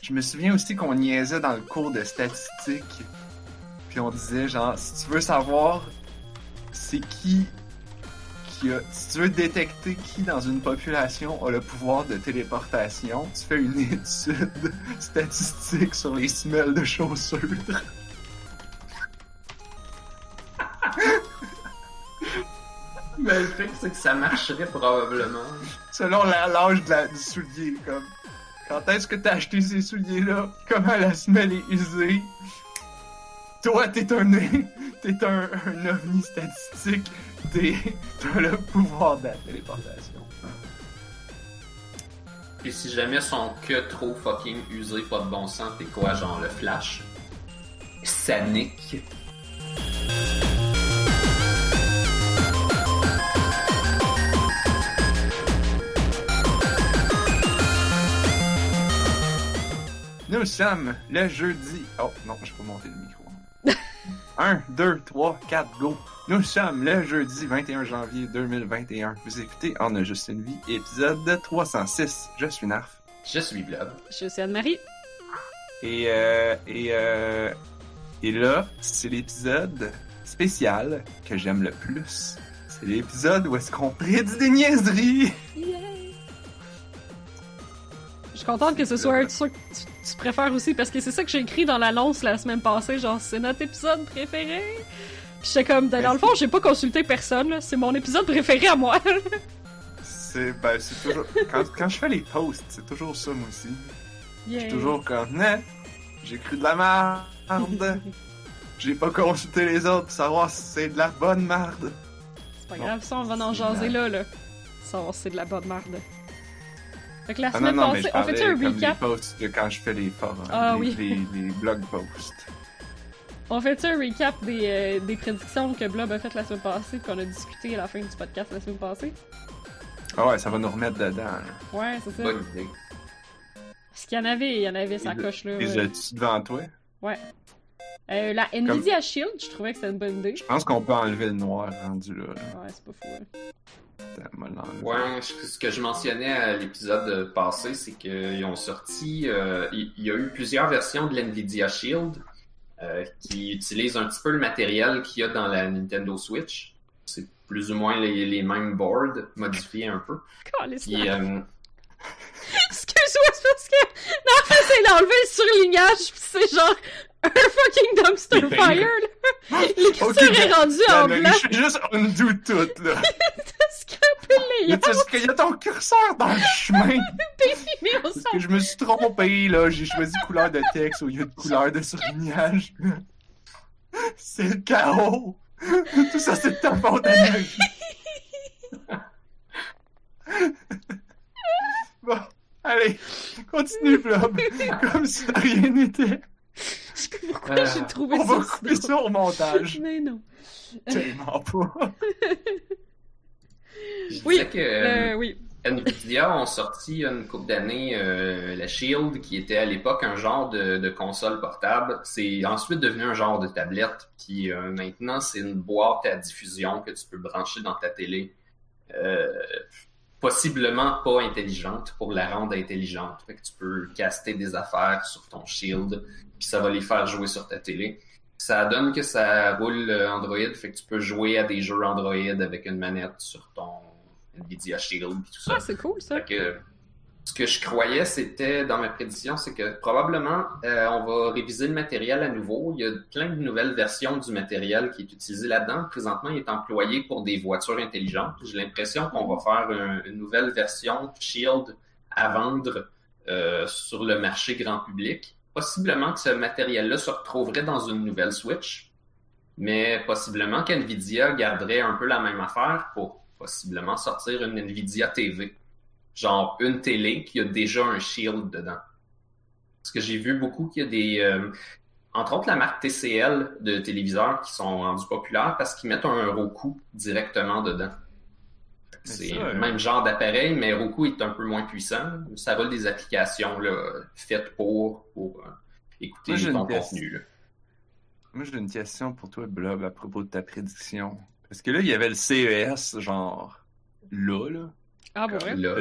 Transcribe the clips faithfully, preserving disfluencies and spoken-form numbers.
je me souviens aussi qu'on niaisait dans le cours de statistique. Puis on disait, genre, si tu veux savoir c'est qui qui a... Si tu veux détecter qui dans une population a le pouvoir de téléportation, tu fais une étude statistique sur les semelles de chaussures. Mais le fait, c'est que ça marcherait probablement. Selon la- l'âge de la- du soulier, comme... Quand est-ce que t'as acheté ces souliers-là? Comment la semelle est usée? Toi, t'es un... t'es un, un ovni statistique. T'es... T'as le pouvoir de la téléportation. Puis si jamais son que trop fucking usé, pas de bon sens, t'es quoi, genre le Flash? Ça nique. Nous sommes le jeudi... Oh, non, je peux monter le micro. un, deux, trois, quatre, go! Nous sommes le jeudi vingt et un janvier deux mille vingt et un. Vous écoutez On a juste une vie, épisode trois cent six. Je suis Narf. Je suis Blob. Je suis Anne-Marie. Et, euh, et, euh, et là, c'est l'épisode spécial que j'aime le plus. C'est l'épisode où est-ce qu'on prédit des niaiseries! Yeah. Je suis contente que ce soit ça que tu, tu préfères aussi, parce que c'est ça que j'ai écrit dans l'annonce la semaine passée, genre c'est notre épisode préféré. Puis j'étais comme, dans le fond, j'ai pas consulté personne, là. C'est mon épisode préféré à moi. C'est, ben, c'est toujours... Quand, quand je fais les posts, c'est toujours ça, moi aussi. Yeah. Je suis toujours comme, né, j'ai cru de la merde. J'ai pas consulté les autres pour savoir si c'est de la bonne merde. C'est pas grave, ça, on va en jaser là, là. Ça, c'est de la bonne merde. Fait que la Ah semaine non, non, mais passée, je on fait-tu parlais un comme recap? les posts de quand je fais les forums, Ah les, oui. les, les blog posts. On fait-tu un recap des, euh, des prédictions que Blob a faites la semaine passée, qu'on a discuté à la fin du podcast la semaine passée? Ah ouais, ça va nous remettre dedans. Là. Ouais, c'est ça. Bonne idée. Parce qu'il y en avait, il y en avait sa Les- coche là. Les Ouais. as-tu devant toi? Ouais. Euh, la Nvidia Shield, je trouvais que c'était une bonne idée. Je pense qu'on peut enlever le noir rendu là. là. Ouais, c'est pas fou. Ouais. Attends, moi, l'enlever. Ouais, je- ce que je mentionnais à l'épisode passé, c'est qu'ils ont sorti... euh, il il y a eu plusieurs versions de l'Nvidia Shield euh, qui utilisent un petit peu le matériel qu'il y a dans la Nintendo Switch. C'est plus ou moins les, les mêmes boards, modifiés un peu. Calisse, Puis, euh, excuse-moi, c'est parce que. Non, en fait, c'est d'enlever le surlignage, pis c'est genre un fucking dumpster Les fire, là. L'écriture Ok, est rendue Là, en là, blanc. je fais juste undo tout, là. T'as scrapé les Il y a, parce qu'il y a ton curseur dans le chemin. mais on Parce s'en que je me suis trompé, là. J'ai choisi couleur de texte au lieu de couleur de surlignage. C'est le chaos. Tout ça, c'est de ta faute, Anne-Marie. Bon, allez, continue, Blob. Comme si de rien n'était. Je sais pas pourquoi Euh, j'ai trouvé On ça. va couper ça au montage. Mais non. Tellement pas. je Oui, disais que euh, Euh, oui. Nvidia ont sorti il y a une couple d'années euh, la Shield, qui était à l'époque un genre de, de console portable. C'est ensuite devenu un genre de tablette. Puis euh, maintenant, c'est une boîte à diffusion que tu peux brancher dans ta télé. Euh, possiblement pas intelligente pour la rendre intelligente. Fait que tu peux caster des affaires sur ton Shield, puis ça va les faire jouer sur ta télé. Ça donne que ça roule Android, fait que tu peux jouer à des jeux Android avec une manette sur ton Nvidia Shield et tout ça. Ah, c'est cool, ça. Fait que ce que je croyais, c'était, dans ma prédiction, c'est que probablement, euh, on va réviser le matériel à nouveau. Il y a plein de nouvelles versions du matériel qui est utilisé là-dedans. Présentement, il est employé pour des voitures intelligentes. J'ai l'impression qu'on va faire un- une nouvelle version Shield à vendre euh, sur le marché grand public. Possiblement que ce matériel-là se retrouverait dans une nouvelle Switch, mais possiblement qu'NVIDIA garderait un peu la même affaire pour possiblement sortir une NVIDIA T V. Genre une télé qui a déjà un Shield dedans. Parce que j'ai vu beaucoup qu'il y a des... Euh, entre autres, la marque T C L de téléviseurs qui sont rendus populaires parce qu'ils mettent un Roku directement dedans. C'est ça, le hein. même genre d'appareil, mais Roku est un peu moins puissant. Ça roule des applications là, faites pour, pour euh, écouter Moi, j'ai ton une pièce. contenu. Là. Moi, j'ai une question pour toi, Blob, à propos de ta prédiction. Parce que là, il y avait le C E S, genre, là, là. Ah, pour vrai? Là,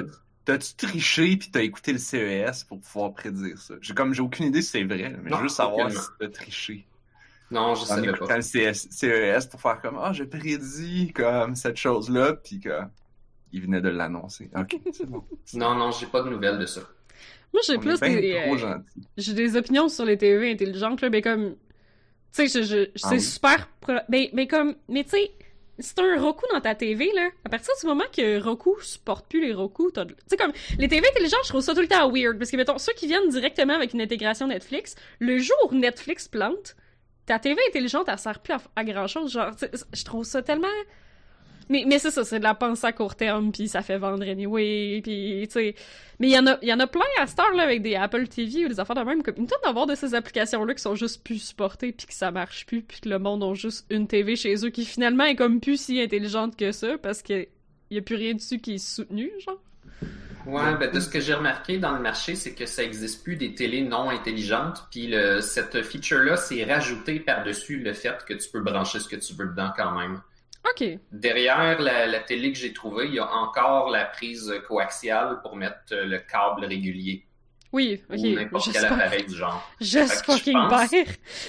t'as-tu triché pis t'as écouté le C E S pour pouvoir prédire ça? J'ai comme, j'ai aucune idée si c'est vrai, là, mais Non, je veux savoir aucunement. si t'as triché. Non, je En savais écoutant pas. le C S C E S pour faire comme, ah, je prédis comme cette chose-là, pis que il venait de l'annoncer. Ok, c'est bon. Non, non, j'ai pas de nouvelles de ça. Moi, j'ai On plus est bien des. trop euh, gentil. j'ai des opinions sur les T V intelligentes, là, mais comme. Tu sais, je, je, Ah c'est oui? super. pro- Mais, mais comme. Mais tu sais, c'est un Roku dans ta T V, là. À partir du moment que Roku supporte plus les Roku, t'as. de- Tu sais, comme. Les T V intelligentes, je trouve ça tout le temps weird. Parce que, mettons, ceux qui viennent directement avec une intégration Netflix, le jour où Netflix plante, ta T V intelligente, elle sert plus à, à grand chose. Genre, tu sais, je trouve ça tellement. Mais, mais c'est ça, c'est de la pensée à court terme, puis ça fait vendre anyway, puis tu sais. Mais il y en a, il y en a plein à cette heure, là, avec des Apple T V ou des affaires de même. Comme, il me tente d'avoir de ces applications-là qui sont juste plus supportées, puis que ça marche plus, puis que le monde a juste une T V chez eux qui finalement est comme plus si intelligente que ça, parce que y a plus rien dessus qui est soutenu, genre. Ouais, ben de ce que j'ai remarqué dans le marché, c'est que ça existe plus des télés non intelligentes, puis le, cette feature-là, c'est rajouté par-dessus le fait que tu peux brancher ce que tu veux dedans quand même. Ok. Derrière la, la télé que j'ai trouvée, il y a encore la prise coaxiale pour mettre euh, le câble régulier Oui, ok. ou n'importe quel J'espère. appareil du genre. J'espère Fait que je fucking pense- pire.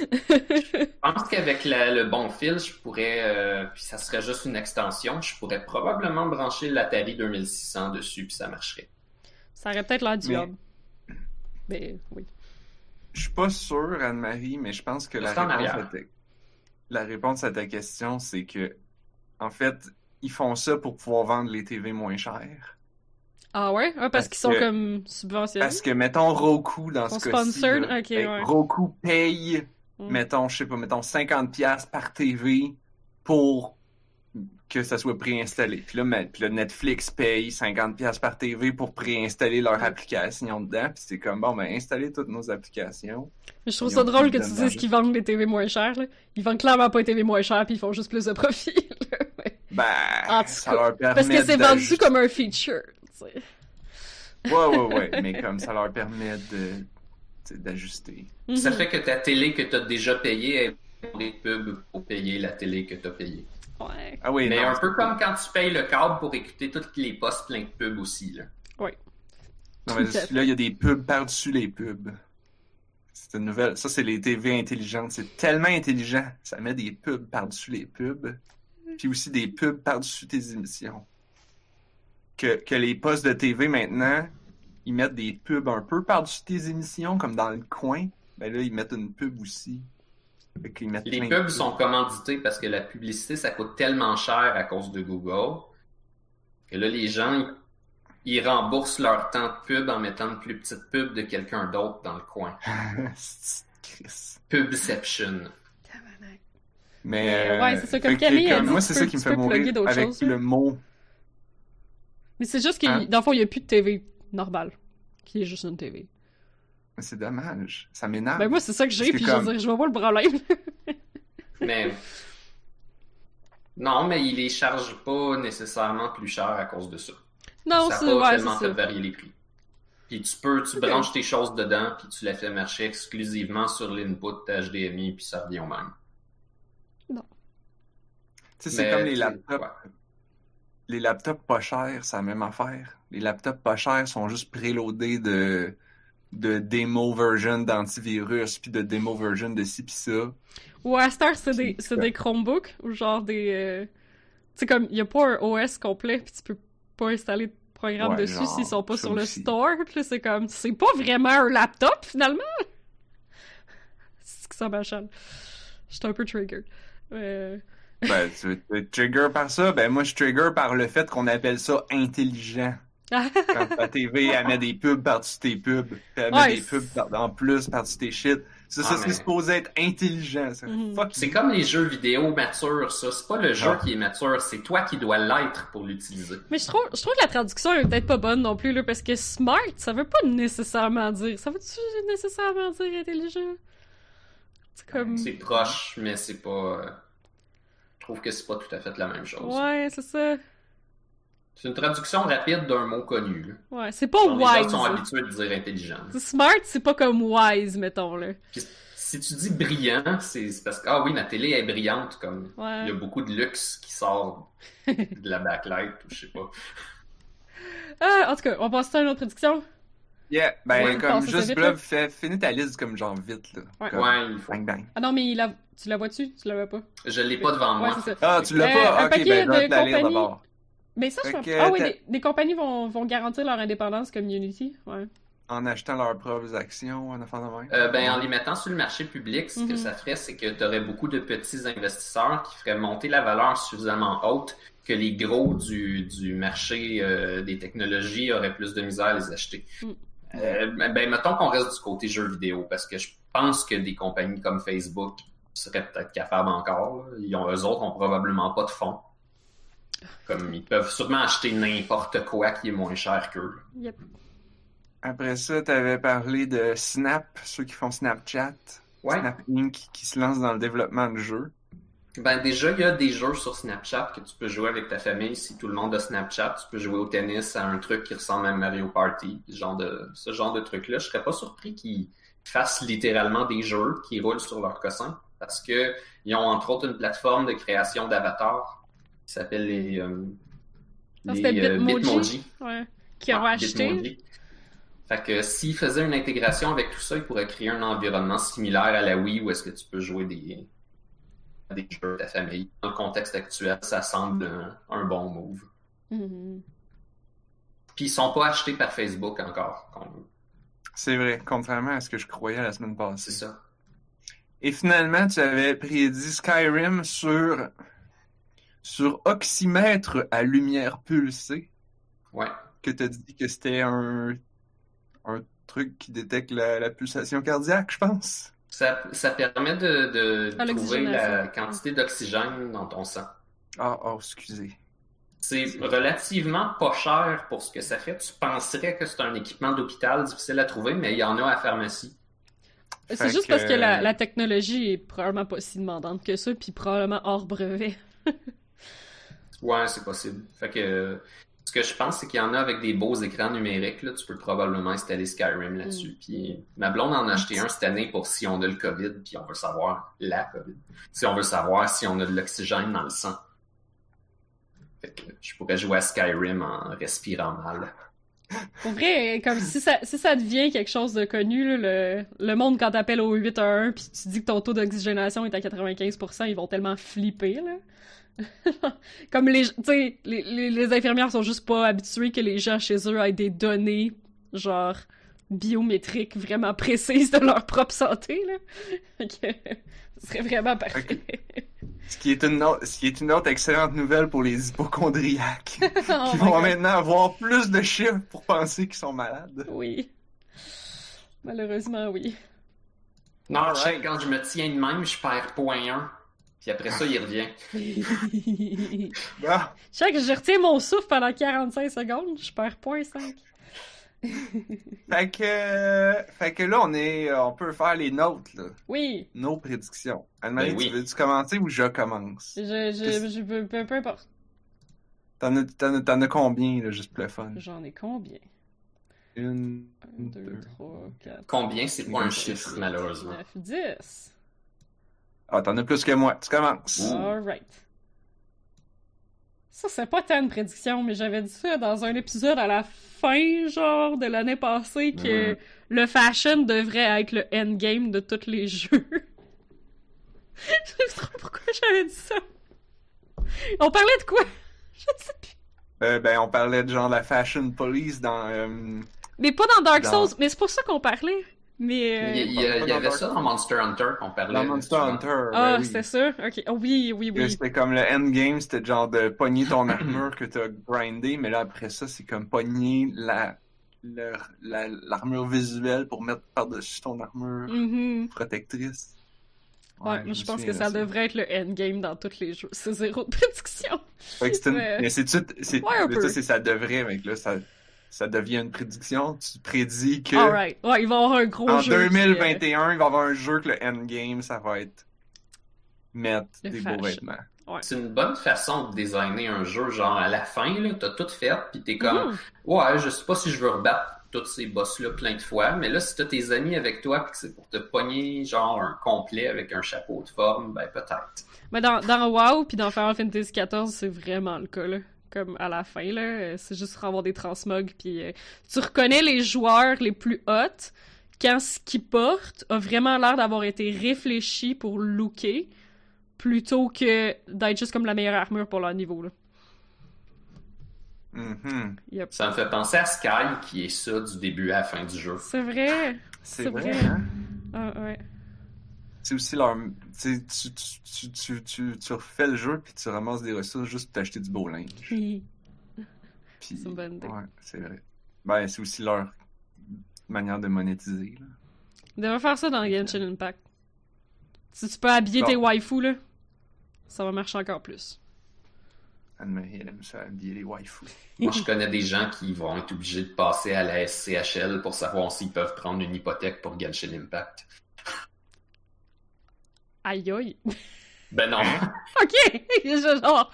Je pense qu'avec la- le bon fil, je pourrais, euh, puis ça serait juste une extension, je pourrais probablement brancher l'Atari deux mille six cents dessus, puis ça marcherait. Ça aurait peut-être l'air du Mais- job. Mais oui. Je suis pas sûr, Anne-Marie, mais je pense que la C'est en réponse, arrière. à ta... la réponse à ta question, c'est que, en fait, ils font ça pour pouvoir vendre les T V moins chères. Ah ouais? Ah, parce, Parce qu'ils sont que- comme subventionnés? Parce que, mettons, Roku, dans Sont ce cas-ci, sponsored? là, Ok, ben, ouais. Roku paye, Mm. mettons, je sais pas, mettons cinquante piastres par T V pour que ça soit préinstallé. Puis là, ma- puis là, Netflix paye cinquante piastres par T V pour préinstaller leur Mm. application dedans. Puis c'est comme, bon, ben, installez toutes nos applications. Mais je trouve Ils ça ont drôle plus que de tu dises marge. qu'ils vendent les T V moins chères, là. Ils vendent clairement pas les T V moins chères, puis ils font juste plus de profit, là. Ouais. Ben, En tout ça cas, leur permet Parce que c'est vendu d'ajuster. comme un feature, tu sais. Ouais, ouais, ouais, mais comme ça leur permet de, tu sais, d'ajuster. Ça Mhm. fait que ta télé que tu as déjà payée est pour les pubs pour payer la télé que tu as payée. Ouais. Ah oui, Mais non, un c'est peu pas- comme quand tu payes le câble pour écouter toutes les postes pleins de pubs aussi. Là. Non, mais Tout à fait. là, il y a des pubs par-dessus les pubs. C'est une nouvelle. Ça, c'est les T V intelligentes. C'est tellement intelligent. Ça met des pubs par-dessus les pubs. Puis aussi des pubs par-dessus tes émissions. Que, que les postes de T V maintenant, ils mettent des pubs un peu par-dessus tes émissions, comme dans le coin. Ben là, ils mettent une pub aussi. Fait qu'ils mettent Les plein de pubs sont commandités parce que la publicité, ça coûte tellement cher à cause de Google que là, les gens, ils, ils remboursent leur temps de pub en mettant une plus petite pub de quelqu'un d'autre dans le coin. C'est- Chris. Pubception. Mais, Mais, euh, ouais, c'est ça, comme fait que- Camille a comme dit, moi, tu c'est peux- ça qui me tu fait peux mourir plugger d'autres avec choses, le là. mot. Mais c'est juste qu'il, Hein? dans le fond, il n'y a plus de T V normale, qui est juste une T V. C'est dommage. Ça m'énerve. Ben moi, c'est ça que j'ai, Parce que puis je comme- veux dire, je vois pas le problème. Mais. Non, mais ils les chargent pas nécessairement plus cher à cause de ça. non, ça c'est, n'a pas ouais, tellement c'est fait ça. varier les prix. Puis tu peux, tu Ok. branches tes choses dedans, puis tu la fais marcher exclusivement sur l'input H D M I, puis ça revient au même. Tu sais, c'est Mais, comme les tu sais, laptops. ouais. Les laptops pas chers, c'est la même affaire. Les laptops pas chers sont juste préloadés de, de démo version d'antivirus, puis de démo version de ci pis ça. Ou à cette heure, c'est des, C'est c'est ça. des Chromebooks, ou genre des... euh, Tu sais, comme, il y a pas un O S complet, puis tu peux pas installer de programme Ouais, dessus genre, s'ils sont pas ça sur le aussi. store, puis là, c'est comme... C'est pas vraiment un laptop, finalement! C'est que ça m'achale. J'étais un peu triggered. Euh... Ben, tu tu trigger par ça? Ben, moi, je trigger par le fait qu'on appelle ça intelligent. Quand ta T V, elle met des pubs par-dessus tes pubs, puis elle met Ouais, des pubs par- en plus par-dessus tes shit. Ça, ça Ah, c'est mais- supposé être intelligent, ça. Mhm. Fuck C'est you. comme les jeux vidéo matures, ça. C'est pas le jeu Ah. qui est mature, c'est toi qui dois l'être pour l'utiliser. Mais je trouve, je trouve que la traduction est peut-être pas bonne non plus, là, parce que smart, ça veut pas nécessairement dire... Ça veut-tu nécessairement dire intelligent? C'est comme... C'est proche, mais c'est pas... euh, Je trouve que c'est pas tout à fait la même chose. Ouais, c'est ça. C'est une traduction rapide d'un mot connu. Là. Ouais, c'est pas Genre, les gens wise. sont habitués de dire intelligent. C'est smart, c'est pas comme wise, mettons, là. Puis, si tu dis brillant, c'est c'est parce que, ah oui, ma télé est brillante, comme Ouais. il y a beaucoup de luxe qui sort de la backlight, ou je sais pas. Ah, en tout cas, on passe à une autre prédiction? Yeah, ben Ouais, comme passer ça juste vite, là, là. fais, finis ta liste comme genre vite là. Ouais. Comme, Ouais, il faut. bang bang. Ah non, mais il la... tu la vois-tu? Tu la vois pas? Je l'ai pas devant Ouais, moi. c'est ça. Ah, tu l'as Euh, pas? un Ok, paquet ben je vais de te la lire compagnies- d'abord. Mais ça, je Fait pense... que Ah oui, t'as- des, des compagnies vont, vont garantir leur indépendance comme Unity. Ouais. En achetant leurs propres actions, en affaire de même. Euh, ben, en les mettant sur le marché public, ce que Mhm. ça ferait, c'est que tu aurais beaucoup de petits investisseurs qui feraient monter la valeur suffisamment haute que les gros du, du marché euh, des technologies auraient plus de misère à les acheter. Mm. Euh, ben, mettons qu'on reste du côté jeux vidéo, parce que je pense que des compagnies comme Facebook seraient peut-être capables encore. Là. Ils ont, eux autres ont probablement pas de fonds. Comme ils peuvent sûrement acheter n'importe quoi qui est moins cher qu'eux. Yep. Après ça, t'avais parlé de Snap, ceux qui font Snapchat. Ouais. Snap Inc qui se lance dans le développement de jeux. Ben déjà, il y a des jeux sur Snapchat que tu peux jouer avec ta famille. Si tout le monde a Snapchat, tu peux jouer au tennis à un truc qui ressemble à Mario Party, ce genre de, ce genre de truc-là. Je serais pas surpris qu'ils fassent littéralement des jeux qui roulent sur leur cossin, parce que ils ont entre autres une plateforme de création d'avatars qui s'appelle les, euh, Ça, les c'était euh, Bitmoji. Bitmoji. Ouais. Qui ont Ouais, acheté. Bitmoji. Fait que s'ils faisaient une intégration avec tout ça, ils pourraient créer un environnement similaire à la Wii où est-ce que tu peux jouer des, des jeux de ta famille. Dans le contexte actuel, ça semble un, un bon move. Mhm. Puis ils sont pas achetés par Facebook encore. qu'on- C'est vrai, contrairement à ce que je croyais la semaine C'est passée. ça. Et finalement, tu avais prédit Skyrim sur sur oxymètre à lumière pulsée, Ouais. que tu as dit que c'était un un truc qui détecte la, la pulsation cardiaque, je pense. Ça, ça permet de, de Ah, trouver la l'oxygénation. quantité d'oxygène dans ton sang. Ah, oh, excusez. C'est relativement pas cher pour ce que ça fait. Tu penserais que c'est un équipement d'hôpital difficile à trouver, mais il y en a à la pharmacie. C'est Fait juste que- parce que la, la technologie est probablement pas si demandante que ça, puis probablement hors brevet. Ouais, c'est possible. Fait que ce que je pense, c'est qu'il y en a avec des beaux écrans numériques. Là, tu peux probablement installer Skyrim là-dessus. Mm. Puis ma blonde en a acheté un cette année pour si on a le COVID, puis on veut savoir la COVID. Si on veut savoir si on a de l'oxygène dans le sang. Fait que je pourrais jouer à Skyrim en respirant mal. Pour vrai, comme si ça, si ça devient quelque chose de connu, là, le, le monde, quand t'appelles au huit un un puis tu dis que ton taux d'oxygénation est à quatre-vingt-quinze pour cent, ils vont tellement flipper, là. Comme les, tu sais, les, les, les infirmières sont juste pas habituées que les gens chez eux aient des données, genre, biométriques vraiment précises de leur propre santé, là. Fait que, ce serait vraiment parfait. Ce qui est une autre, ce qui est une autre excellente nouvelle pour les hypochondriaques, Oh qui my vont God. maintenant avoir plus de chiffres pour penser qu'ils sont malades. Oui. Malheureusement, oui. Non, Alright. je sais, quand je me tiens de même, je perds point un. Puis après ça, il revient. Ah, Je sais que je retiens mon souffle pendant quarante-cinq secondes, je perds point cinq. fait que, euh, fait que là, on est, euh, on peut faire les nôtres, là. Oui, Nos prédictions. Anne-Marie, Ben oui. tu veux-tu commencer ou je commence? je, je, je peux, peu, peu importe. T'en as, t'en as, t'en as combien, là, juste pour le fun? J'en ai combien? Une, un, deux, trois, quatre, Combien, c'est pas un six, chiffre, sept, malheureusement. neuf, dix. Ah, t'en as plus que moi. Tu commences. Ouh. Alright. Ça, c'est pas tant une prédiction, mais j'avais dit ça dans un épisode à la fin, genre, de l'année passée, que Mhm. le fashion devrait être le endgame de tous les jeux. Je sais trop pourquoi j'avais dit ça. On parlait de quoi? Je sais plus. Euh, ben, on parlait de genre la Fashion Police dans... euh, Mais pas dans Dark Dans- Souls, mais c'est pour ça qu'on parlait. Mais... euh, Il y, il y a- il y avait ça dans Monster Hunter qu'on parlait. dans Monster souvent. Hunter. Ah, ben oui. c'était ça? Ok. Oh, oui, oui, Que oui. C'était comme le endgame, c'était genre de pogner ton armure que t'as grindé, mais là après ça, c'est comme pogner la, le- la- l'armure visuelle pour mettre par-dessus ton armure Mhm. protectrice. Ouais, je moi je me pense souviens que de ça devrait être le endgame dans tous les jeux. C'est zéro de prédiction. Fait que c'est une... Ouais. Mais c'est tout, c'est, Ouais, un là, peu. ça, c'est ça devrait, mais là, ça, ça devient une prédiction. Tu prédis que Alright. Ouais, il va y avoir un gros en jeu. deux qui, mille euh, vingt et un, il va y avoir un jeu que le endgame, ça va être mettre Le des fashion. beaux vêtements. C'est une bonne façon de designer un jeu, genre à la fin, là, t'as tout fait, pis t'es comme, Mhm. ouais, je sais pas si je veux rebattre tous ces boss-là plein de fois, mais là, si t'as tes amis avec toi pis que c'est pour te pogner, genre, un complet avec un chapeau de forme, ben peut-être. Mais dans, dans WoW puis dans Final Fantasy quatorze, c'est vraiment le cas, là. comme à la fin, là. C'est juste pour avoir des transmogs, puis euh, tu reconnais les joueurs les plus hot quand ce qu'ils portent a vraiment l'air d'avoir été réfléchi pour looker, plutôt que d'être juste comme la meilleure armure pour leur niveau, là. Mm-hmm. Yep. Ça me fait penser à Sky, qui est ça du début à la fin du jeu. C'est vrai! C'est, C'est vrai, vrai. hein? Ah, ouais. C'est aussi leur... Tu, tu, tu, tu, tu, tu refais le jeu, puis tu ramasses des ressources juste pour t'acheter du beau linge. Hi. Puis, C'est une bonne idée. Ouais, c'est vrai. Ben, c'est aussi leur manière de monétiser, là. Ils devraient faire ça dans Genshin Impact. Si tu peux habiller tes Bon. waifus, là, ça va marcher encore plus. Anne-Marie, elle aime ça, habiller les waifus. Moi, je connais des gens qui vont être obligés de passer à la S C H L pour savoir s'ils peuvent prendre une hypothèque pour Genshin Impact. Aïe aïe. Ben non. Ok! Je- genre,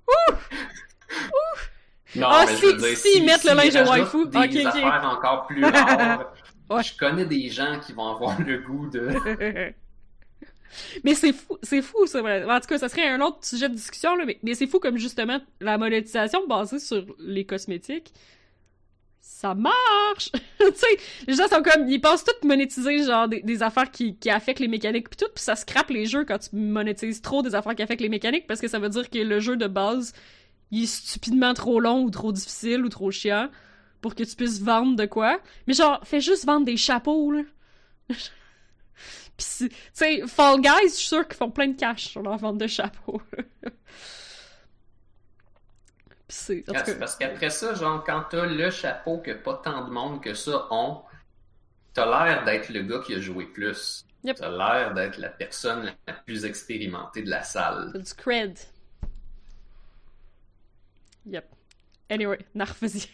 Non, Ah, mais si- je veux dire, si ils mettent le linge de rajoutent waifu, des ok, ok. affaires encore plus rares, Ouais. je connais des gens qui vont avoir le goût de... Mais c'est fou, c'est fou, ça. vrai. En tout cas, ça serait un autre sujet de discussion, là, mais, mais c'est fou comme justement la monétisation basée sur les cosmétiques, ça marche! Tu sais, les gens sont comme, ils pensent tout monétiser, genre, des, des affaires qui, qui affectent les mécaniques pis tout, pis ça scrape les jeux quand tu monétises trop des affaires qui affectent les mécaniques, parce que ça veut dire que le jeu de base, il est stupidement trop long ou trop difficile ou trop chiant pour que tu puisses vendre de quoi. Mais genre, fais juste vendre des chapeaux, là. Pis, tu sais, Fall Guys, je suis sûre qu'ils font plein de cash sur leur vente de chapeaux. Pis c'est... en tout Ah, c'est cas, parce qu'après ça, genre, quand t'as le chapeau que pas tant de monde que ça ont, t'as l'air d'être le gars qui a joué plus. Yep. T'as l'air d'être la personne la plus expérimentée de la salle. c'est du cred. Yep. Anyway, Narf, vas-y.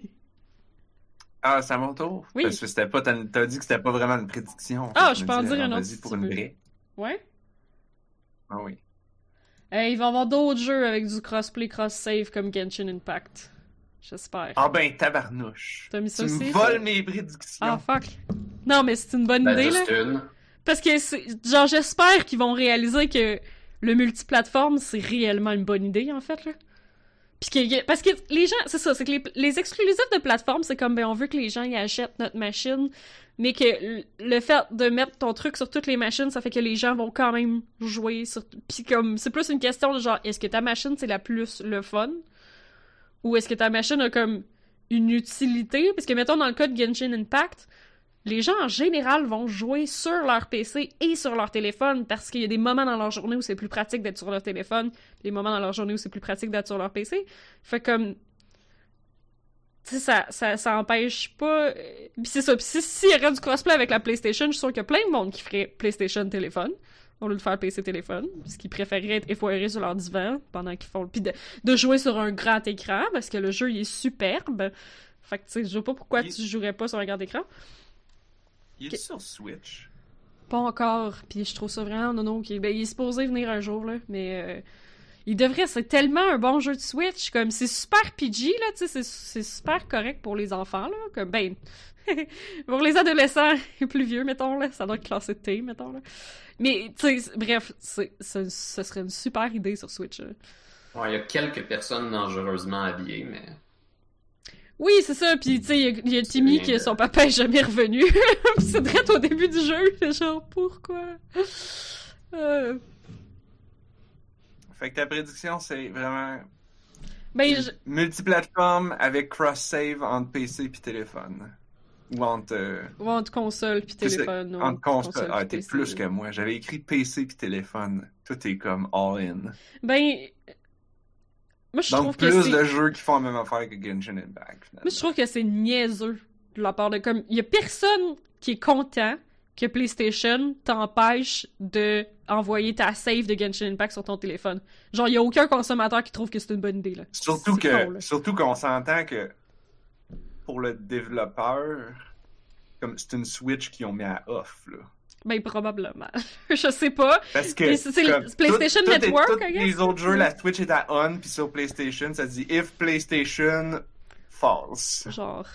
Ah, c'est à mon tour? Oui. Parce que c'était pas... T'as, t'as dit que c'était pas vraiment une prédiction. Ah, Fait que je me peux en disais, dire alors, un autre Vas-y si pour tu une veux. vraie. Ouais? Ah oui. Euh, il va y avoir d'autres jeux avec du crossplay, cross-save comme Genshin Impact. J'espère. Ah ben, tabarnouche. T'as mis ça Tu aussi? me voles mes prédictions. Ah, fuck. Non, mais c'est une bonne Ben, idée, là. juste une. Parce que, c'est, genre, j'espère qu'ils vont réaliser que le multiplateforme, c'est réellement une bonne idée, en fait, là. Puis que, parce que les gens, c'est ça, c'est que les, les exclusifs de plateforme, c'est comme, ben, on veut que les gens y achètent notre machine, mais que l- le fait de mettre ton truc sur toutes les machines, ça fait que les gens vont quand même jouer sur... Puis comme, c'est plus une question de genre, est-ce que ta machine, c'est la plus le fun? Ou est-ce que ta machine a comme une utilité? Parce que, mettons, dans le cas de Genshin Impact, les gens, en général, vont jouer sur leur P C et sur leur téléphone parce qu'il y a des moments dans leur journée où c'est plus pratique d'être sur leur téléphone, des moments dans leur journée où c'est plus pratique d'être sur leur P C. Fait comme... Tu sais, ça, ça, ça empêche pas... euh, Pis c'est ça, pis si, s'il y aurait du crossplay avec la PlayStation, je suis sûr qu'il y a plein de monde qui ferait PlayStation téléphone au lieu de faire P C téléphone, parce qu'ils préféreraient être effoirés sur leur divan pendant qu'ils font... Pis de, de jouer sur un grand écran, parce que le jeu, il est superbe. Fait que, tu sais, je vois pas pourquoi Il- tu jouerais pas sur un grand écran. Il est Ok. sur Switch. Pas encore, puis je trouve ça vraiment non non ok. Ben, il est supposé venir un jour, là, mais euh, il devrait, c'est tellement un bon jeu de Switch, comme c'est super P G, là, tu sais, c'est, c'est super correct pour les enfants, là, comme, ben, pour les adolescents et plus vieux, mettons, là, ça doit être classé T, mettons, là. Mais, tu sais, bref, c'est, c'est- ce serait une super idée sur Switch, là. Ouais, il y a quelques personnes dangereusement habillées, mais... Oui, c'est ça, pis tu sais, il y a- il y, a Timmy rien que de- son papa est jamais revenu, pis c'est direct au début du jeu, c'est genre, pourquoi? Euh... Fait que ta prédiction, c'est vraiment Ben, je... multiplateforme avec cross-save entre P C puis téléphone. Ou entre... euh, Ou entre console puis tu sais, téléphone. ou entre console. console Ah, puis t'es P C, plus là. que moi. J'avais écrit P C puis téléphone. Tout est comme all-in. Ben, moi je trouve Donc, que plus c'est... de jeux qui font la même affaire que Genshin Impact, finalement. Moi je trouve que c'est niaiseux de la part de comme... Il y a personne qui est content que PlayStation t'empêche de envoyer ta save de Genshin Impact sur ton téléphone. Genre, il y a aucun consommateur qui trouve que c'est une bonne idée, là. Surtout C'est que, con, là. surtout qu'on s'entend que pour le développeur, comme c'est une Switch qu'ils ont mis à off, là. Ben, probablement. Je sais pas. Parce que Mais c'est- c'est le comme, PlayStation tout- tout est- Network, tous I guess. les autres jeux, la Switch est à on, puis sur PlayStation, ça dit if PlayStation false. Genre...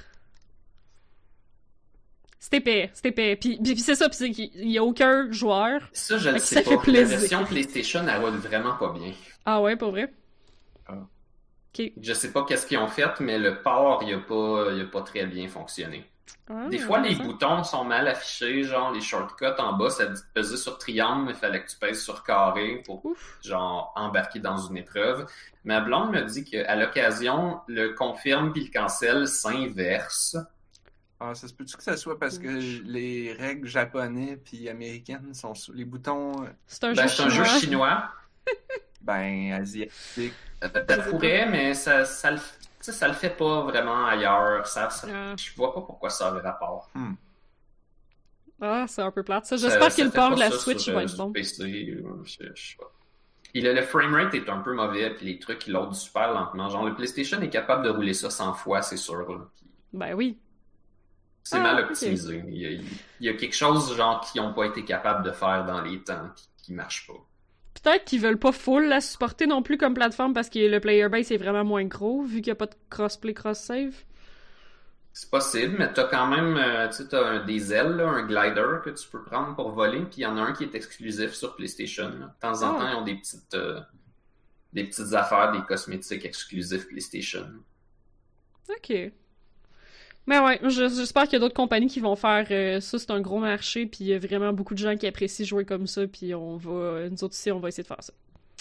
C'est épais, c'est épais. Puis, puis c'est ça, puis c'est qu'il y a aucun joueur... Ça, je le Fait que sais ça pas. fait La plaisir. version PlayStation, elle roule vraiment pas bien. Ah ouais, pour vrai? Ok. Je sais pas qu'est-ce qu'ils ont fait, mais le port, il a pas, il a pas très bien fonctionné. Ah, Des fois, les ça. boutons sont mal affichés, genre les shortcuts en bas, ça dit de peser sur triangle, mais il fallait que tu pèses sur carré pour, Ouf. genre, embarquer dans une épreuve. Ma blonde me dit qu'à l'occasion, le confirme puis le cancel s'inverse. Ah, ça se peut-tu que ça soit parce que les règles japonais puis américaines sont sur les boutons, euh, C'est un Ben, jeu c'est un jeu chinois. chinois. ben, asiatiques? Euh, Ça pourrait, mais ça, ça, le, tu sais, ça le fait pas vraiment ailleurs. Ça, ça- Ah. je vois pas pourquoi ça avait rapport. Hmm. Ah, c'est un peu plate. Ça, Ça- j'espère ça que le fait port pas de la ça Switch sur, il va euh, être sur bon. P C. euh, je, je sais pas. Puis le, le framerate est un peu mauvais, puis les trucs, ils loadent super lentement. Genre, le PlayStation est capable de rouler ça cent fois, c'est sûr. Là. Puis Ben oui. c'est Ah, mal ok. optimisé. Il y, a, il y a quelque chose, genre, qu'ils n'ont pas été capables de faire dans les temps, puis qui marche pas. Peut-être qu'ils veulent pas full la supporter non plus comme plateforme parce que le player base est vraiment moins gros vu qu'il n'y a pas de crossplay, cross-save. C'est possible, mais t'as quand même, euh, tu sais, t'as un- des ailes, là, un glider que tu peux prendre pour voler, puis il y en a un qui est exclusif sur PlayStation. Là. De temps en Ah. temps, ils ont des petites, euh, des petites affaires, des cosmétiques exclusifs PlayStation. Ok. Mais ouais, je- j'espère qu'il y a d'autres compagnies qui vont faire euh, ça. C'est un gros marché, puis il y a vraiment beaucoup de gens qui apprécient jouer comme ça, puis on va, nous autres ici, on va essayer de faire ça.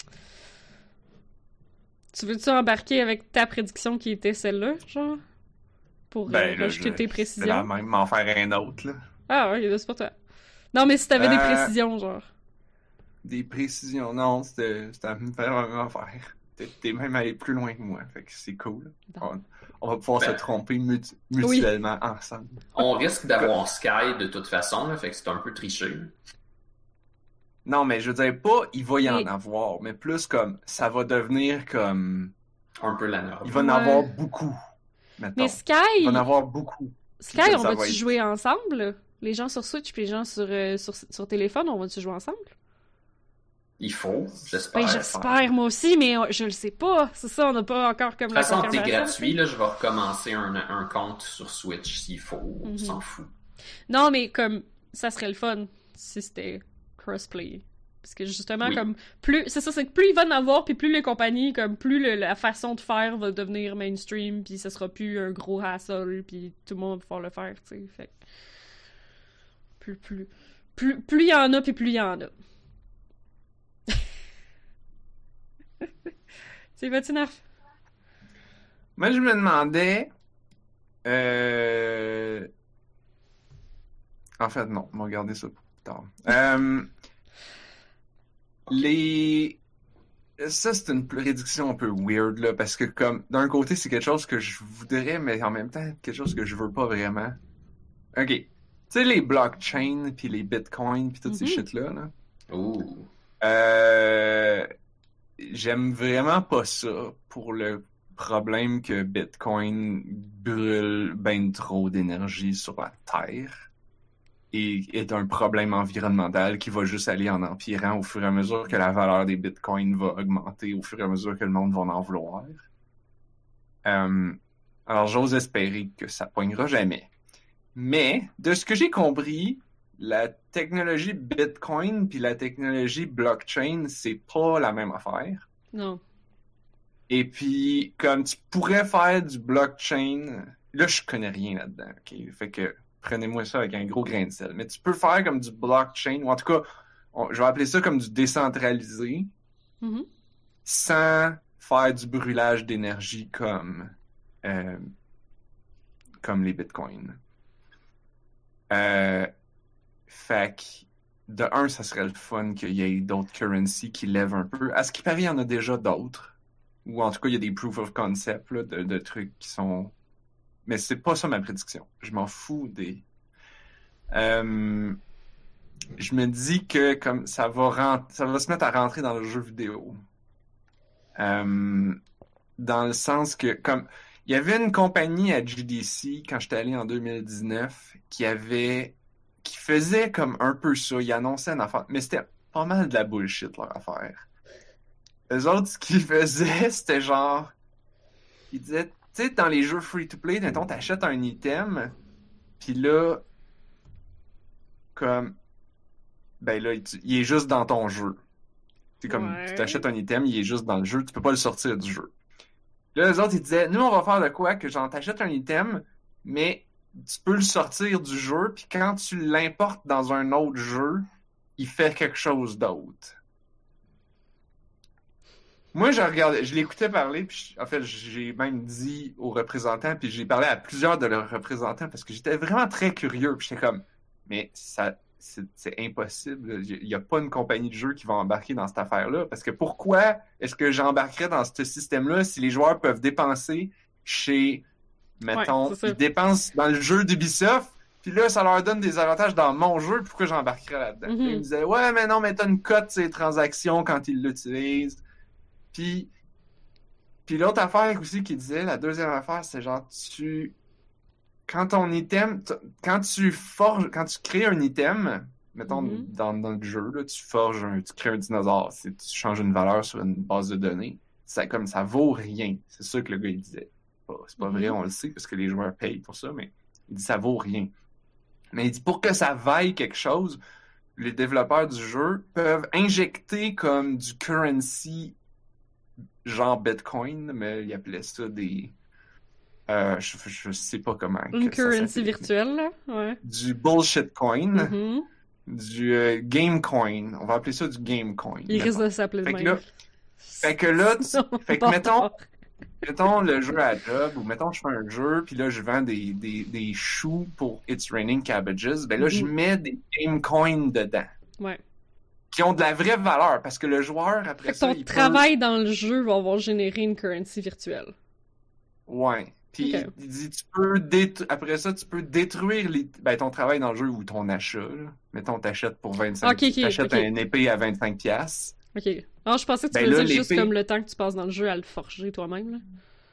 Tu veux-tu embarquer avec ta prédiction qui était celle-là, genre? Pour euh, Ben, là, rajouter je- tes c'est la précisions? même, m'en faire un autre, là. Ah ouais, c'est pas toi. Non, mais si t'avais des Euh, précisions, genre. Des précisions, non, c'était c'était à me faire la même affaire. T'es t'es même allé plus loin que moi, fait que c'est cool. On, on va pouvoir Ben. se tromper mutu- mutuellement ensemble. On risque d'avoir Sky de toute façon, là, fait que c'est un peu triché. Non, mais je veux dire pas, il va y en Et- avoir, mais plus comme, ça va devenir comme, Un peu la norme. il va en Ouais. avoir beaucoup, mettons. Mais Il Sky, va en avoir beaucoup. Sky, Puis on ça va va-tu être- jouer ensemble? Les gens sur Switch puis les gens sur, euh, sur, sur téléphone, on va-tu jouer ensemble? Il faut, j'espère. Ben, j'espère, moi aussi, mais on- je le sais pas. C'est ça, on n'a pas encore comme De toute la façon, t'es confirmation. gratuit, là, je vais recommencer un, un compte sur Switch s'il faut, on Mhm. s'en fout. Non, mais comme, ça serait le fun si c'était crossplay. Parce que justement, Oui. comme, plus, c'est ça, c'est que plus il va en avoir, puis plus les compagnies, comme, plus le- la façon de faire va devenir mainstream, puis ça sera plus un gros hassle, puis tout le monde va pouvoir le faire, tu sais. Fait que plus, plus, plus, plus il y en a, puis plus il y en a. C'est vas-tu nerf? Moi, je me demandais, euh... en fait, non, on va garder ça pour plus tard. Euh... Les... Ça, c'est une prédiction un peu weird, là, parce que, comme, d'un côté, c'est quelque chose que je voudrais, mais en même temps, quelque chose que je veux pas vraiment. OK. Tu sais, les blockchains, puis les bitcoins, puis toutes ces Mhm. shit-là, là. Ouh. Euh... J'aime vraiment pas ça pour le problème que Bitcoin brûle ben trop d'énergie sur la Terre et est un problème environnemental qui va juste aller en empirant au fur et à mesure que la valeur des Bitcoins va augmenter, au fur et à mesure que le monde va en vouloir. Euh, alors, j'ose espérer que ça poignera jamais. Mais, de ce que j'ai compris, la technologie Bitcoin puis la technologie blockchain, c'est pas la même affaire. Non. Et puis, comme tu pourrais faire du blockchain, là, je connais rien là-dedans, ok? Fait que prenez-moi ça avec un gros grain de sel. Mais tu peux faire comme du blockchain, ou en tout cas, on- je vais appeler ça comme du décentralisé, Mhm. sans faire du brûlage d'énergie comme, euh, comme les bitcoins. Euh, fait que, de un, ça serait le fun qu'il y ait d'autres currencies qui lèvent un peu. À ce qui paraît, il y en a déjà d'autres. Ou en tout cas, il y a des proof of concept là, de, de trucs qui sont... Mais c'est pas ça ma prédiction. Je m'en fous des... Euh, je me dis que comme ça va rent... ça va se mettre à rentrer dans le jeu vidéo. Euh, dans le sens que, comme... Il y avait une compagnie à G D C, quand j'étais allé en deux mille dix-neuf, qui avait... qui faisait comme un peu ça. Ils annonçaient une affaire. Mais c'était pas mal de la bullshit, leur affaire. Eux autres, ce qu'ils faisaient, c'était genre... Ils disaient, tu sais, dans les jeux free-to-play, mettons, t'achètes un item, puis là, comme... Ben là, il, il est juste dans ton jeu. C'est comme, Ouais. tu t'achètes un item, il est juste dans le jeu, tu peux pas le sortir du jeu. Là, eux autres, ils disaient, nous, on va faire de quoi? Que genre, t'achètes un item, mais tu peux le sortir du jeu, puis quand tu l'importes dans un autre jeu, il fait quelque chose d'autre. Moi, je regardais, je l'écoutais parler, puis je- en fait, j'ai même dit aux représentants, puis j'ai parlé à plusieurs de leurs représentants, parce que j'étais vraiment très curieux, puis j'étais comme, mais ça, c'est c'est impossible. Il n'y a pas une compagnie de jeu qui va embarquer dans cette affaire-là, parce que pourquoi est-ce que j'embarquerais dans ce système-là si les joueurs peuvent dépenser chez, mettons, Ouais, c'est ça. ils dépensent dans le jeu d'Ubisoft, puis là, ça leur donne des avantages dans mon jeu, pourquoi j'embarquerais là-dedans? Mhm. Puis ils me disaient, ouais, mais non, mais t'as une cote sur les transactions quand ils l'utilisent. Puis, puis l'autre affaire aussi qu'il disait, la deuxième affaire, c'est genre, tu, quand ton item, t- quand tu forges, quand tu crées un item, mettons, Mhm. dans, dans le jeu, là, tu forges un, tu crées un dinosaure, c'est, tu changes une valeur sur une base de données, ça, comme ça vaut rien. C'est ça que le gars, il disait. Pas- C'est pas Mhm. vrai, on le sait, parce que les joueurs payent pour ça, mais il dit ça vaut rien. Mais il dit, pour que ça vaille quelque chose, les développeurs du jeu peuvent injecter comme du currency genre Bitcoin, mais ils appelaient ça des... euh, je, je sais pas comment Une que ça currency s'appelle. virtuelle, là. Ouais. Du bullshit coin, Mhm. du euh, game coin. On va appeler ça du game coin. Il risque mettons. de s'appeler de Fait que même. là, fait que là, tu- Non, fait que bon, mettons, bon. mettons le jeu à job, ou mettons je fais un jeu, puis là je vends des, des, des choux pour It's Raining Cabbages, ben là je Mhm. mets des game coins dedans, Ouais. qui ont de la vraie valeur, parce que le joueur, après Fait que ça, ton il peut... travail dans le jeu va avoir généré une currency virtuelle. Ouais. Puis Ok. il dit, tu peux détru- après ça, tu peux détruire les... ben, ton travail dans le jeu ou ton achat. Là. Mettons, t'achètes pour vingt-cinq... Ok, ok, t'achètes ok. un épée à vingt-cinq piastres. Ok. Ah, je pensais que tu Ben faisais là, juste l'épée- comme le temps que tu passes dans le jeu à le forger toi-même, là.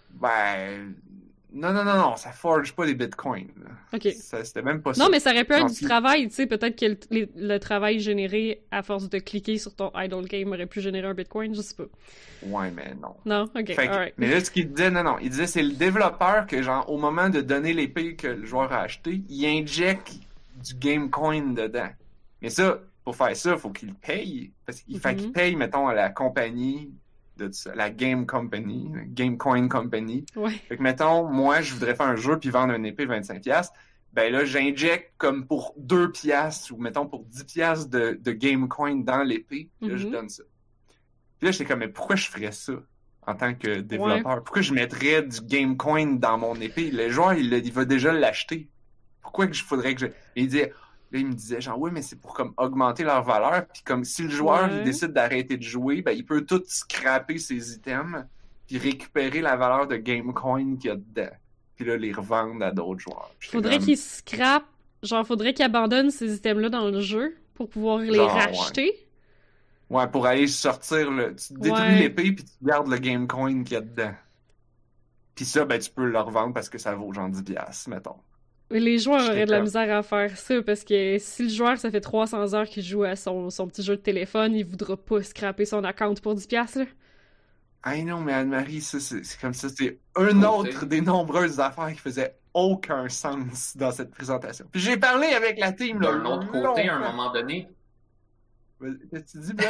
Ben... Non, non, non, non, ça forge pas des bitcoins. là. Ok. Ça, c'était même pas ça. Non, mais ça aurait pu être Non, du si- travail, tu sais. Peut-être que le, les- le travail généré à force de cliquer sur ton idle game aurait pu générer un bitcoin, je sais pas. Ouais, mais non. Non? Ok, Fait que- alright. Mais là, ce qu'il disait, non, non, il disait c'est le développeur que, genre, au moment de donner l'épée que le joueur a acheté, il injecte du game coin dedans. Mais ça, pour faire ça, il faut qu'il paye. Parce qu'il fait Mhm. qu'il paye, mettons, à la compagnie, de ça, la Game Company, la Game Coin Company. Ouais. Fait que, mettons, moi, je voudrais faire un jeu puis vendre une épée vingt-cinq piastres. Ben là, j'injecte comme pour deux piastres ou, mettons, pour dix piastres de, de Game Coin dans l'épée. Puis là, je Mhm. donne ça. Puis là, j'étais comme, mais pourquoi je ferais ça en tant que développeur? Pourquoi je mettrais du Game Coin dans mon épée? Le joueur, il, il va déjà l'acheter. Pourquoi que je faudrait que je... Et il disait, là, il me disait, genre, oui, mais c'est pour comme augmenter leur valeur. Puis comme si le joueur, Ouais. il décide d'arrêter de jouer, ben, il peut tout scraper ses items puis récupérer la valeur de Game Coin qu'il y a dedans. Puis là, les revendre à d'autres joueurs. Puis j'étais Faudrait comme, qu'il scrape, genre, faudrait qu'il abandonne ces items-là dans le jeu pour pouvoir les Genre, racheter. Ouais, pour aller sortir le... Tu détruis Ouais. l'épée puis tu gardes le Game Coin qu'il y a dedans. Puis ça, ben, tu peux le revendre parce que ça vaut genre dix piastres, mettons. Mais les joueurs J'étais auraient de la comme- misère à faire ça parce que si le joueur, ça fait trois cents heures qu'il joue à son, son petit jeu de téléphone, il voudra pas scraper son account pour dix piastres, là. Ah non, mais Anne-Marie, ça, c'est c'est comme ça, c'est un Côté. autre des nombreuses affaires qui faisaient aucun sens dans cette présentation. Puis j'ai parlé avec la team, là. D'un autre côté, à un longtemps. moment donné, Qu'est-ce que tu dis, Blood?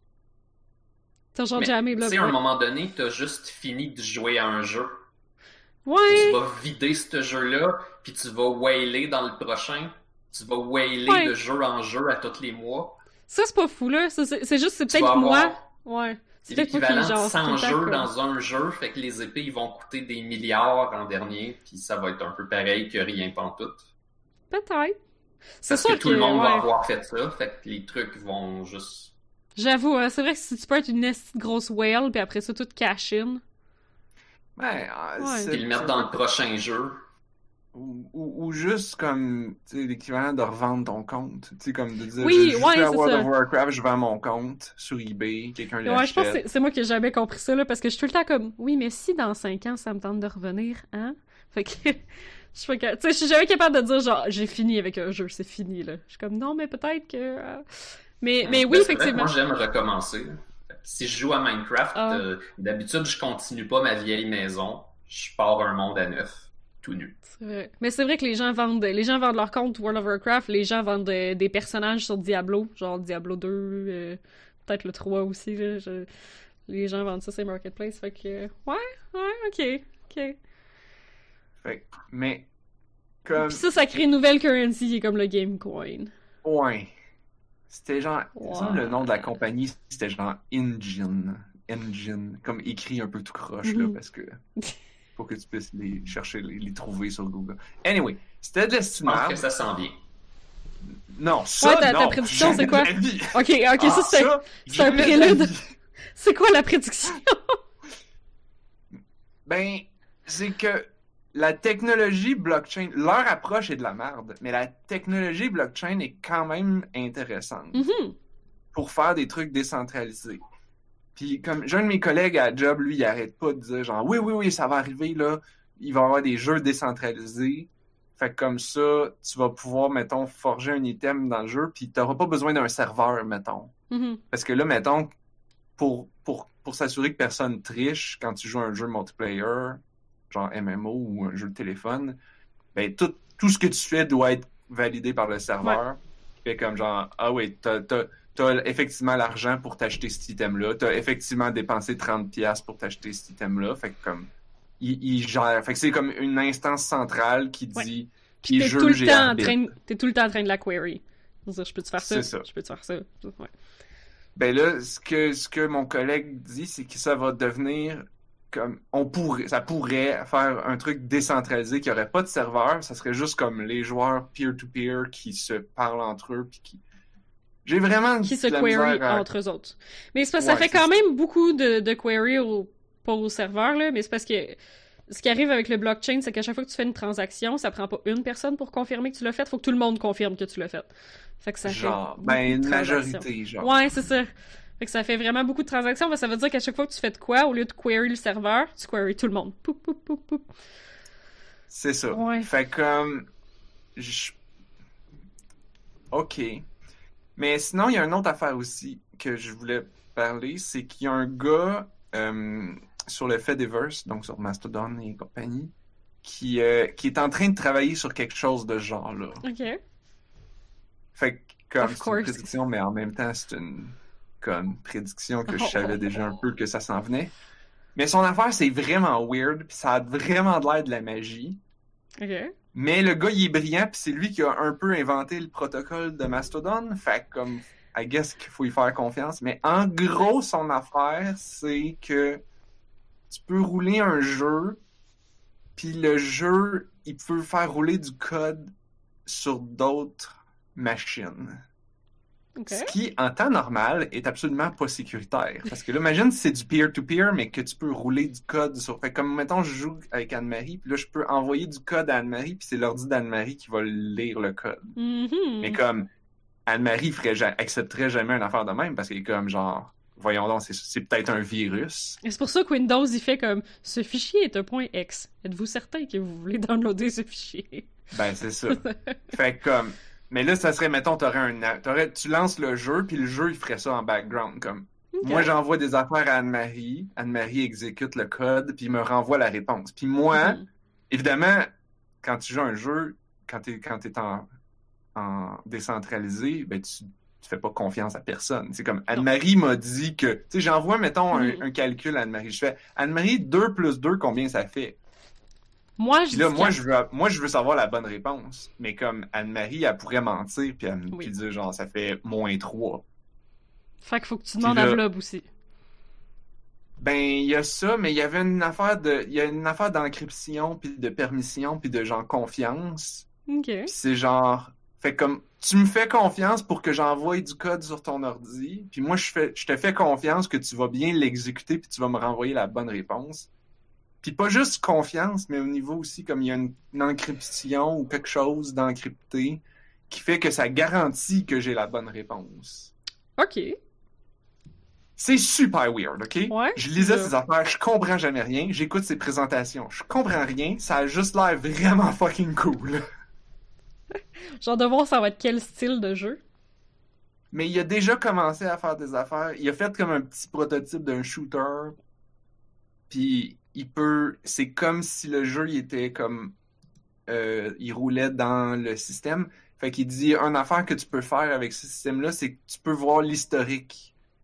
T'as genre mais, jamais, tu là. sais, à un moment donné, t'as juste fini de jouer à un jeu. Tu Ouais! vas vider ce jeu-là, puis tu vas whaler dans le prochain. Tu vas whaler Ouais. de jeu en jeu à tous les mois. Ça, c'est pas fou, là. Ça, C'est c'est juste, c'est Tu peut-être vas moi. avoir Ouais. C'est peut-être moi qui, l'équivalent de genre, cent tout le temps, jeux comme- dans un jeu, fait que les épées ils vont coûter des milliards en dernier, puis ça va être un peu pareil que rien pantoute. Peut-être. C'est Parce sûr que tout le monde va ouais. avoir fait ça, fait que les trucs vont juste... J'avoue, hein, c'est vrai que si tu peux être une esti de grosse whale, puis après ça, tout cash in. Ouais, ah, Ouais. c'est- Puis le mettre dans le prochain jeu. Ou, ou, ou juste comme, tu sais, l'équivalent de revendre ton compte. Tu sais, comme de dire, Oui, je joue ouais, plus à c'est World ça. of Warcraft, je vends mon compte sur eBay, quelqu'un Ouais, je pense que l'achète. c'est- c'est moi qui ai jamais compris ça, là, parce que je suis tout le temps comme, oui, mais si dans cinq ans, ça me tente de revenir, hein? Fait que, je fais que, tu sais, je suis jamais capable de dire, genre, j'ai fini avec un jeu, c'est fini, là. Je suis comme, non, mais peut-être que... euh, Mais, mais oui, Ben, c'est vrai que effectivement. moi, j'aime recommencer. Fait que si je joue à Minecraft, Ah. euh, d'habitude, je continue pas ma vieille maison. Je pars un monde à neuf, tout nu. C'est vrai. Mais c'est vrai que les gens vendent, les gens vendent leur compte World of Warcraft, les gens vendent euh, des personnages sur Diablo, genre Diablo deux, euh, peut-être le trois aussi, là. je- Les gens vendent ça sur Marketplace, fait que, ouais, ouais, ok, ok. Fait, mais, comme... Puis ça, ça crée une nouvelle currency qui est comme le Gamecoin. Ouais. C'était genre... Ouais. Ça, le nom de la compagnie, c'était genre Engine. Engine. Comme écrit un peu tout croche, là, Mhm. parce que... Faut que tu puisses les chercher, les, les trouver sur Google. Anyway, c'était de la Je pense que estimable. ça s'en vient. Non, ça, Ouais, ta, non! ta prédiction, c'est Jamais quoi? de la vie. Ok, ok, Ah, ça, c'est ça, c'est un jamais de la prélude. vie. C'est quoi la prédiction? Ben, c'est que la technologie blockchain, leur approche est de la merde, mais la technologie blockchain est quand même intéressante Mhm. pour faire des trucs décentralisés. Puis comme j'ai un de mes collègues à job, lui, il arrête pas de dire genre oui, oui, oui, ça va arriver, là, il va y avoir des jeux décentralisés. Fait que comme ça, tu vas pouvoir, mettons, forger un item dans le jeu, puis t'auras pas besoin d'un serveur, mettons. Mhm. Parce que là, mettons, pour, pour, pour s'assurer que personne triche quand tu joues à un jeu multiplayer, genre M M O ou un jeu de téléphone, ben tout, tout ce que tu fais doit être validé par le serveur. Fait comme genre, ah oui, t'as, t'as, t'as effectivement l'argent pour t'acheter cet item-là, t'as effectivement dépensé trente dollars pour t'acheter cet item-là. Fait que comme, il, il gère. Fait que c'est comme une instance centrale qui Ouais. dit, Puis qui t'es juge tout le et temps en arbitre. train de... T'es tout le temps en train de la query. C'est-à-dire, je peux te faire ça? C'est ça. Je peux te faire ça? Ouais. Ben là, ce que, ce que mon collègue dit, c'est que ça va devenir comme, on pourrait, ça pourrait faire un truc décentralisé qui aurait pas de serveur, ça serait juste comme les joueurs peer-to-peer qui se parlent entre eux puis qui... J'ai vraiment Qui se de la query misère à- entre eux autres. Mais c'est parce que ça Ouais, fait c'est quand ça. même beaucoup de, de query au, pas au serveur, là, mais c'est parce que ce qui arrive avec le blockchain, c'est qu'à chaque fois que tu fais une transaction, ça prend pas une personne pour confirmer que tu l'as fait, faut que tout le monde confirme que tu l'as fait. Fait que ça Genre, fait beaucoup ben, de une transactions. majorité, genre. Ouais, c'est ça. Fait que ça fait vraiment beaucoup de transactions, mais ça veut dire qu'à chaque fois que tu fais de quoi, au lieu de query le serveur, tu query tout le monde. Poup, poup, poup, poup. C'est ça. Ouais. Fait comme... je- OK. Mais sinon, il y a une autre affaire aussi que je voulais parler, c'est qu'il y a un gars euh, sur le Fediverse, donc sur Mastodon et compagnie, qui, euh, qui est en train de travailler sur quelque chose de ce genre-là. Ok. Fait que, comme, Of c'est une course. prédiction, mais en même temps, c'est une comme prédiction que je Oh. savais déjà un peu que ça s'en venait. Mais son affaire, c'est vraiment weird, puis ça a vraiment de l'air de la magie. Ok. Mais le gars, il est brillant, puis c'est lui qui a un peu inventé le protocole de Mastodon. Fait que, comme, I guess qu'il faut y faire confiance. Mais en gros, son affaire, c'est que tu peux rouler un jeu, puis le jeu, il peut faire rouler du code sur d'autres machines. Ok. Ce qui, en temps normal, est absolument pas sécuritaire. Parce que là, imagine si c'est du peer-to-peer, mais que tu peux rouler du code sur... Fait que comme, mettons, je joue avec Anne-Marie, puis là, je peux envoyer du code à Anne-Marie, puis c'est l'ordi d'Anne-Marie qui va lire le code. Mhm. Mais comme, Anne-Marie ferait, ja- accepterait jamais une affaire de même, parce qu'elle est comme, genre, voyons donc, c'est, c'est peut-être un virus. Et c'est pour ça que Windows, il fait comme « Ce fichier est un point X. Êtes-vous certain que vous voulez downloader ce fichier? Ben, c'est ça. Fait que comme... Mais là, ça serait, mettons, t'aurais un... a- T'aurais... Tu lances le jeu, puis le jeu, il ferait ça en background, comme... Ok. Moi, j'envoie des affaires à Anne-Marie. Anne-Marie exécute le code, puis il me renvoie la réponse. Puis moi, Mhm. évidemment, quand tu joues un jeu, quand t'es, quand t'es en, en décentralisé, ben tu, tu fais pas confiance à personne. C'est comme Anne-Marie m'a dit que... Tu sais, j'envoie, mettons, un, Mhm. un calcul à Anne-Marie. Je fais, Anne-Marie, deux plus deux, combien ça fait? Moi, je Puis là, dis moi quatre. je, veux, moi, je veux savoir la bonne réponse. Mais comme Anne-Marie, elle pourrait mentir, puis, elle, me- Oui. puis dire, genre, ça fait moins trois. Fait qu'il faut que tu demandes Puis là- à Vlob aussi. Ben, il y a ça, mais il y avait une affaire de, il y a une affaire d'encryption, puis de permission, puis de genre confiance. Ok. Puis c'est genre, fait comme, tu me fais confiance pour que j'envoie du code sur ton ordi, puis moi je fais, je te fais confiance que tu vas bien l'exécuter, puis tu vas me renvoyer la bonne réponse. Puis pas juste confiance, mais au niveau aussi comme il y a une, une encryption ou quelque chose d'encrypté qui fait que ça garantit que j'ai la bonne réponse. Ok. C'est super weird, OK? Ouais, Je lisais c'est ces affaires, je comprends jamais rien, j'écoute ces présentations, je comprends rien, ça a juste l'air vraiment fucking cool. Genre de voir ça va être quel style de jeu. Mais il a déjà commencé à faire des affaires, il a fait comme un petit prototype d'un shooter, puis il peut... C'est comme si le jeu, il était comme... Euh, il roulait dans le système. Fait qu'il dit, une affaire que tu peux faire avec ce système-là, c'est que tu peux voir l'historique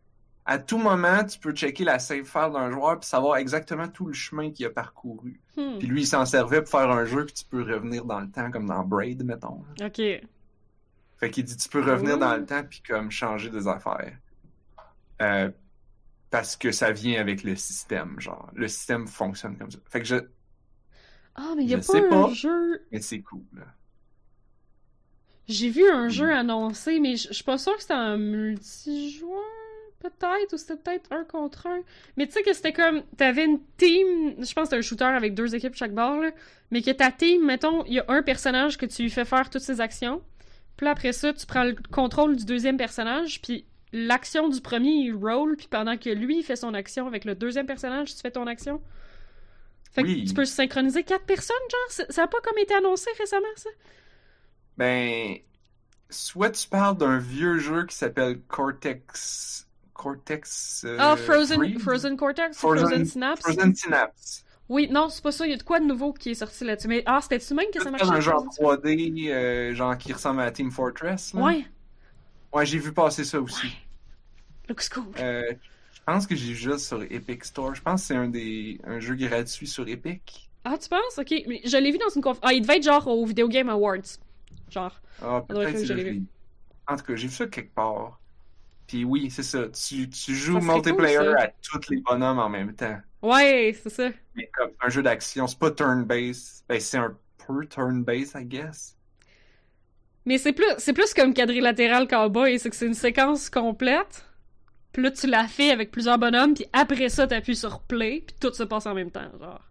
à tout moment, tu peux checker la save file d'un joueur puis savoir exactement tout le chemin qu'il a parcouru. Hmm. Puis lui, il s'en servait pour faire un jeu que tu peux revenir dans le temps, comme dans Braid, mettons. Ok. Fait qu'il dit tu peux revenir Mmh. dans le temps puis comme changer des affaires. Euh, parce que ça vient avec le système, genre. Le système fonctionne comme ça. Fait que je... Ah, mais il y a Je pas sais un pas. jeu... Mais c'est cool, là. J'ai vu un Mm. jeu annoncé, mais je je suis pas sûre que c'était un multijoueur, peut-être, ou c'était peut-être un contre un. Mais tu sais que c'était comme, t'avais une team, je pense que c'était un shooter avec deux équipes chaque bord, là, mais que ta team, mettons, il y a un personnage que tu lui fais faire toutes ses actions, puis là, après ça, tu prends le contrôle du deuxième personnage, puis l'action du premier, il roll, puis pendant que lui, il fait son action avec le deuxième personnage, tu fais ton action. Fait Oui. que tu peux synchroniser quatre personnes, genre? Ça ça a pas comme été annoncé récemment, ça? Ben, soit tu parles d'un vieux jeu qui s'appelle Cortex... Cortex... euh, Ah, Frozen, Freeze? Frozen Cortex, Frozen- Frozen Synapse. Frozen Synapse. Oui, non, c'est pas ça. Il y a de quoi de nouveau qui est sorti là-dessus. Mais ah, c'était-tu même que ça C'est marchait? un genre Frozen trois D, euh, genre qui ressemble à Team Fortress. Là. Ouais, Ouais, j'ai vu passer ça aussi. looks cool. Euh, je pense que j'ai vu juste sur Epic Store. Je pense que c'est un des un jeu gratuit sur Epic. Ah, tu penses? Ok, mais je l'ai vu dans une conf... Ah, il devait être genre au Video Game Awards. Genre. Ah, Ça doit être peut-être là que que je je l'ai l'ai vu. En tout cas, j'ai vu ça quelque part. Puis oui, c'est ça. Tu, tu joues Ça serait multiplayer cool, ça. à tous les bonhommes en même temps. Ouais, c'est ça. Mais comme un jeu d'action, c'est pas turn-based. Ben, c'est un peu turn-based, I guess. Mais c'est plus, c'est plus comme quadrilatéral cowboy, c'est que c'est une séquence complète. Puis là, tu la fais avec plusieurs bonhommes, puis après ça, t'appuies sur play, puis tout se passe en même temps, genre.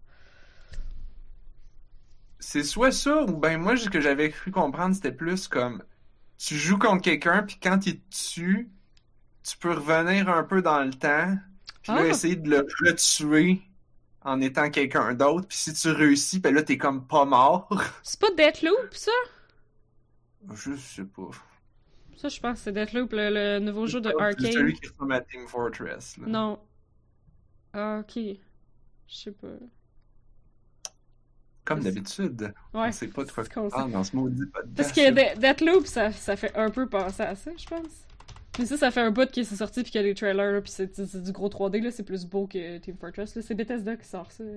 C'est soit ça, ou ben moi, ce que j'avais cru comprendre, c'était plus comme tu joues contre quelqu'un, puis quand il te tue, tu peux revenir un peu dans le temps, puis là, Ah. essayer de le retuer en étant quelqu'un d'autre, puis si tu réussis, ben là, t'es comme pas mort. C'est pas Deathloop, ça? Je sais pas. Ça, je pense que c'est Deathloop, le, le nouveau jeu de C'est Arcane. celui qui ressemble à Team Fortress. Là. Non. Ah, ok. Je sais pas. Comme d'habitude. Ouais. On sait pas de quoi c'est qu'on tu parles dans ce maudit podcast. Parce que De- Deathloop, ça, ça fait un peu penser à ça, je pense. Mais ça, ça fait un bout qui est sorti puis qu'il y a des trailers, là, puis c'est, c'est- c'est du gros trois D, là, c'est plus beau que Team Fortress. Là. C'est Bethesda qui sort ça.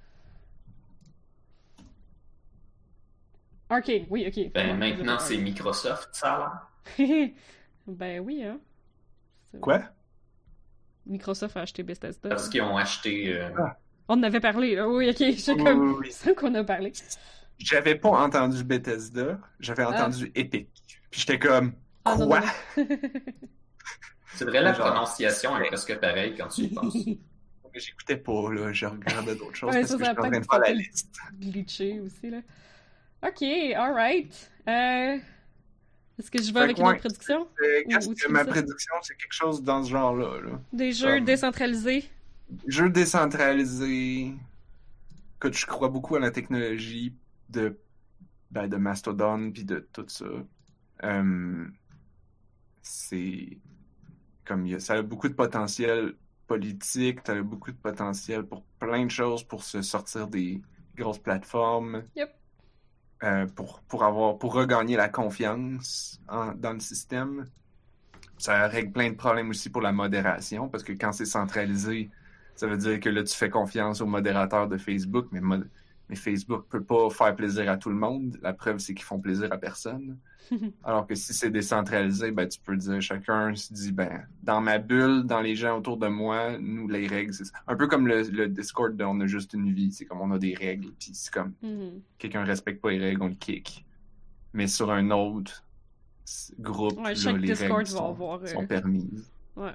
Arcane, oui, ok. Ben, Ouais, maintenant, je- c'est Microsoft, ça a l'air. Ben oui, hein. C'est- Quoi? Microsoft a acheté Bethesda. Parce qu'ils ont acheté... euh, Ah. On en avait parlé, là. Oui, ok, c'est Oui, comme oui, oui. ça qu'on a parlé. J'avais pas entendu Bethesda, j'avais Ah. entendu Epic. Puis j'étais comme, Ah, non, quoi? non, non. C'est vrai, la Genre, prononciation est presque pareille quand tu y penses. Mais j'écoutais pas, là, je regardais d'autres choses Ouais, parce ça, que ça a j'étais en train de peut-être faire la peut-être liste. glitché aussi, là. Ok, alright. Euh... Est-ce que je vais Fait avec que une ouais, autre prédiction? Euh, Ou- qu'est-ce ou tu que lis ma ça? prédiction, c'est quelque chose dans ce genre-là. Là. Des jeux Comme- décentralisés. Jeux décentralisés. Que je crois beaucoup à la technologie de, ben, de Mastodon puis de tout ça. Euh, c'est comme il y a- ça a beaucoup de potentiel politique, ça a beaucoup de potentiel pour plein de choses, pour se sortir des grosses plateformes, Yep. euh, pour, pour avoir pour regagner la confiance en- dans le système. Ça règle plein de problèmes aussi pour la modération, parce que quand c'est centralisé, ça veut dire que là, tu fais confiance au modérateur de Facebook, mais, mod- mais Facebook peut pas faire plaisir à tout le monde. La preuve, c'est qu'ils font plaisir à personne. Alors que si c'est décentralisé, ben, tu peux dire, chacun se dit, ben, dans ma bulle, dans les gens autour de moi, nous, les règles, c'est ça. Un peu comme le, le Discord de On a juste une vie. C'est comme on a des règles, puis c'est comme, Mhm. quelqu'un respecte pas les règles, on le kick. Mais sur un autre s- groupe, Ouais, là, chaque les Discord règles va sont, avoir, euh, sont permises. Ouais.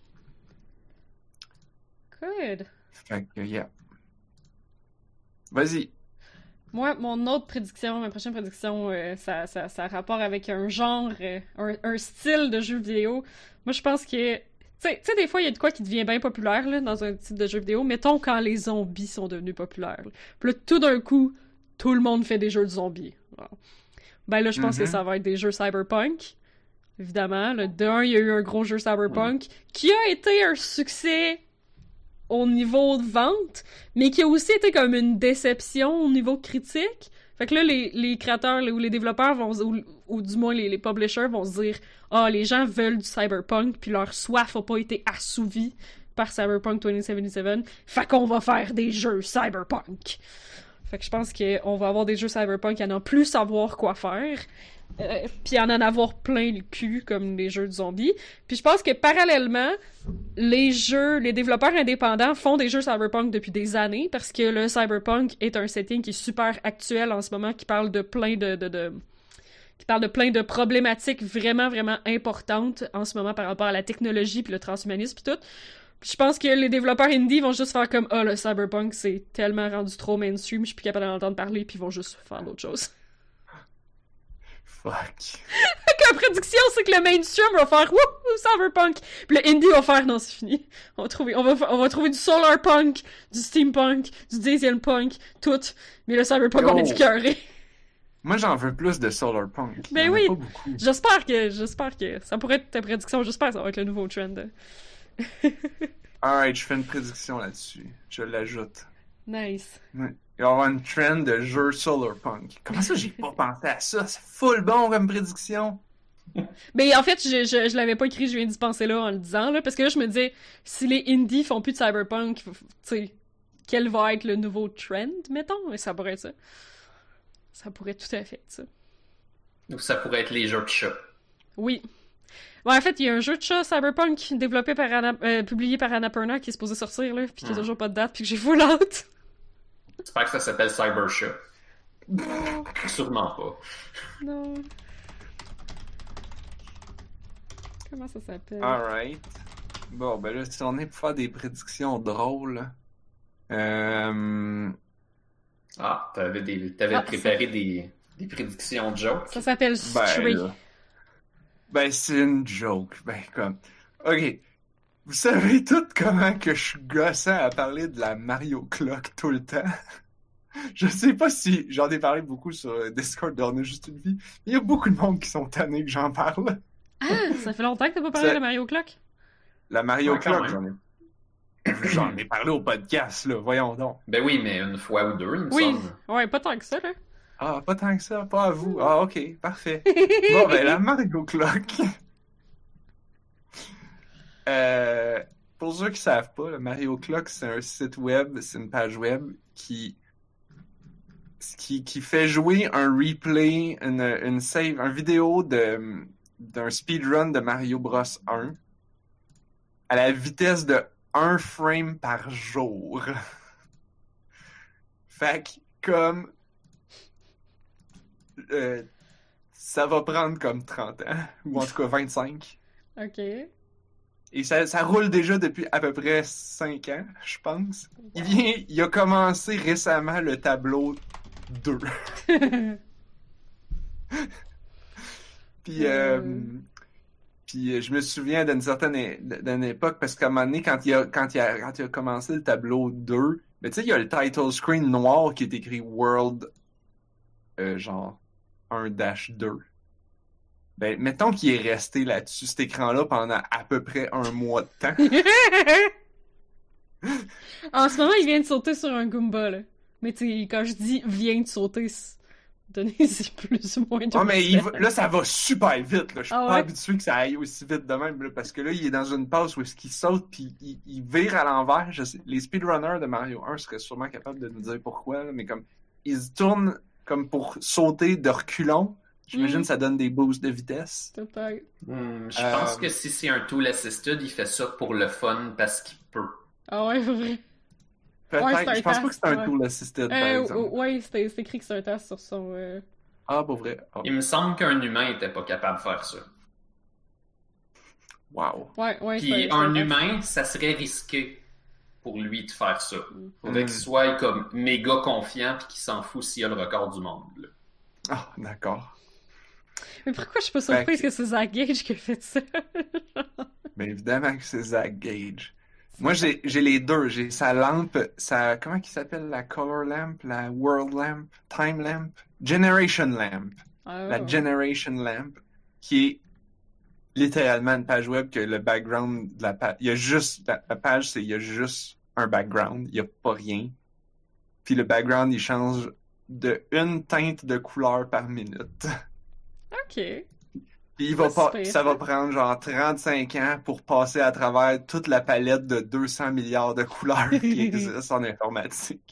Good. Fait que, yeah. Vas-y. Moi, mon autre prédiction, ma prochaine prédiction, euh, ça, ça, ça a rapport avec un genre, euh, un, un style de jeu vidéo. Moi, je pense que... Tu sais, tu sais, des fois, il y a de quoi qui devient bien populaire là, dans un type de jeu vidéo. Mettons quand les zombies sont devenus populaires. Là. Puis là, tout d'un coup, tout le monde fait des jeux de zombies. Alors, ben là, je pense Mhm. que ça va être des jeux cyberpunk. Évidemment. Là. D'un, il y a eu un gros jeu cyberpunk qui a été un succès au niveau de vente, mais qui a aussi été comme une déception au niveau critique. Fait que là, les, les créateurs là, ou les développeurs vont, ou, ou du moins les, les publishers vont se dire « Ah, les gens veulent du cyberpunk, puis leur soif a pas été assouvie par Cyberpunk vingt soixante-dix-sept, fait qu'on va faire des jeux cyberpunk. » Fait que je pense qu'on va avoir des jeux cyberpunk à n'en plus savoir quoi faire, euh, puis à en avoir plein le cul, comme les jeux de zombies. Puis je pense que parallèlement, les jeux, les développeurs indépendants font des jeux cyberpunk depuis des années, parce que le cyberpunk est un setting qui est super actuel en ce moment, qui parle de plein de... de, de qui parle de plein de problématiques vraiment, vraiment importantes en ce moment par rapport à la technologie, puis le transhumanisme, puis tout. Je pense que les développeurs indie vont juste faire comme « Ah, oh, le cyberpunk, c'est tellement rendu trop mainstream, je suis plus capable d'en entendre parler, puis ils vont juste faire d'autres choses. » Fuck. La prédiction, c'est que le mainstream va faire « Wouh, cyberpunk! » Puis le indie va faire « Non, c'est fini. On va trouver, on va, on va trouver du solarpunk, du steampunk, du dieselpunk, tout. Mais le cyberpunk, Yo. on est écœuré. » Moi, j'en veux plus de solarpunk. Ben Il y en a oui. pas beaucoup. J'espère que, j'espère que ça pourrait être ta prédiction. J'espère que ça va être le nouveau trend. Alright, je fais une prédiction là-dessus. Je l'ajoute. Nice. Ouais. Il va y avoir une trend de jeu solarpunk. Comment ça, j'ai pas pensé à ça? C'est full bon comme prédiction. Ben, en fait, je, je, je l'avais pas écrit, je viens d'y penser là en le disant, là, parce que là, je me disais, si les indies font plus de cyberpunk, tu sais, quel va être le nouveau trend, mettons? Et ça pourrait être ça. Ça pourrait tout à fait être ça. Ou ça pourrait être les jeux de chat. Oui. Ouais, en fait, il y a un jeu de chat cyberpunk développé par Anna, euh, publié par Annapurna qui est supposé sortir, là, pis qui a toujours pas de date, pis que j'ai full out. J'espère que ça s'appelle Cyber Chat. Sûrement pas. Non. Comment ça s'appelle? Alright. Bon, ben là, si on est pour faire des prédictions drôles... Euh... Ah, t'avais, des, t'avais Ah, préparé des, des prédictions de jokes. Ça s'appelle Ben, Stray. là. Ben, c'est une joke. Ben, comme... Ok. Vous savez tout comment que je suis gossant à parler de la Mario Clock tout le temps? Je sais pas si j'en ai parlé beaucoup sur Discord, on a juste une vie. Il y a beaucoup de monde qui sont tannés que j'en parle. Ah, ça fait longtemps que t'as pas parlé Ça- de Mario Clock? La Mario Ouais, quand Clock, j'en ai... J'en ai parlé au podcast, là. Voyons donc. Ben oui, mais une fois ou deux, il me Oui, semble. ouais, pas tant que ça, là. Ah, pas tant que ça, pas à vous. Ah, ok, parfait. Bon, ben, la Mario Clock. euh, pour ceux qui savent pas, le Mario Clock, c'est un site web, c'est une page web qui, qui, qui fait jouer un replay, une, une save, un vidéo de, d'un speedrun de Mario Bros un à la vitesse de un frame par jour. Fait que, comme, euh, ça va prendre comme trente ans, ou en tout cas vingt-cinq. Ok. Et ça, ça roule déjà depuis à peu près cinq ans, je pense. Il vient, il a commencé récemment le tableau deux. Puis, euh, puis euh, je me souviens d'une certaine é- d'une époque, parce qu'à un moment donné, quand il a, quand il a, quand il a commencé le tableau deux, mais tu sais, il y a le title screen noir qui est écrit World, euh, genre un deux. Ben, mettons qu'il est resté là-dessus, cet écran-là, pendant à peu près un mois de temps. En ce moment, il vient de sauter sur un Goomba, là. Mais tu sais, quand je dis vient de sauter, c'est... donnez-y plus ou moins de Ah, mais il respect. va- là, ça va super vite. Là. Je suis Ah pas ouais? habitué que ça aille aussi vite de même. Là, parce que là, il est dans une passe où est-ce qu'il saute puis il, il vire à l'envers. Je sais, les speedrunners de Mario un seraient sûrement capables de nous dire pourquoi. Là, mais comme ils se tournent comme pour sauter de reculons. J'imagine Mm. que ça donne des boosts de vitesse. Peut-être. Hmm, je Euh, pense que si c'est un tool assisted, il fait ça pour le fun parce qu'il peut. Ah ouais, vrai. Peut-être. Ouais, c'est un je pense pas que test, c'est un ouais. tool assisted, par Euh, exemple. ouais, c'est c'est écrit que c'est un test sur son... euh, Ah, pour vrai. Oh, Il me semble qu'un humain était pas capable de faire ça. wow. Ouais, ouais, Puis c'est un c'est humain, ça serait risqué pour lui de faire ça. Faudrait Mm. qu'il soit comme méga confiant puis qu'il s'en fout s'il a le record du monde. là. Ah, d'accord. Mais pourquoi je suis pas surprise Fait que c'est Zach Gage qui a fait ça? Mais évidemment que c'est Zach Gage. Moi, j'ai j'ai les deux. J'ai sa lampe, sa... Comment il s'appelle? La Color Lamp? La World Lamp? Time Lamp? Generation Lamp. Ah, La Generation Lamp, qui est littéralement une page web que le background de la page... Il y a juste... La, la page, c'est... Il y a juste un background. Il n'y a pas rien. Puis le background, il change de une teinte de couleur par minute. Ok. Puis il va Pas pas, super. ça va prendre genre trente-cinq ans pour passer à travers toute la palette de deux cents milliards de couleurs qui existent en informatique.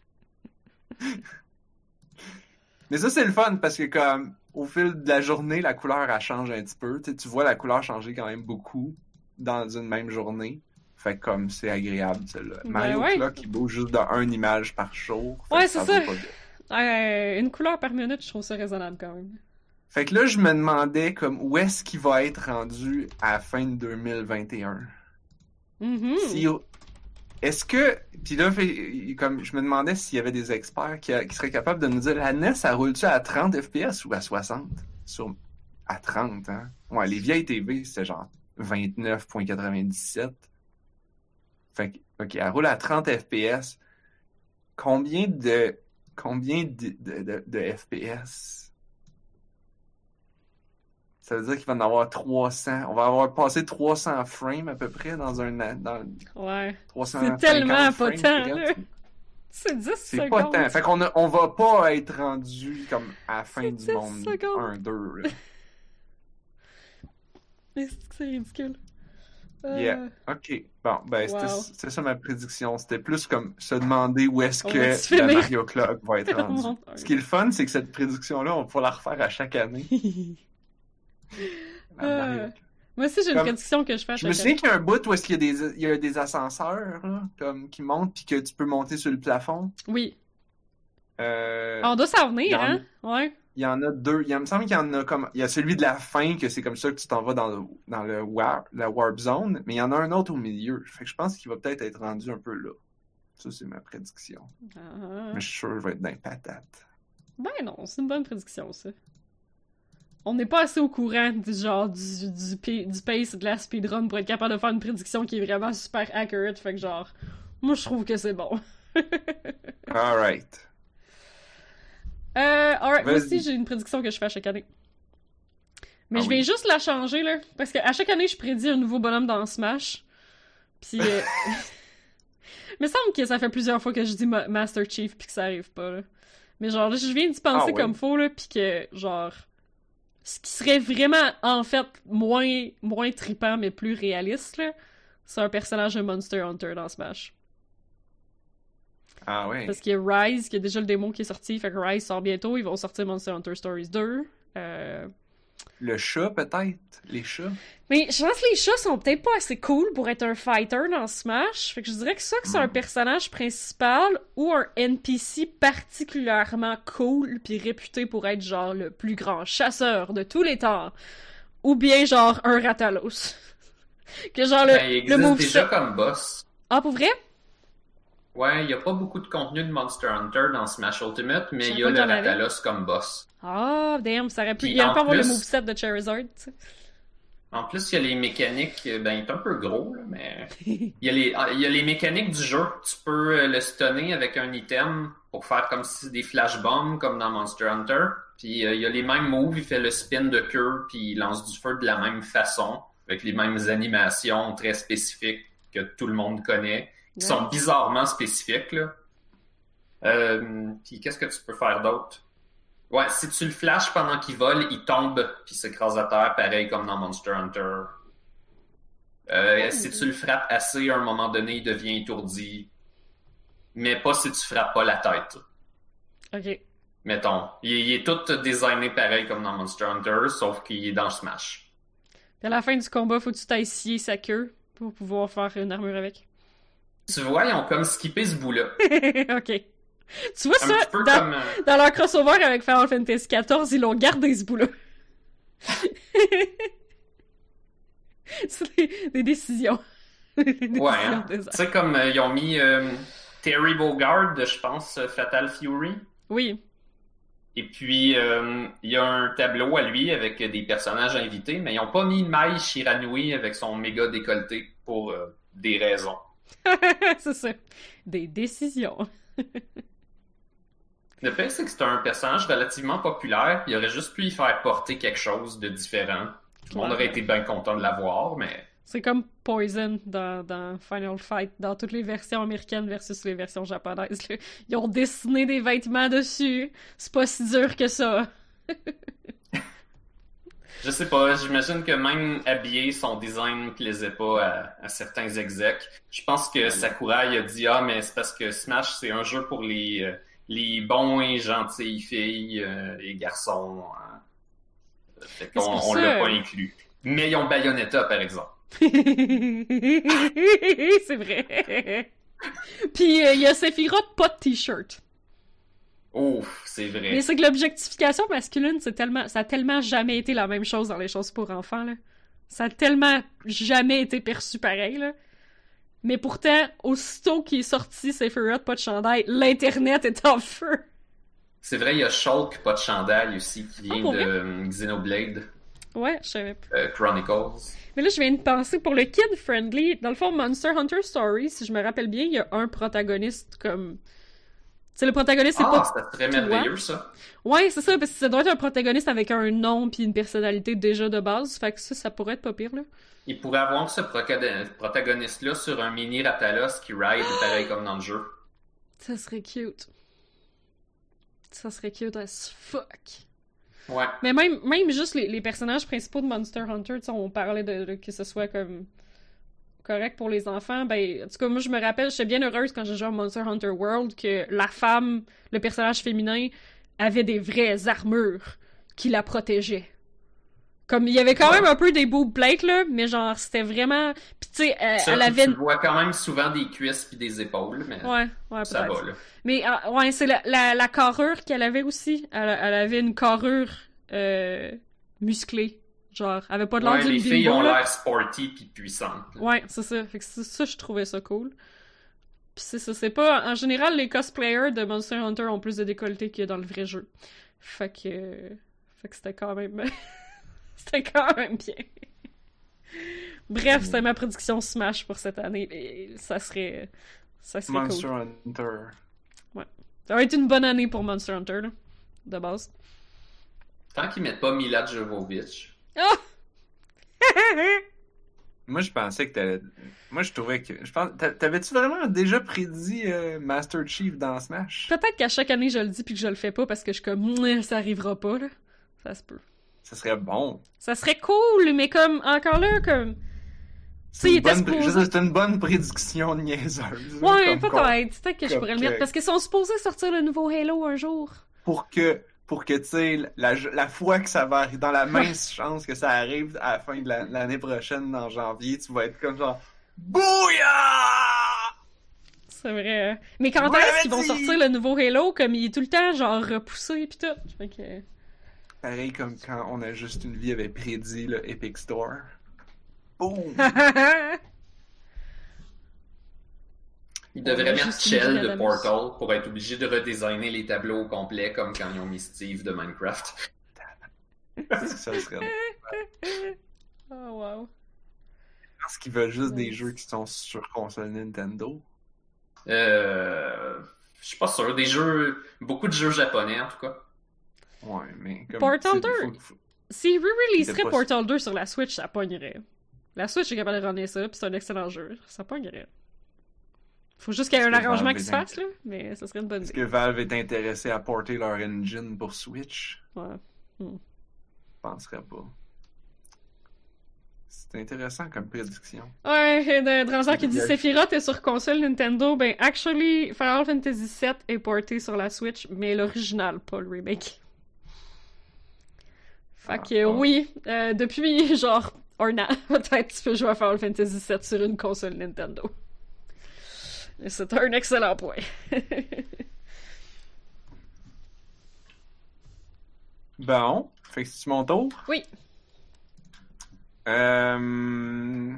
Mais ça, c'est le fun parce que comme au fil de la journée, la couleur, elle change un petit peu. Tu sais, tu vois la couleur changer quand même beaucoup dans une même journée. Fait que comme c'est agréable, celle-là. Ben Mario ouais. Clock, il bouge juste de une image par jour. Fait Ouais, que c'est va ça. pas vite. Euh, une couleur par minute, je trouve ça raisonnable quand même. Fait que là, je me demandais comme où est-ce qu'il va être rendu à la fin de deux mille vingt et un. Mhm. Si, est-ce que, puis là, fait- comme je me demandais s'il y avait des experts qui, qui seraient capables de nous dire la N E S, ça roule-tu à trente F P S ou à soixante? Sur, à trente, hein? Ouais, les vieilles T V, c'était genre vingt-neuf virgule quatre-vingt-dix-sept. Fait que, ok, elle roule à trente F P S. Combien de, combien de, de, de, de F P S? Ça veut dire qu'il va en avoir trois cents. On va avoir passé trois cents frames à peu près dans un... Dans Ouais. trois cent C'est tellement pas frames, tant, regarde, là. tu sais. C'est dix C'est secondes. pas tant. Fait qu'on a, on va pas être rendu comme à la fin C'est du dix monde secondes. un deux. Là. Mais c'est que c'est ridicule. Euh, Yeah. OK. Bon, ben, c'était, Wow. c'était ça ma prédiction. C'était plus comme se demander où est-ce On va-tu que la finir? Mario Clock va être Oh mon rendu. Dieu. Ce qui est le fun, c'est que cette prédiction-là, on va pouvoir la refaire à chaque année. La Euh, Mario Clock. Moi aussi, j'ai une Comme- prédiction que je fais à Je me chaque souviens année. qu'il y a un bout où est-ce qu'il y a des, il y a des ascenseurs là, comme, qui montent puis que tu peux monter sur le plafond. Oui. Euh, On doit s'en il venir, y en- hein? Ouais. Il y en a deux. Il me semble qu'il y en a comme. Il y a celui de la fin, que c'est comme ça que tu t'en vas dans, le, dans le warp, la warp zone, mais il y en a un autre au milieu. Fait que je pense qu'il va peut-être être rendu un peu là. Ça, c'est ma prédiction. Ah. Mais je suis sûr que je vais être dans les patates. Ben non, c'est une bonne prédiction, ça. On n'est pas assez au courant du genre du, du, pi- du pace de la speedrun pour être capable de faire une prédiction qui est vraiment super accurate. Fait que genre, moi je trouve que c'est bon. Alright. Euh, alright, moi Vas-y. aussi j'ai une prédiction que je fais à chaque année. Mais Ah je vais oui. juste la changer, là. Parce qu'à chaque année, je prédis un nouveau bonhomme dans Smash. Puis. Euh... Mais il semble que ça fait plusieurs fois que je dis Ma- Master Chief puis que ça arrive pas, là. Mais genre, là, je viens d'y penser Ah ouais. comme faux, là, puis que, genre. Ce qui serait vraiment, en fait, moins, moins trippant, mais plus réaliste, là, c'est un personnage de Monster Hunter dans Smash. Ah ouais. Parce qu'il y a Rise, qui a déjà le démo qui est sorti, fait que Rise sort bientôt, ils vont sortir Monster Hunter Stories deux. Euh... Le chat, peut-être. Les chats. Mais je pense que les chats sont peut-être pas assez cool pour être un fighter dans Smash, fait que je dirais que soit que c'est un Mm. personnage principal ou un N P C particulièrement cool puis réputé pour être genre le plus grand chasseur de tous les temps, ou bien genre un Ratalos. Que genre le, Ben, il le existe moveset- déjà comme boss. Ah, pour vrai? Ouais, il n'y a pas beaucoup de contenu de Monster Hunter dans Smash Ultimate, mais Je il savais y a pas le qu'il y en avait. Ratalos comme boss. Ah, damn, ça aurait pu... Puis Il aurait en pu avoir le plus- moveset de Charizard, tu sais. En plus, il y a les mécaniques, ben il est un peu gros, là, mais il y a les, il y a les mécaniques du jeu. Tu peux euh, le stunner avec un item pour faire comme si des flash bombs comme dans Monster Hunter. Puis euh, il y a les mêmes moves, il fait le spin de queue, puis il lance du feu de la même façon, avec les mêmes animations très spécifiques que tout le monde connaît, qui sont Ouais. bizarrement spécifiques, là. Euh, puis qu'est-ce que tu peux faire d'autre? Ouais, si tu le flashes pendant qu'il vole, il tombe puis s'écrase à terre, pareil comme dans Monster Hunter. Euh, Oh. Si tu le frappes assez, à un moment donné, il devient étourdi. Mais pas si tu frappes pas la tête. Ok. Mettons. Il, il est tout designé pareil comme dans Monster Hunter, sauf qu'il est dans Smash. Puis à la fin du combat, faut que tu t'ailles scier sa queue pour pouvoir faire une armure avec. Tu vois, ils ont comme skippé ce bout-là. Ok. Tu vois Un ça, petit peu dans, comme... euh, dans leur crossover avec Final Fantasy quatorze, ils l'ont gardé ce bout-là. C'est des, des décisions. Des décisions Ouais, hein. de design. Tu sais, comme euh, ils ont mis euh, Terry Bogard de, je pense, euh, Fatal Fury. Oui. Et puis, euh, il y a un tableau à lui avec des personnages invités, mais ils n'ont pas mis Mai Shiranui avec son méga décolleté pour euh, des raisons. C'est ça. Des décisions. Le fait, c'est que c'est un personnage relativement populaire, puis il aurait juste pu y faire porter quelque chose de différent. Tout le monde aurait été bien content de l'avoir, mais C'est comme Poison dans, dans Final Fight, dans toutes les versions américaines versus les versions japonaises. Là. Ils ont dessiné des vêtements dessus. C'est pas si dur que ça. Je sais pas, j'imagine que même habillé, son design plaisait pas à, à certains execs. Je pense que Sakurai a dit « Ah, mais c'est parce que Smash, c'est un jeu pour les, euh, les bons et gentilles filles euh, et garçons. Hein. » Fait qu'on on l'a pas inclus. Mais ils ont Bayonetta, par exemple. C'est vrai. Puis il euh, y a Sephiroth, pas de t-shirt. Ouf, c'est vrai. Mais c'est que l'objectification masculine, c'est tellement, ça a tellement jamais été la même chose dans les choses pour enfants, là. Ça a tellement jamais été perçu pareil, là. Mais pourtant, aussitôt qu'il est sorti Sephiroth, pas de chandail, l'Internet est en feu. C'est vrai, il y a Shulk, pas de chandail aussi, qui vient oh, de euh, Xenoblade. Ouais, je savais pas. Euh, Chronicles. Mais là, je viens de penser, pour le kid-friendly, dans le fond, Monster Hunter Story, si je me rappelle bien, il y a un protagoniste comme... C'est le protagoniste, c'est ah, pas. Ah, c'est très merveilleux, ça. Ouais, c'est ça, parce que ça doit être un protagoniste avec un nom pis une personnalité déjà de base. Fait que ça, ça pourrait être pas pire, là. Il pourrait avoir ce protagoniste-là sur un mini Ratalos qui ride pareil comme dans le jeu. Ça serait cute. Ça serait cute as fuck. Ouais. Mais même, même juste les, les personnages principaux de Monster Hunter, tu sais, on parlait de, de que ce soit comme correct pour les enfants, ben, en tout cas, moi, je me rappelle, j'étais bien heureuse quand j'ai joué à Monster Hunter World que la femme, le personnage féminin, avait des vraies armures qui la protégeaient. Comme, il y avait quand ouais. même un peu des boob plates, là, mais genre, c'était vraiment... Pis tu sais, elle, ça, elle avait... Tu vois quand même souvent des cuisses pis des épaules, mais ouais, ouais, ça peut-être. va, là. Mais, euh, ouais, c'est la, la, la carrure qu'elle avait aussi. Elle, elle avait une carrure euh, musclée. Genre, elle avait pas de l'air ouais, d'une les bimbo, filles ont là. l'air sporty pis puissantes. Là. Ouais, c'est ça. Fait que ça, ça, je trouvais ça cool. Pis c'est ça, c'est pas... En général, les cosplayers de Monster Hunter ont plus de décolleté que dans le vrai jeu. Fait que... Fait que c'était quand même... c'était quand même bien. Bref, c'était ma prédiction Smash pour cette année. Et ça serait... Ça serait Monster cool. Hunter. Ouais. Ça va être une bonne année pour Monster Hunter, là. De base. Tant qu'ils mettent pas Mila Jovovich. Oh! Moi, je pensais que t'allais... Moi, je trouvais que... Je pense... T'avais-tu vraiment déjà prédit euh, Master Chief dans Smash? Peut-être qu'à chaque année, je le dis puis que je le fais pas parce que je suis comme... Ça arrivera pas, là. Ça se peut. Ça serait bon. Ça serait cool, mais comme... Encore là, comme... C'est une, bonne... supposé... c'est une bonne prédiction niaiseuse. Ouais, peut-être. Peut-être que je pourrais que... le mettre. Parce qu'ils sont supposés sortir le nouveau Halo un jour. Pour que... Pour que, tu sais, la, la fois que ça va arriver, dans la mince chance que ça arrive à la fin de la, l'année prochaine, en janvier, tu vas être comme genre Bouya! C'est vrai. Mais quand ouais, est-ce qu'ils vont sortir le nouveau Halo, comme il est tout le temps, genre, repoussé pis tout? Fait que... Pareil comme quand On a juste une vie avait prédit le Epic Store. Boum! Ils devraient mettre Shell de Portal pour être obligés de redesigner les tableaux au complet comme quand ils ont mis Steve de Minecraft. Ça serait... Oh wow. Est-ce qu'ils veulent juste nice. Des jeux qui sont sur console Nintendo? Euh... Je suis pas sûr. Des jeux... Beaucoup de jeux japonais, en tout cas. Ouais, mais... Comme Portal deux? Faut... Faut... S'ils re-releaseraient pas... Portal deux sur la Switch, ça pognerait. La Switch est capable de runner ça, pis c'est un excellent jeu. Ça pognerait. Faut juste qu'il y ait un arrangement qui se fasse, là, mais ça serait une bonne idée. Est-ce que Valve est intéressé à porter leur engine pour Switch? Ouais. Hmm. Je penserais pas. C'est intéressant comme prédiction. Ouais, de Dranzer qui dit Sephiroth est sur console Nintendo. Ben, actually, Final Fantasy sept est porté sur la Switch, mais l'original, pas le remake. Fait que ah, oui, euh, depuis genre un an, peut-être tu peux jouer à Final Fantasy sept sur une console Nintendo. C'est un excellent point. Bon, fait que c'est mon tour? Oui. Euh...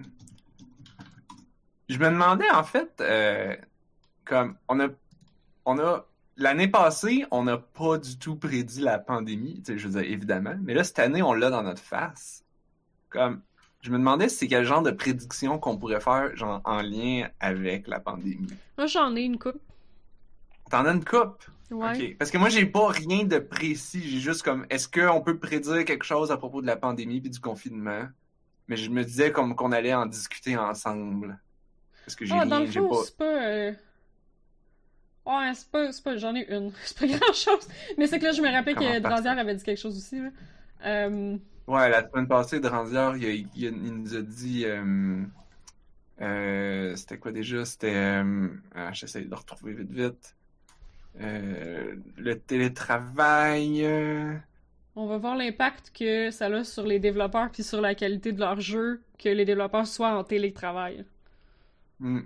Je me demandais en fait, euh, comme on a, on a l'année passée, on n'a pas du tout prédit la pandémie, tu sais, je veux dire évidemment, mais là cette année on l'a dans notre face. Comme je me demandais si c'est quel genre de prédiction qu'on pourrait faire genre en lien avec la pandémie. Moi j'en ai une coupe. T'en as une coupe? Ouais. Okay. Parce que moi j'ai pas rien de précis, j'ai juste comme est-ce qu'on peut prédire quelque chose à propos de la pandémie puis du confinement? mais je me disais comme qu'on allait en discuter ensemble. Parce que j'ai Ah, rien, dans le j'ai fond, pas... c'est pas... euh, Ouais, c'est pas, c'est pas... J'en ai une. C'est pas grand-chose. Mais c'est que là, je me rappelle Comment que faire Drazier ça? avait dit quelque chose aussi, là. Euh... Ouais, la semaine passée, Dranzier, il, a- il, a- il nous a dit... euh, euh, c'était quoi déjà? C'était... euh, ah, j'essaie de le retrouver vite, vite. Euh, le télétravail... euh, On va voir l'impact que ça a sur les développeurs puis sur la qualité de leur jeu, que les développeurs soient en télétravail. hmm,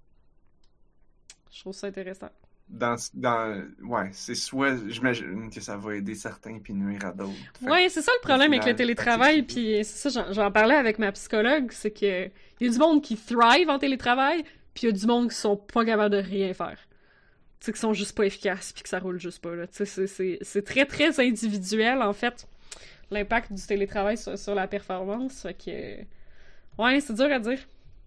Je trouve ça intéressant. dans, dans... Ouais, c'est soit... J'imagine que ça va aider certains puis nuire à d'autres. Fait Ouais, c'est ça le problème au avec le final, télétravail, c'est- puis c'est ça, j'en, j'en parlais avec ma psychologue, c'est que il y a du monde qui thrive en télétravail, puis il y a du monde qui sont pas capables de rien faire. Tu sais, qui sont juste pas efficaces, puis que ça roule juste pas, là. Tu sais, c'est, c'est, c'est très, très individuel, en fait, l'impact du télétravail sur, sur la performance, fait que... Ouais, c'est dur à dire.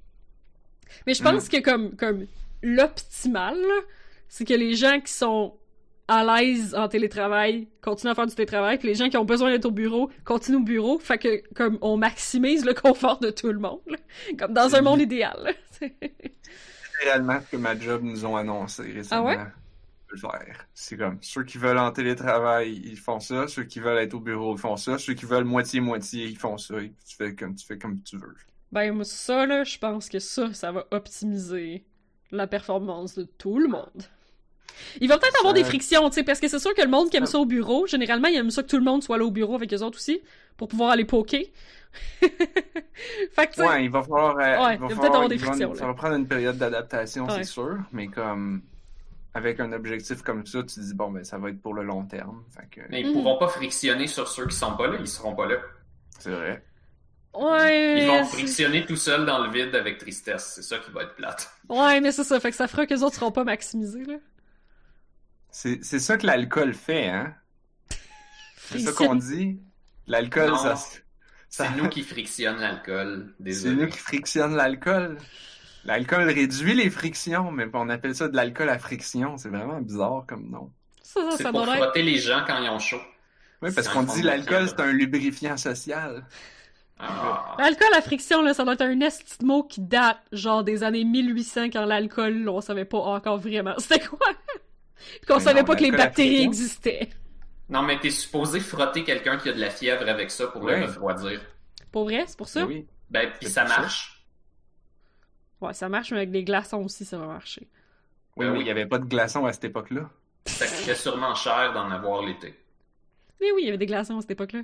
Mais je pense Mm. que comme, comme l'optimal, là, c'est que les gens qui sont à l'aise en télétravail continuent à faire du télétravail, puis les gens qui ont besoin d'être au bureau continuent au bureau, fait que comme on maximise le confort de tout le monde, là. Comme dans C'est un monde li- idéal. Là. Réellement ce que ma job nous ont annoncé récemment. Ah ouais? De faire. C'est comme, ceux qui veulent en télétravail, ils font ça. Ceux qui veulent être au bureau, ils font ça. Ceux qui veulent moitié-moitié, ils font ça. Et tu fais comme tu fais comme tu veux. Ben moi ça là, je pense que ça, ça va optimiser la performance de tout le monde. Il va peut-être avoir Ça- des frictions, tu sais, parce que c'est sûr que le monde qui aime ça au bureau, généralement, il aime ça que tout le monde soit là au bureau avec eux autres aussi, pour pouvoir aller poker. Fait que, tu sais, Ouais, il va falloir. euh, Ouais, il va il va peut-être falloir- avoir des il va- frictions, là. Ça va prendre une période d'adaptation, Ouais. c'est sûr. Mais comme, avec un objectif comme ça, tu dis, bon, ben, ça va être pour le long terme. Fait que, Mais ils Mhm. pourront pas frictionner sur ceux qui sont pas là, ils seront pas là. c'est vrai. ouais, Ils vont c'est- frictionner tout seuls dans le vide avec tristesse. C'est ça qui va être plate. ouais, mais c'est ça, fait que ça fera que les autres seront pas maximisés, là. C'est c'est ça que l'alcool fait, hein? C'est ça qu'on dit. L'alcool, Non. ça. ça- C'est nous qui frictionnent l'alcool. C'est Désolé. nous qui frictionnent l'alcool. L'alcool réduit les frictions, mais on appelle ça de l'alcool à friction. C'est vraiment bizarre comme nom. Ça, ça, C'est ça pour doit être... frotter les gens quand ils ont chaud. Oui, parce C'est qu'on un dit fond l'alcool, de c'est un lubrifiant social. Ah. L'alcool à friction, là, ça doit être un esti de mot qui date, genre, des années mille huit cents, quand l'alcool, là, on savait pas encore vraiment c'était quoi. Puis qu'on Mais savait non, pas que les l'alcool à bactéries friction. existaient. Non, mais t'es supposé frotter quelqu'un qui a de la fièvre avec ça pour le Ouais. refroidir. Pour vrai, c'est pour ça? Oui. Ben, puis C'est ça pour ça. marche. Ouais, ça marche, mais avec des glaçons aussi, ça va marcher. Oui, Ben oui, oui. il n'y avait pas de glaçons à cette époque-là. Ça coûterait sûrement cher d'en avoir l'été. Oui, oui, il y avait des glaçons à cette époque-là.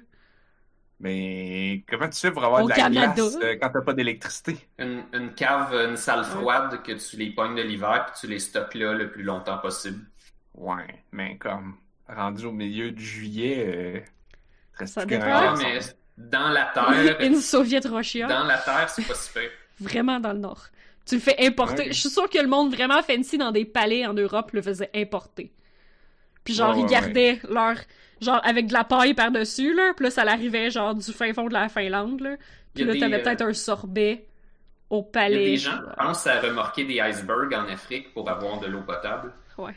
Mais comment tu fais pour avoir Au de la Canada. glace euh, quand t'as pas d'électricité? Une, une cave, une salle froide que tu les pognes de l'hiver puis tu les stockes là le plus longtemps possible. Ouais, mais comme rendu au milieu de juillet, euh, reste Ça plus qu'un dépend. Ouais, glaçon. mais dans la terre, Une Soviet Russia, dans la terre, c'est pas si pire. vraiment dans le nord. Tu le fais importer. Ouais. Je suis sûre que le monde vraiment fancy dans des palais en Europe le faisait importer. Puis genre, Ouais, ils ouais, gardaient leur... Genre, avec de la paille par-dessus, là. Puis là, ça l'arrivait, genre, du fin fond de la Finlande, là. Puis Il y a là, des, t'avais euh, peut-être un sorbet au Il y a palais. des gens qui pensent à remorquer des icebergs en Afrique pour avoir de l'eau potable. Ouais.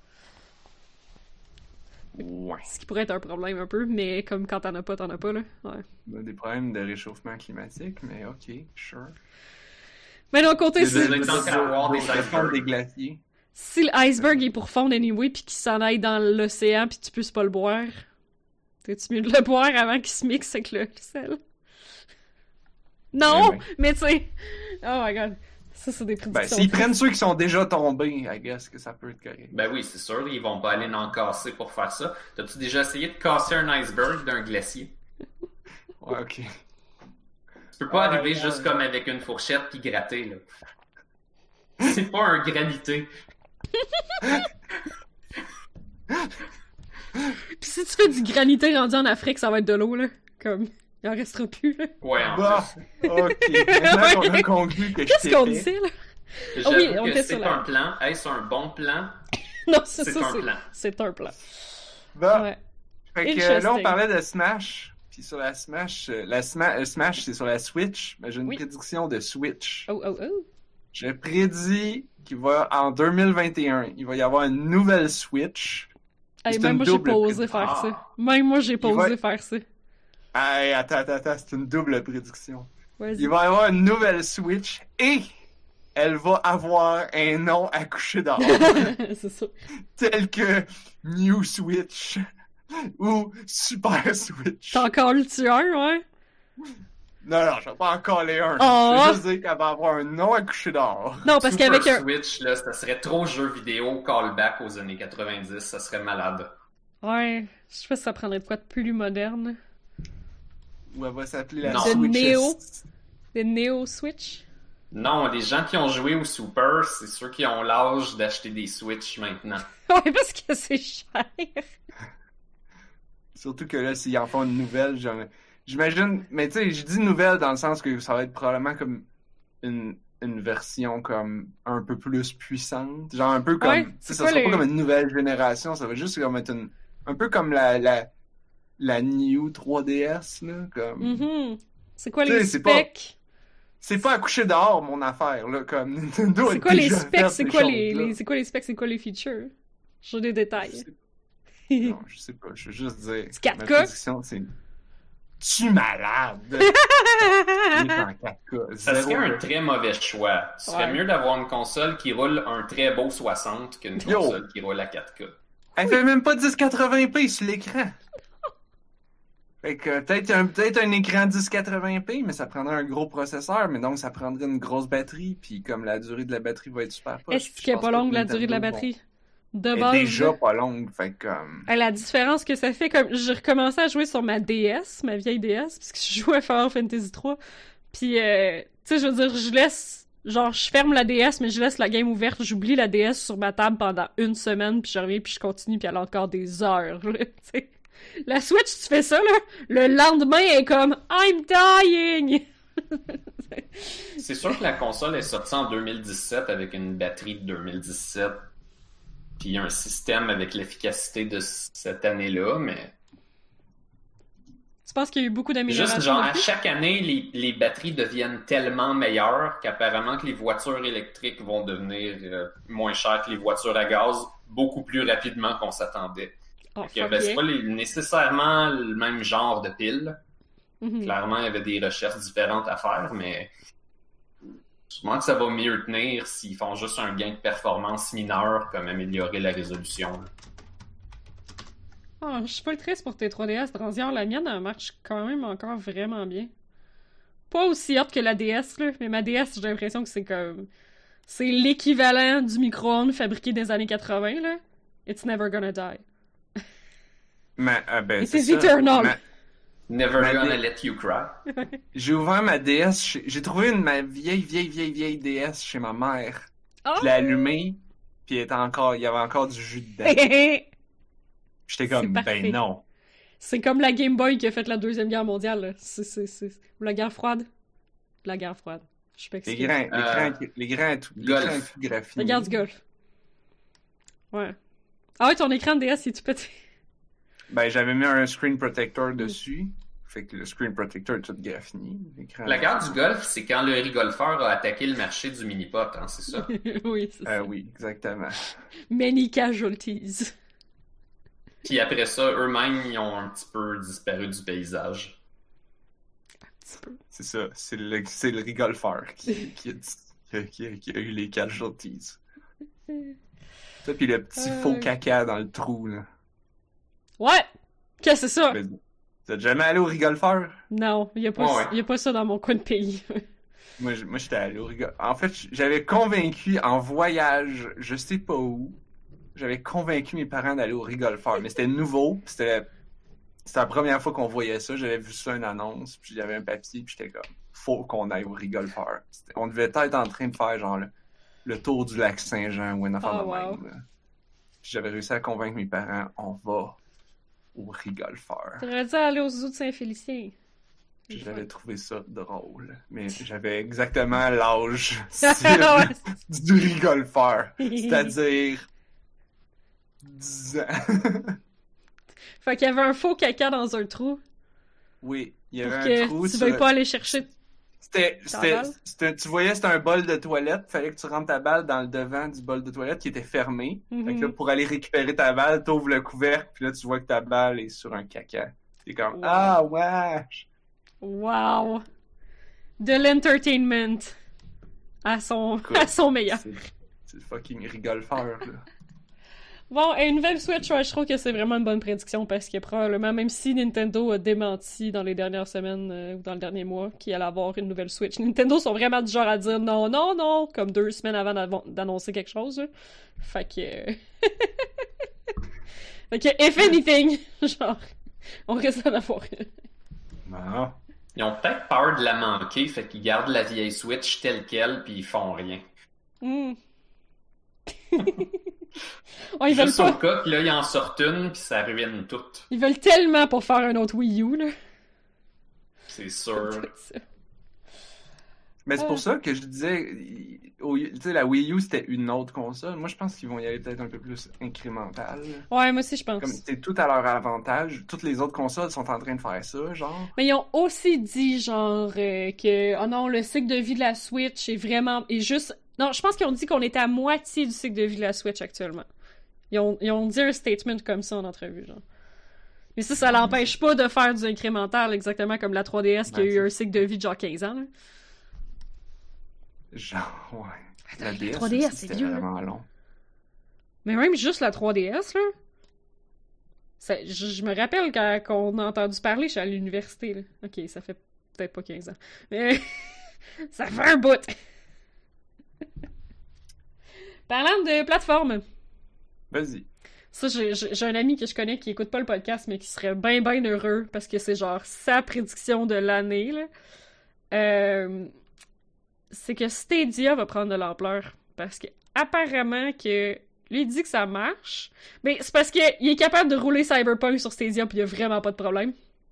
Ouais. Ce qui pourrait être un problème un peu, mais comme quand t'en as pas, t'en as pas, là. Ouais. On a des problèmes de réchauffement climatique, mais ok, sure. Mais d'un côté, De- si, de- des de- exemples à avoir des de- de fondre icebergs. des glaciers. si l'iceberg est pour fondre anyway, puis qu'il s'en aille dans l'océan, puis tu puisses pas le boire, t'es-tu mieux de le boire avant qu'il se mixe avec le sel? Non! Eh ben. Mais tu sais... Oh my god. Ça, c'est des Ben, prédictions. s'ils prennent ceux qui sont déjà tombés, I guess que ça peut être correct. Ben oui, c'est sûr, ils vont pas aller en casser pour faire ça. T'as-tu déjà essayé de casser un iceberg d'un glacier? Ouais, ok. Tu peux pas Ouais, arriver ouais. juste comme avec une fourchette puis gratter, là. C'est pas un gravité. Pis si tu fais du granité rendu en Afrique, ça va être de l'eau, là. Comme... Il en restera plus, là. Ouais, en Bah, plus. ok. Maintenant qu'on a Ouais. conclu que Qu'est-ce je qu'on t'ai disait, là? J'avoue Ah oui, on que était c'est sur la- un plan. Est-ce un bon plan? Non, c'est C'est ça, un c'est... plan. C'est un plan. Bah, Ouais. fait que euh, là, on Interesting. parlait de Smash. Puis sur la Smash, euh, la Sma- euh, Smash, c'est sur la Switch. Mais j'ai une Oui. prédiction de Switch. Oh, oh, oh. Je prédis qu'il va, en deux mille vingt et un, il va y avoir une nouvelle Switch. Hey, C'est même une moi, j'ai double pas osé prédiction. faire Ah. ça. Même moi, j'ai pas Il va- osé faire ça. Hey, attends, attends, attends, c'est une double prédiction. Vas-y. Il va y avoir une nouvelle Switch et elle va avoir un nom à coucher dehors. C'est ça. Tel que New Switch ou Super Switch. T'as encore le tueur, ouais? Non, non, je vais pas en coller un. Oh. Je veux juste dire qu'elle va avoir un nom à coucher dehors. Non, parce Super qu'avec un... Switch, là, ça serait trop jeu vidéo, callback aux années quatre-vingt-dix, ça serait malade. Ouais, je sais pas si ça prendrait de quoi de plus moderne. Ou elle va s'appeler la Non. De Switch. Neo. Des Neo Switch? Non, les gens qui ont joué au Super, c'est ceux qui ont l'âge d'acheter des Switch maintenant. Ouais, parce que c'est cher. Surtout que là, s'ils en font une nouvelle, genre... J'imagine, mais tu sais, je dis nouvelle dans le sens que ça va être probablement comme une, une version comme un peu plus puissante. Genre un peu comme, Ouais, tu sais, c'est ça quoi sera les- pas comme une nouvelle génération, ça va juste comme être une, un peu comme la, la, la New trois D S, là, comme. Mhm. C'est quoi Tu les sais, c'est pas- specs? C'est pas à coucher dehors, mon affaire, là, comme Nintendo C'est a quoi les déjà specs? fait C'est ces quoi les, choses-là. les- c'est quoi les specs? C'est quoi les features? Je veux des Je détails. sais- Non, je sais pas, je veux juste dire. C'est quatre K? Ma prédiction, c'est. Tu malade! Il est en quatre K. Ça Zéro. serait un très mauvais choix. Ce serait Ouais. mieux d'avoir une console qui roule un très beau soixante qu'une Yo. console qui roule à quatre K. Elle fait même pas dix quatre-vingts p sur l'écran. Fait que euh, peut-être un, peut-être un écran dix quatre-vingts p, mais ça prendrait un gros processeur, mais donc ça prendrait une grosse batterie, puis comme la durée de la batterie va être super poche. Est-ce je qu'elle est pense pas longue que la durée de la Nintendo batterie? De vont- Elle base. est déjà là. pas longue, fait que comme... À la différence que ça fait, comme j'ai recommencé à jouer sur ma D S, ma vieille D S, parce que je jouais à Final Fantasy trois. Puis, euh, tu sais, je veux dire, je laisse, genre, je ferme la D S, mais je laisse la game ouverte, j'oublie la D S sur ma table pendant une semaine, puis je reviens, puis je continue, puis elle a encore des heures, là, tu sais. La Switch, tu fais ça, là, le lendemain, elle est comme « I'm dying! » C'est sûr que la console est sortie en deux mille dix-sept avec une batterie de deux mille dix-sept, puis un système avec l'efficacité de cette année-là, mais Tu penses qu'il y a eu beaucoup d'améliorations juste genre à depuis? chaque année, les, les batteries deviennent tellement meilleures qu'apparemment que les voitures électriques vont devenir euh, moins chères que les voitures à gaz beaucoup plus rapidement qu'on s'attendait. Oh, Fait que, fuck ben, c'est yeah. pas les- nécessairement le même genre de pile. Mhm. Clairement, il y avait des recherches différentes à faire, mais sûrement que ça va mieux tenir s'ils font juste un gain de performance mineur, comme améliorer la résolution. là. Oh, je suis pas triste pour tes trois D S Transient. La mienne, elle marche quand même encore vraiment bien. Pas aussi hot que la D S, là, mais ma D S, j'ai l'impression que c'est comme... C'est l'équivalent du micro-ondes fabriqué des années quatre-vingts, là. It's never gonna die. Mais, ah ben, It c'est is ça. eternal. Ma- Never Ma gonna D- let you cry. J'ai ouvert ma D S, chez- j'ai trouvé une, ma vieille, vieille, vieille, vieille D S chez ma mère. Oh! Je l'ai allumée, puis elle était encore, il y avait encore du jus dedans. J'étais comme, C'est parfait. ben non. C'est comme la Game Boy qui a fait la Deuxième Guerre mondiale, là. C'est, c'est, c'est... Ou la guerre froide. La guerre froide. Je suis pas Les excusée. grains, Euh, les grains, les grains, tout, golf. l'écran est tout graffiné. La guerre du Golfe. Ouais. Ah ouais, ton écran de D S, il est tout petit. Ben, j'avais mis un screen protector dessus. Fait que le screen protector est tout graffiné. L'écran- La guerre du Golfe, c'est quand le rigolfeur a attaqué le marché du mini-pot, hein, c'est ça. Oui, c'est Euh, ça. oui, exactement. Many casualties. Puis après ça, eux-mêmes, ils ont un petit peu disparu du paysage. Un petit peu. C'est ça. C'est le, c'est le rigolfeur qui, qui, a, qui, a, qui, a, qui a eu les casualties. Ça, pis le petit Euh. faux caca dans le trou, là. Ouais! Qu'est-ce que c'est ça? Mais, vous êtes jamais allé au rigolfeur? Non, il y a pas, Ouais, ouais. y a pas ça dans mon coin de pays. Moi, j- moi j'étais allé au rigolfeur. En fait, j'avais convaincu en voyage, je sais pas où, j'avais convaincu mes parents d'aller au rigolfeur. Mais c'était nouveau, pis c'était c'était la première fois qu'on voyait ça. J'avais vu ça, une annonce, puis j'avais un papier, puis j'étais comme, faut qu'on aille au rigolfeur. C'était- On devait être en train de faire, genre, le, le tour du lac Saint-Jean ou une affaire Oh, de wow. même. là. Puis j'avais réussi à convaincre mes parents, on va au rigolfeur. T'aurais dû aller au zoo de Saint-Félicien. Puis j'avais trouvé ça drôle. Mais j'avais exactement l'âge Ouais. du rigolfeur. C'est-à-dire dix ans. Fait qu'il y avait un faux caca dans un trou Oui, il y pour avait que un trou. tu sur- veuilles pas aller chercher. C'était, Ta c'était, balle? c'était- tu voyais, c'était un bol de toilette. Fallait que tu rentres ta balle dans le devant du bol de toilette qui était fermé. Mhm. Fait que là, pour aller récupérer ta balle, t'ouvres le couvercle, puis là, tu vois que ta balle est sur un caca. T'es comme, Wow. ah, ouais! Wow! de l'entertainment à son, Écoute, à son meilleur. C'est, c'est fucking rigolfeur, là. Bon, et une nouvelle Switch, ouais, je trouve que c'est vraiment une bonne prédiction parce que probablement, même si Nintendo a démenti dans les dernières semaines euh, ou dans le dernier mois qu'il allait avoir une nouvelle Switch, Nintendo sont vraiment du genre à dire non, non, non, comme deux semaines avant d'avo- d'annoncer quelque chose. Là. Fait que... euh, fait que, if anything, genre, on risque d'en avoir une. Non. Ils ont peut-être peur de la manquer, fait qu'ils gardent la vieille Switch telle qu'elle, puis ils font rien. Mm. Oh, ils veulent Juste pas... au cas que là, ils en sortent une, puis ça ruine tout. Ils veulent tellement pour faire un autre Wii U, là. C'est sûr. C'est ça. Mais c'est Ah. pour ça que je disais, il- au- tu sais, la Wii U, c'était une autre console. Moi, je pense qu'ils vont y aller peut-être un peu plus incrémental. Ouais, moi aussi, je pense. Comme c'est tout à leur avantage. Toutes les autres consoles sont en train de faire ça, genre. Mais ils ont aussi dit, genre, euh, que, oh non, le cycle de vie de la Switch est vraiment, est juste... Non, je pense qu'ils ont dit qu'on était à moitié du cycle de vie de la Switch actuellement. Ils ont, ils ont dit un statement comme ça en entrevue, genre. Mais ça, ça l'empêche pas de faire du incrémental, exactement comme la trois D S qui a Ben, eu c'est- un cycle de vie de genre quinze ans, là. Genre, ouais. Attends, La la D S, trois D S, aussi, c'est c'était vieux, là. vraiment long. Mais même juste la trois D S, là. Ça- je, je me rappelle quand qu'on a entendu parler, je suis à l'université, là. Ok, ça fait peut-être pas quinze ans. Mais ça fait un bout. Parlant de plateforme, Vas-y. ça, j'ai j'ai- j'ai un ami que je connais qui écoute pas le podcast, mais qui serait bien, bien heureux parce que c'est genre sa prédiction de l'année, là. Euh, c'est que Stadia va prendre de l'ampleur parce que apparemment que lui il dit que ça marche, mais c'est parce qu'il est capable de rouler Cyberpunk sur Stadia puis il y a vraiment pas de problème.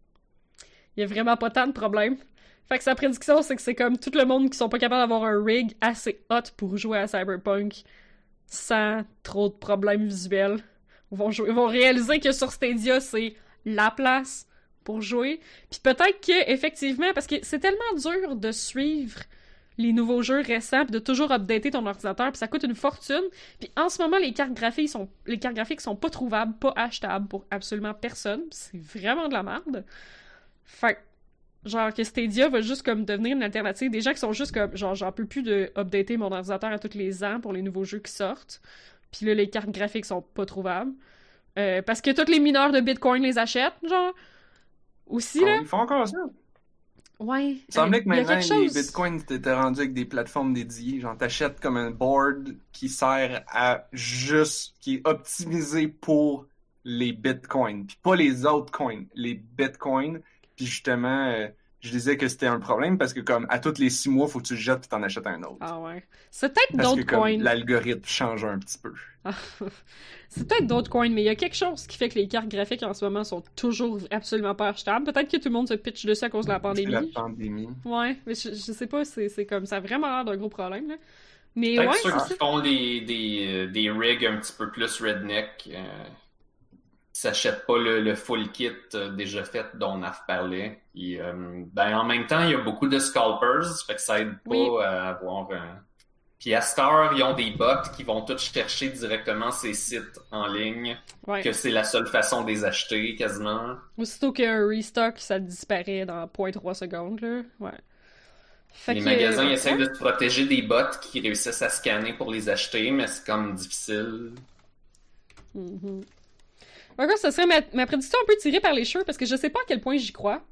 Il y a vraiment pas tant de problèmes. Fait que sa prédiction, c'est que c'est comme tout le monde qui sont pas capables d'avoir un rig assez hot pour jouer à Cyberpunk sans trop de problèmes visuels. Ils vont, jouer, ils vont réaliser que sur Stadia, c'est la place pour jouer. Puis peut-être que, effectivement, parce que c'est tellement dur de suivre les nouveaux jeux récents, puis de toujours updater ton ordinateur, puis ça coûte une fortune. Puis en ce moment, les cartes graphiques sont, les cartes graphiques sont pas trouvables, pas achetables pour absolument personne. C'est vraiment de la merde. Fait que, genre que Stadia va juste comme devenir une alternative. Des gens qui sont juste comme, genre, j'en peux plus de updater mon ordinateur à tous les ans pour les nouveaux jeux qui sortent. Puis là, les cartes graphiques sont pas trouvables. Euh, parce que tous les mineurs de Bitcoin les achètent, genre. Aussi, là. Ils font encore ça. Ouais. Il semblait que Il y a maintenant, quelque les chose- bitcoins étaient rendus avec des plateformes dédiées. Genre, t'achètes comme un board qui sert à juste, qui est optimisé pour les bitcoins. Puis pas les autres coins, les bitcoins. Puis justement, euh, je disais que c'était un problème parce que comme à tous les six mois, faut que tu le jettes puis t'en achètes un autre. Ah ouais. C'est peut-être Parce que d'autres comme coins. l'algorithme change un petit peu. Ah. C'est peut-être d'autres coins, mais il y a quelque chose qui fait que les cartes graphiques en ce moment sont toujours absolument pas achetables. Peut-être que tout le monde se pitch dessus à cause de la C'est pandémie. la pandémie. Ouais, mais je, je sais pas, c'est c'est comme ça a vraiment l'air d'un gros problème, là. Mais Peut-être ouais, ceux c'est qui ça. font des, des, euh, des rigs un petit peu plus redneck euh, s'achètent pas le, le full kit euh, déjà fait dont Naf parlait. Et, euh, ben, en même temps, il y a beaucoup de scalpers, fait que ça aide pas Oui. à avoir un... Puis à Star, ils ont des bots qui vont tous chercher directement ces sites en ligne, Ouais. que c'est la seule façon de les acheter quasiment. Aussitôt qu'il y a un restock, ça disparaît dans zéro point trois secondes, là. Ouais. Fait Les que, magasins ouais. essaient de se protéger des bots qui réussissent à scanner pour les acheter, mais c'est comme difficile. Mhm. Encore, ce serait ma, ma prédiction un peu tirée par les cheveux parce que je sais pas à quel point j'y crois.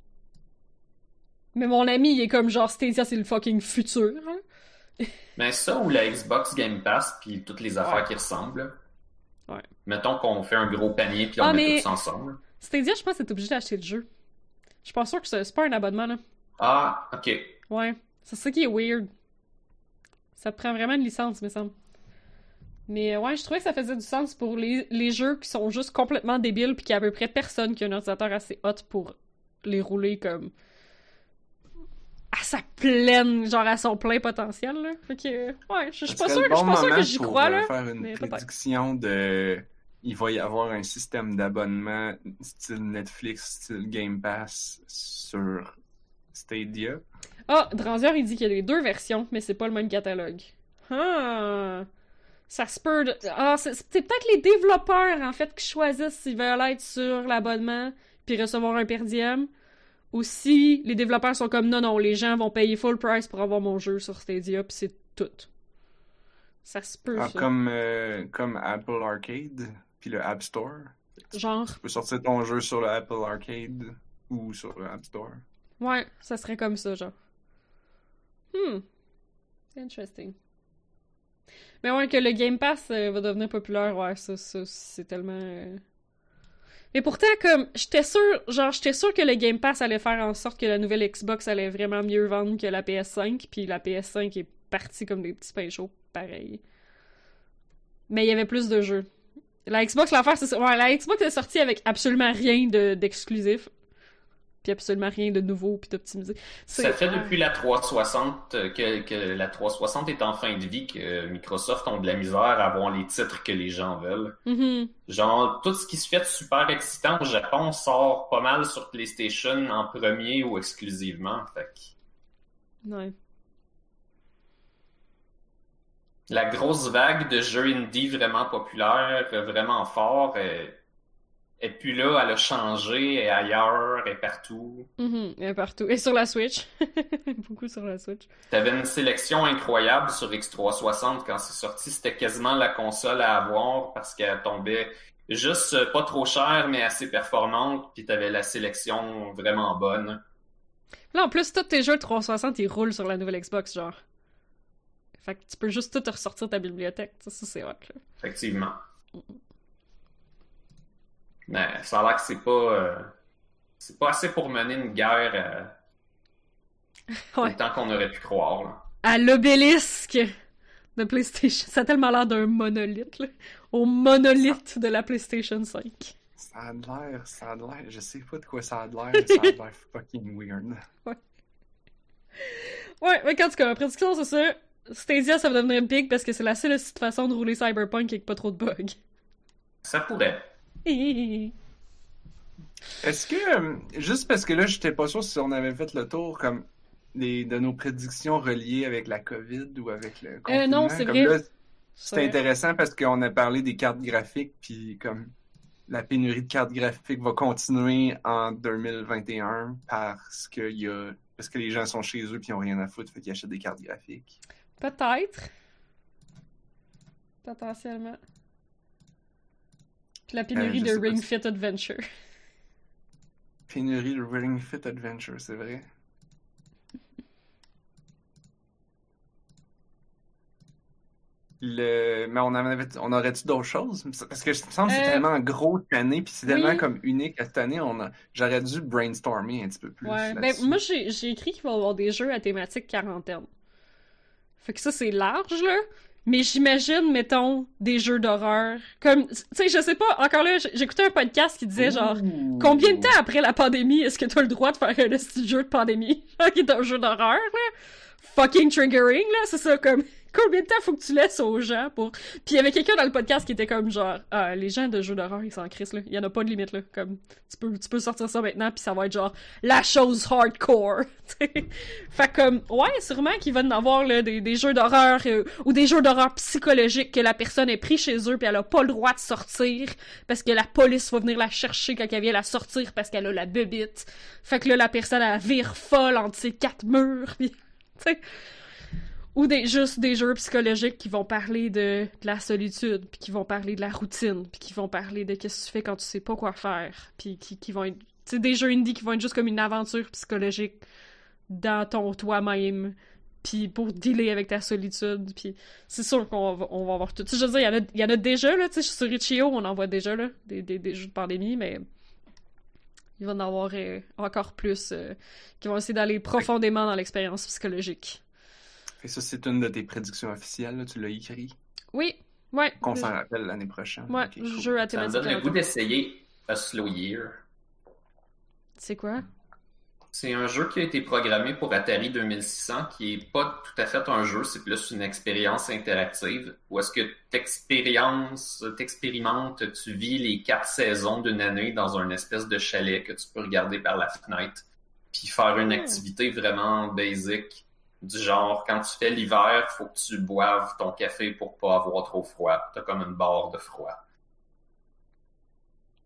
Mais mon ami, il est comme genre Stadia, c'est le fucking futur. Hein? Mais ça ou la Xbox Game Pass puis toutes les affaires Ouais. qui ressemblent. Ouais. Mettons qu'on fait un gros panier puis on Ah, met mais- tous ensemble. Stadia, je pense que t'es obligé d'acheter le jeu. Je suis pas sûre que c'est c'est pas un abonnement, là. Ah, ok. Ouais. C'est ça qui est weird. Ça te prend vraiment une licence, me semble. Mais euh, ouais, je trouvais que ça faisait du sens pour les, les jeux qui sont juste complètement débiles puis qu'il y a à peu près personne qui a un ordinateur assez hot pour les rouler comme à sa pleine, genre à son plein potentiel, là. Fait que, euh, ouais, je je suis Ça pas serait sûre, le je suis bon pas sûre moment que j'y pour, crois, euh, là. faire une mais peut-être. prédiction de... Il va y avoir un système d'abonnement style Netflix, style Game Pass sur Stadia. Ah, Dranzier, il dit qu'il y a les deux versions, mais c'est pas le même catalogue. Ah! Ça se peut de... Ah, c'est c'est peut-être les développeurs, en fait, qui choisissent s'ils veulent être sur l'abonnement puis recevoir un per diem, ou si les développeurs sont comme non, non, les gens vont payer full price pour avoir mon jeu sur Stadia, pis c'est tout. Ça se peut, Ah, ça. comme, euh, comme Apple Arcade, puis le App Store. Genre, Tu peux sortir ton jeu sur le Apple Arcade ou sur le App Store. ouais, ça serait comme ça, genre. Hmm. Interesting. Mais ouais, que le Game Pass euh, va devenir populaire, ouais, ça, ça c'est tellement... euh, Mais pourtant, comme, j'étais sûre, genre, j'étais sûre que le Game Pass allait faire en sorte que la nouvelle Xbox allait vraiment mieux vendre que la P S cinq, puis la P S cinq est partie comme des petits pains chauds, pareil. Mais il y avait plus de jeux. La Xbox, l'affaire, c'est ça. Ouais, la Xbox est sortie avec absolument rien de, d'exclusif. Puis absolument rien de nouveau, puis d'optimisé. C'est... Ça fait depuis la trois cent soixante que, que la trois cent soixante est en fin de vie que Microsoft ont de la misère à avoir les titres que les gens veulent. Mm-hmm. Genre, tout ce qui se fait de super excitant au Japon sort pas mal sur PlayStation en premier ou exclusivement. Fait que... Ouais. La grosse vague de jeux indie vraiment populaires, vraiment forts, est, est plus là, elle a changé, elle est ailleurs, elle est partout. Mm-hmm. Et partout. Et sur la Switch. Beaucoup sur la Switch. T'avais une sélection incroyable sur X trois cent soixante quand c'est sorti, c'était quasiment la console à avoir parce qu'elle tombait juste pas trop chère mais assez performante, puis t'avais la sélection vraiment bonne. Là, en plus, tous tes jeux de trois cent soixante, ils roulent sur la nouvelle Xbox, genre. Fait que tu peux juste tout ressortir ta bibliothèque. Ça, ça c'est hot, là. Effectivement. Mais ça a l'air que c'est pas... Euh, c'est pas assez pour mener une guerre euh, Ouais. autant qu'on aurait pu croire. Là. À l'obélisque de PlayStation. Ça a tellement l'air d'un monolithe, là. Au monolithe de la PlayStation cinq. Ça a de l'air, ça a de l'air, je sais pas de quoi ça a de l'air, mais ça a de l'air fucking weird. Ouais. Ouais, mais en tout cas, ma prédiction, c'est ça. Stadia, ça va devenir big parce que c'est la seule façon de rouler Cyberpunk avec pas trop de bugs. Ça pourrait. Est-ce que, euh, juste parce que là, j'étais pas sûr si on avait fait le tour comme des, de nos prédictions reliées avec la COVID ou avec le confinement. Euh, non, c'est comme vrai. là, c'était intéressant parce qu'on a parlé des cartes graphiques, puis comme la pénurie de cartes graphiques va continuer en deux mille vingt et un parce que, y a, parce que les gens sont chez eux puis ils ont rien à foutre, fait qu'ils achètent des cartes graphiques. Peut-être. Potentiellement. Puis la pénurie Euh, je de sais pas Ring si- Fit Adventure. Pénurie de Ring Fit Adventure, c'est vrai. Le... Mais on, en avait... on aurait-tu d'autres choses? Parce que ça me semble que c'est Euh, tellement gros cette année, puis c'est tellement oui. comme unique à cette année, on a... j'aurais dû brainstormer un petit peu plus Ouais, ben là-dessus. moi j'ai j'ai écrit qu'il va y avoir des jeux à thématique quarantaine. Fait que ça c'est large là, mais j'imagine mettons des jeux d'horreur comme tu sais je sais pas encore là j- j'écoutais un podcast qui disait genre Ouh. combien de temps après la pandémie est-ce que t'as le droit de faire un petit jeu de pandémie genre qui est un jeu d'horreur là, fucking triggering là, c'est ça comme combien de temps faut que tu laisses aux gens pour... Puis il y avait quelqu'un dans le podcast qui était comme genre, ah, les gens de jeux d'horreur, ils s'en crissent, là. Il y en a pas de limite, là. Comme, tu peux, tu peux sortir ça maintenant, puis ça va être genre, la chose hardcore. T'sais. Fait comme, ouais, sûrement qu'il va y en avoir, là, des, des jeux d'horreur, euh, ou des jeux d'horreur psychologiques que la personne est prise chez eux, puis elle a pas le droit de sortir, parce que la police va venir la chercher quand elle vient la sortir, parce qu'elle a la bébite. Fait que là, la personne, elle vire folle entre ses quatre murs, puis... T'sais. Ou des, juste des jeux psychologiques qui vont parler de, de la solitude, puis qui vont parler de la routine, puis qui vont parler de qu'est-ce que tu fais quand tu sais pas quoi faire, puis qui, qui vont être... Tu sais, des jeux indie qui vont être juste comme une aventure psychologique dans ton toi-même, puis pour dealer avec ta solitude, puis c'est sûr qu'on va, on va avoir tout. Tu sais, je veux dire, il y en a, il y en a déjà, là, tu sais, sur Itch.io, on en voit déjà, là, des, des, des jeux de pandémie, mais... Il va en avoir euh, encore plus euh, qui vont essayer d'aller profondément dans l'expérience psychologique. Et ça, c'est une de tes prédictions officielles, là, tu l'as écrit. Oui, ouais. Qu'on s'en rappelle l'année prochaine. Ouais, Ok, cool. jeu à Ça me thématique. donne le goût quarantaine. d'essayer A Slow Year. C'est quoi? C'est un jeu qui a été programmé pour Atari deux mille six cents, qui est pas tout à fait un jeu, c'est plus une expérience interactive, où est-ce que t'expériences, t'expérimentes, tu vis les quatre saisons d'une année dans un espèce de chalet que tu peux regarder par la fenêtre, puis faire une Oh. activité vraiment basique, du genre, quand tu fais l'hiver, faut que tu boives ton café pour pas avoir trop froid. T'as comme une barre de froid.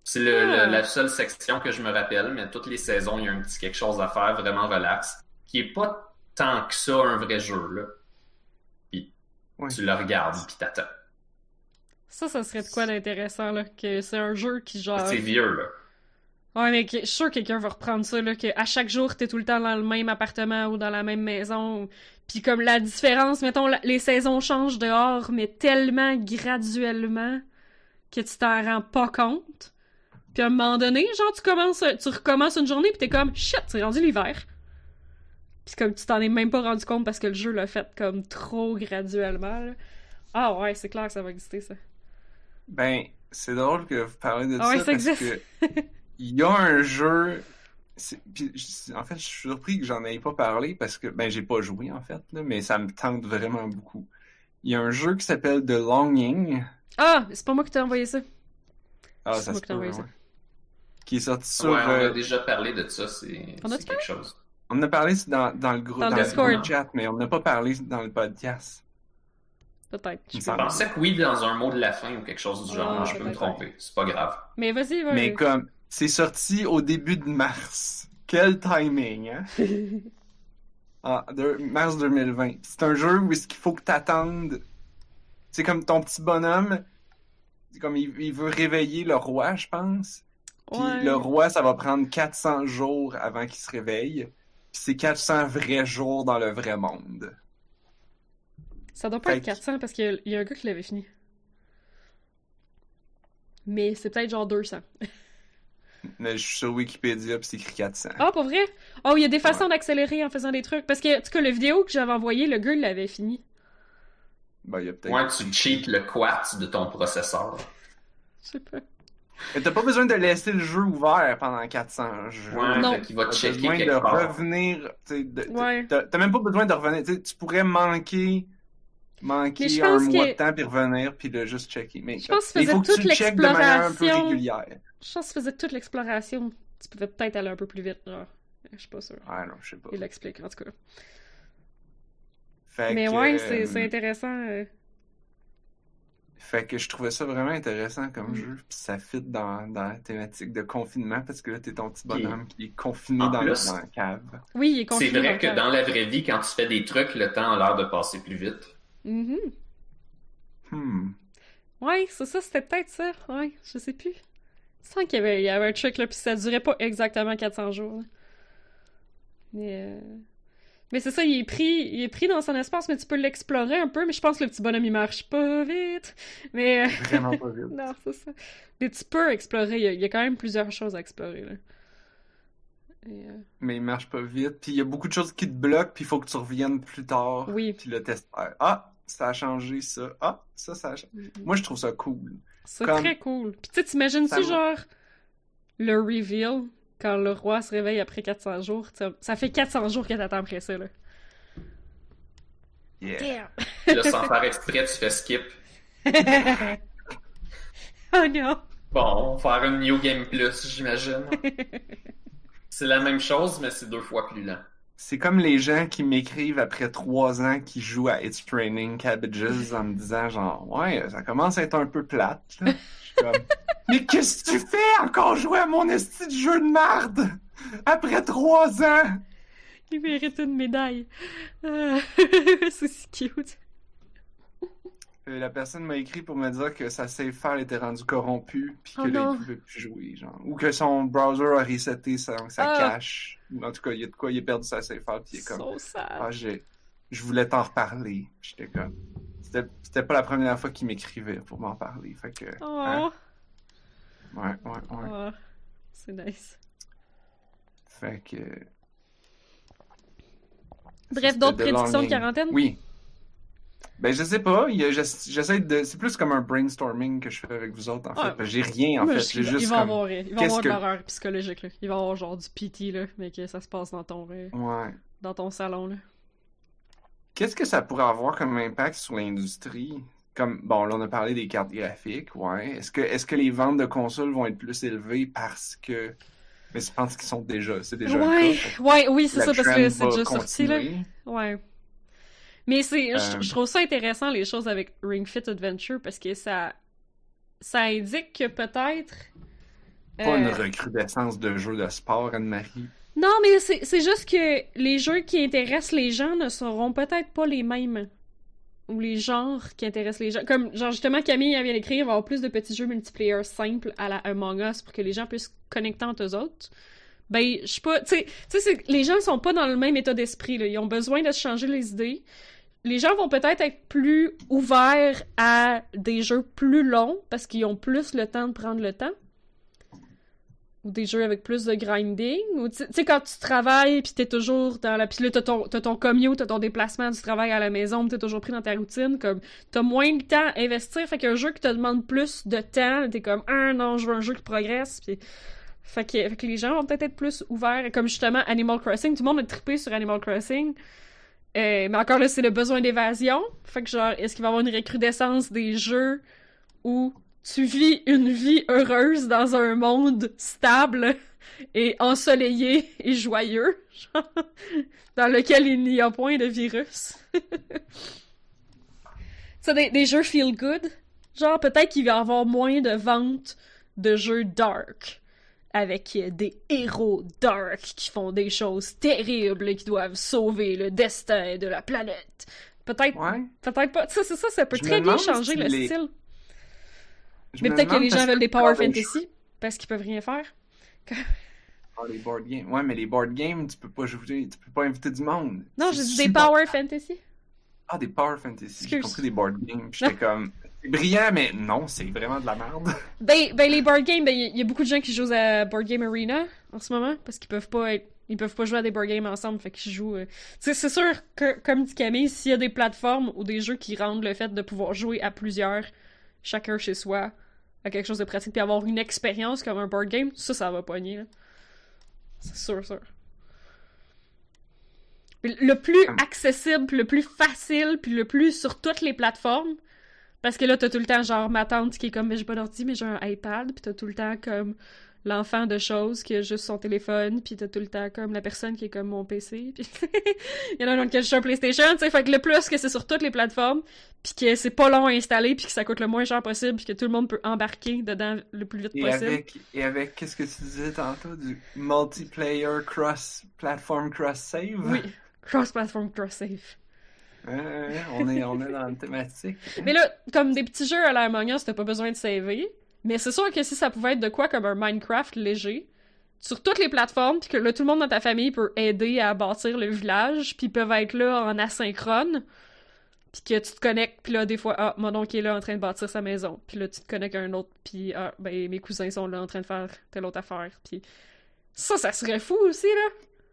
C'est le, Ah. le- la seule section que je me rappelle, mais toutes les saisons, il y a un petit quelque chose à faire vraiment relax, qui est pas tant que ça un vrai jeu, là. Puis Ouais. tu le regardes, puis t'attends. Ça, ça serait de quoi d'intéressant, là? Que c'est un jeu qui, genre... C'est vieux, là. Ouais, mais que- je suis sûr que quelqu'un va reprendre ça, là, que à chaque jour, t'es tout le temps dans le même appartement ou dans la même maison. Puis comme la différence, mettons, la- les saisons changent dehors, mais tellement graduellement que tu t'en rends pas compte. Puis à un moment donné, genre, tu commences, tu recommences une journée, puis t'es comme, shit, c'est rendu l'hiver. Puis comme tu t'en es même pas rendu compte parce que le jeu l'a fait comme trop graduellement, là. Ah ouais, c'est clair que ça va exister, ça. Ben, c'est drôle que vous parlez de Ah ouais, ça ça parce existe. que il y a un jeu. c'est- Puis, je- en fait, je suis surpris que j'en ai pas parlé parce que ben j'ai pas joué en fait, là, mais ça me tente vraiment beaucoup. Il y a un jeu qui s'appelle The Longing. Ah, c'est pas moi qui t'ai envoyé ça. Ah, C'est ça moi se qui t'ai peut, envoyé ouais. ça. Qui est sorti sur. Ouais, on a euh, déjà parlé de ça, c'est On a c'est dit quelque chose. On en a parlé dans, dans le groupe, Dans dans, le le Discord. groupe chat, mais on n'a pas parlé dans le podcast. Peut-être. Il me Je semble. pensais que oui dans un mot de la fin ou quelque chose du genre, Ah, mais je peux me peut-être. tromper. C'est pas grave. Mais vas-y, vas-y. Mais comme, c'est sorti au début de mars. Quel timing, hein? Ah, de, mars deux mille vingt. C'est un jeu où est-ce qu'il faut que t'attendes. C'est comme ton petit bonhomme. C'est comme il, il veut réveiller le roi, je pense. Puis Ouais. le roi, ça va prendre quatre cents jours avant qu'il se réveille. Puis c'est quatre cents vrais jours dans le vrai monde. Ça doit pas Fait être que- quatre cents parce qu'il y a- il y a un gars qui l'avait fini. Mais c'est peut-être genre deux cents. Mais je suis sur Wikipédia puis c'est écrit quatre cents. Ah, pour vrai? Oh, il y a des façons d'accélérer en faisant des trucs. Parce que, en tout cas, la vidéo que j'avais envoyée, le gars, il l'avait fini. Ben, il y a peut-être. Ouais, tu cheats le quartz de ton processeur. Je sais pas. Mais t'as pas besoin de laisser le jeu ouvert pendant quatre cents jours. Ouais, Non. fait qu'il va T'as checker besoin de quelque part. revenir. t'sais, de- Ouais. T'as t'as même pas besoin de revenir. T'sais, tu pourrais manquer, manquer Mais je un pense mois que- de temps puis revenir puis le juste checker. Mais Je pense il qu'il faut que faisait tu le toute checkes de manière un peu l'exploration. régulière. Je pense que tu faisais toute l'exploration. Tu pouvais peut-être aller un peu plus vite, genre. Je suis pas sûre. Ouais, non, je sais pas. Il l'explique, en tout cas. Fait Mais que, ouais, euh, c'est c'est intéressant. euh. Fait que je trouvais ça vraiment intéressant comme Mm. jeu. Puis ça fit dans, dans la thématique de confinement parce que là, t'es ton petit Puis, bonhomme qui est confiné en dans, le- plus- dans la cave. Oui, il est C'est confiné dans vrai le que cœur. dans la vraie vie, quand tu fais des trucs, le temps a l'air de passer plus vite. Mhm. Hmm. Ouais, c'est ça, c'était peut-être ça. Ouais, je sais plus. Je sens qu'il y avait, il y avait un truc là, puis ça durait pas exactement quatre cents jours. là. Mais, euh, mais c'est ça, il est pris, il est pris dans son espace, mais tu peux l'explorer un peu. Mais je pense que le petit bonhomme il marche pas vite. Mais euh, Vraiment pas vite. non, c'est ça. Mais tu peux explorer. Il y a, il y a quand même plusieurs choses à explorer là. Et, euh, Mais il marche pas vite. Puis il y a beaucoup de choses qui te bloquent, puis il faut que tu reviennes plus tard. Oui. Puis le tester. Ah, ça a changé ça. Ah, ça, ça a changé. Moi, je trouve ça cool. C'est Comme- très cool. Puis tu sais, t'imagines-tu Ça me- genre le reveal quand le roi se réveille après quatre cents jours? T'sais, ça fait quatre cents jours que t'attends après ça, là. Yeah. Damn! Puis là, sans faire exprès, tu fais skip. Oh non! Bon, faire une New Game Plus, j'imagine. C'est la même chose, mais c'est deux fois plus lent. C'est comme les gens qui m'écrivent après trois ans qui jouent à It's Raining Cabbages en me disant genre ouais, ça commence à être un peu plate. Là. Je suis comme mais qu'est-ce que tu fais encore jouer à mon esti de jeu de marde après trois ans? Il mérite une médaille. Ah, c'est si cute. Euh, La personne m'a écrit pour me dire que sa save file était rendue corrompue puis que Oh là, non. il pouvait plus jouer genre ou que son browser a reseté sa, sa Ah. cache. En tout cas, il y a de quoi, il a perdu sa save file puis il est comme So sad. ah, j'ai, je voulais t'en reparler. J'étais comme, c'était, c'était pas la première fois qu'il m'écrivait pour m'en parler. Fait que, hein, Oh, ouais, ouais, ouais. oh, c'est nice. Fait que. Bref, c'était d'autres The prédictions de Longing. quarantaine? Oui. Ben, je sais pas. il y a- j'ess- j'essaie de. C'est plus comme un brainstorming que je fais avec vous autres, en fait. Ouais. Parce que j'ai rien, en Moi, fait. je- J'ai il va- juste il va comme. avoir, il va qu'est-ce avoir de que- l'horreur psychologique, là. Il va avoir genre du P T, là, mais que ça se passe dans ton, euh, Ouais. dans ton salon, là. Qu'est-ce que ça pourrait avoir comme impact sur l'industrie? Comme, bon, là, on a parlé des cartes graphiques, ouais. Est-ce que, est-ce que les ventes de consoles vont être plus élevées parce que. Mais je pense qu'ils sont déjà. C'est déjà Ouais, le cas. Fait que ouais, oui, c'est la ça, parce trend que c'est va déjà sorti, là. continuer. Ouais. Mais c'est, je, Euh. je trouve ça intéressant, les choses avec Ring Fit Adventure, parce que ça, ça indique que peut-être Pas Euh, une recrudescence de jeux de sport, Anne-Marie. Non, mais c'est c'est juste que les jeux qui intéressent les gens ne seront peut-être pas les mêmes. Ou les genres qui intéressent les gens. Comme, genre, justement, Camille elle vient d'écrire, il va y avoir plus de petits jeux multiplayer simples à la Among Us pour que les gens puissent connecter entre eux autres. Ben, je sais pas, tu sais, tu sais, c'est- les gens sont pas dans le même état d'esprit, là. Ils ont besoin de se changer les idées. Les gens vont peut-être être plus ouverts à des jeux plus longs parce qu'ils ont plus le temps de prendre le temps. Ou des jeux avec plus de grinding. Ou tu tu sais, quand tu travailles pis t'es toujours dans la... Pis là, t'as ton, t'as ton commute, t'as ton déplacement du travail à la maison, pis t'es toujours pris dans ta routine, comme, t'as moins de temps à investir, fait qu'un jeu qui te demande plus de temps, t'es comme, ah non, je veux un jeu qui progresse, pis... Fait que, fait que les gens vont peut-être être plus ouverts, comme justement Animal Crossing, tout le monde a trippé sur Animal Crossing, euh, mais encore là, c'est le besoin d'évasion, fait que genre, est-ce qu'il va y avoir une recrudescence des jeux où tu vis une vie heureuse dans un monde stable et ensoleillé et joyeux, genre, dans lequel il n'y a point de virus. Ça, des, des jeux feel good. Genre, peut-être qu'il va y avoir moins de ventes de jeux dark. Avec euh, des héros dark qui font des choses terribles et qui doivent sauver le destin de la planète. Peut-être, Ouais. peut-être pas. Ça, c'est ça, ça peut Je me très bien demande changer si le les- style. Je Mais me peut-être que demande les gens parce veulent des dans Power les Fantasy parce qu'ils peuvent rien faire. Ah, les board games. Ouais, mais les board games, tu peux pas jouer, tu peux pas inviter du monde. Non, C'est j'ai dit des super- Power Fantasy. Ah, des Power Fantasy. J'ai Excuse. compris des board games. Puis j'étais comme, c'est brillant, mais non, c'est vraiment de la merde. Ben, ben les board games, ben il y, y a beaucoup de gens qui jouent à Board Game Arena en ce moment parce qu'ils peuvent pas être, ils peuvent pas jouer à des board games ensemble, fait qu'ils jouent. euh, Tu sais, c'est sûr que, comme dit Camille, s'il y a des plateformes ou des jeux qui rendent le fait de pouvoir jouer à plusieurs, chacun chez soi, à quelque chose de pratique, puis avoir une expérience comme un board game, ça, ça va pogner, là. C'est sûr, sûr. Puis le plus Hum. accessible, puis le plus facile, puis le plus sur toutes les plateformes, parce que là, t'as tout le temps, genre, ma tante qui est comme, mais j'ai pas d'ordi, mais j'ai un iPad, puis t'as tout le temps, comme, l'enfant de choses qui a juste son téléphone, puis t'as tout le temps, comme, la personne qui est comme mon P C, puis il y en a un autre qui a juste un PlayStation, tu sais, fait que le plus que c'est sur toutes les plateformes, puis que c'est pas long à installer, puis que ça coûte le moins cher possible, puis que tout le monde peut embarquer dedans le plus vite Et possible. avec, et avec, qu'est-ce que tu disais tantôt, du multiplayer cross-platform cross-save? Oui, cross-platform, cross-save. Euh, on est, on est dans la thématique. Mais là, comme des petits jeux à la Among Us, t'as pas besoin de saver. Mais c'est sûr que si ça pouvait être de quoi comme un Minecraft léger, sur toutes les plateformes, puis que là, tout le monde dans ta famille peut aider à bâtir le village, puis ils peuvent être là en asynchrone, puis que tu te connectes, puis là, des fois, ah, mon oncle est là en train de bâtir sa maison, puis là, tu te connectes à un autre, puis ah, ben, mes cousins sont là en train de faire telle autre affaire, puis ça, ça serait fou aussi, là!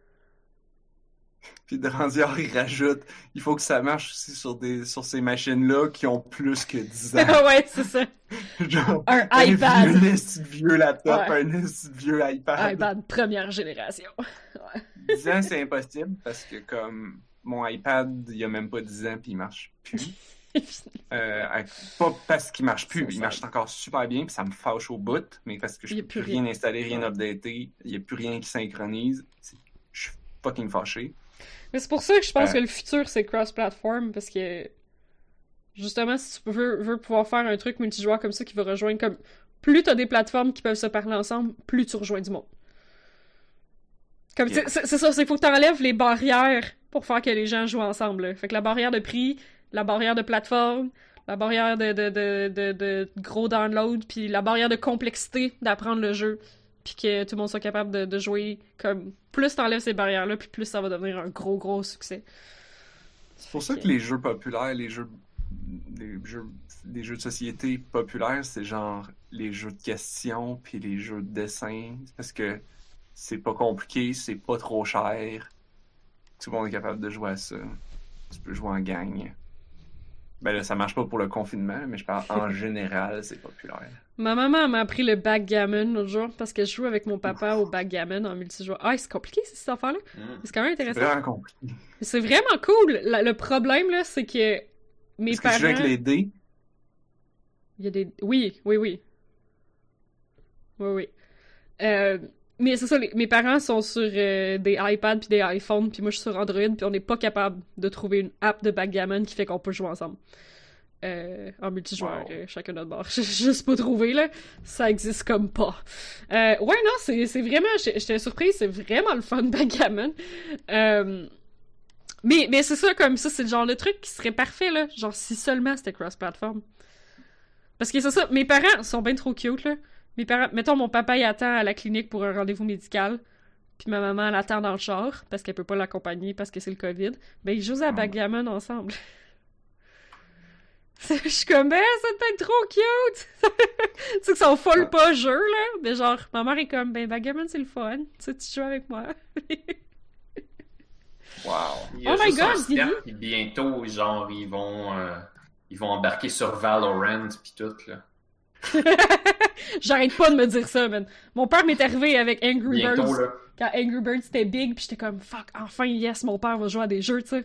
Puis Dranziard, il rajoute, il faut que ça marche aussi sur des, sur ces machines-là qui ont plus que dix ans. Ouais, c'est ça. Genre, Un un iPad. vieux, esti de vieux laptop, Ouais. un esti de vieux iPad. iPad première génération. dix ans, c'est impossible parce que comme mon iPad, il y a même pas dix ans puis il marche plus. Euh, pas parce qu'il marche plus, C'est il ça. marche encore super bien puis ça me fâche au bout, mais parce que je Il y a peux plus plus rien installer, rien updater, il y a plus rien qui synchronise. C'est- Je suis fucking fâché. Mais c'est pour ça que je pense Euh. que le futur, c'est cross-platform, parce que, justement, si tu veux, veux pouvoir faire un truc multijoueur comme ça qui va rejoindre comme... Plus t'as des plateformes qui peuvent se parler ensemble, plus tu rejoins du monde. Comme, Yeah. c'est c'est- c'est ça, c'est faut que t'enlèves les barrières pour faire que les gens jouent ensemble, là. Fait que la barrière de prix, la barrière de plateforme, la barrière de, de, de, de, de gros download, puis la barrière de complexité d'apprendre le jeu, puis que tout le monde soit capable de, de jouer, comme... Plus t'enlèves ces barrières-là, puis plus ça va devenir un gros, gros succès. C'est pour ça que les jeux populaires, les jeux, les jeux, les jeux de société populaires, c'est genre les jeux de questions puis les jeux de dessin. C'est parce que c'est pas compliqué, c'est pas trop cher. Tout le monde est capable de jouer à ça. Tu peux jouer en gang. Ben là, ça marche pas pour le confinement, mais je parle en général, c'est populaire. Ma maman m'a appris le backgammon l'autre jour parce que je joue avec mon papa au backgammon en multijoueur. Ah, c'est compliqué cette affaire-là. Mm. C'est quand même C'est intéressant. vraiment compliqué. C'est vraiment cool. La- le problème, là, c'est que mes Est-ce que parents... tu joues avec les dés? Il y a des... Oui, oui, oui. Oui, oui. Euh, mais c'est ça, les- mes parents sont sur euh, des iPads puis des iPhones, puis moi je suis sur Android, puis on n'est pas capable de trouver une app de backgammon qui fait qu'on peut jouer ensemble. Euh, en multijoueur, Wow. euh, chacun notre bord. J'ai juste pas trouvé, là. Ça existe comme pas. Euh, ouais, non, c'est, c'est vraiment... j'ai- J'étais surprise, c'est vraiment le fun, Backgammon. Euh, mais, mais c'est ça, comme ça, c'est le genre de truc qui serait parfait, là. Genre, si seulement c'était cross-platform. Parce que c'est ça, mes parents sont bien trop cute, là. Mes parents... Mettons, mon papa, il attend à la clinique pour un rendez-vous médical. Puis ma maman, elle attend dans le char, parce qu'elle peut pas l'accompagner parce que c'est le COVID. Ben, ils jouent à Oh. Backgammon ensemble. Je suis comme, ben, c'est peut-être trop cute! Tu sais que sont full Ah. pas jeu, là. Mais genre, ma mère est comme, ben, Backgammon, c'est le fun. Tu sais, tu joues avec moi. Wow. Il y a Oh my juste un God, step, Didi. puis bientôt, genre, ils vont, euh, ils vont embarquer sur Valorant puis tout, là. J'arrête pas de me dire ça, man. Mon père m'est arrivé avec Angry Bientôt, Birds. là. Quand Angry Birds était big, pis j'étais comme, fuck, enfin, yes, mon père va jouer à des jeux, tu sais.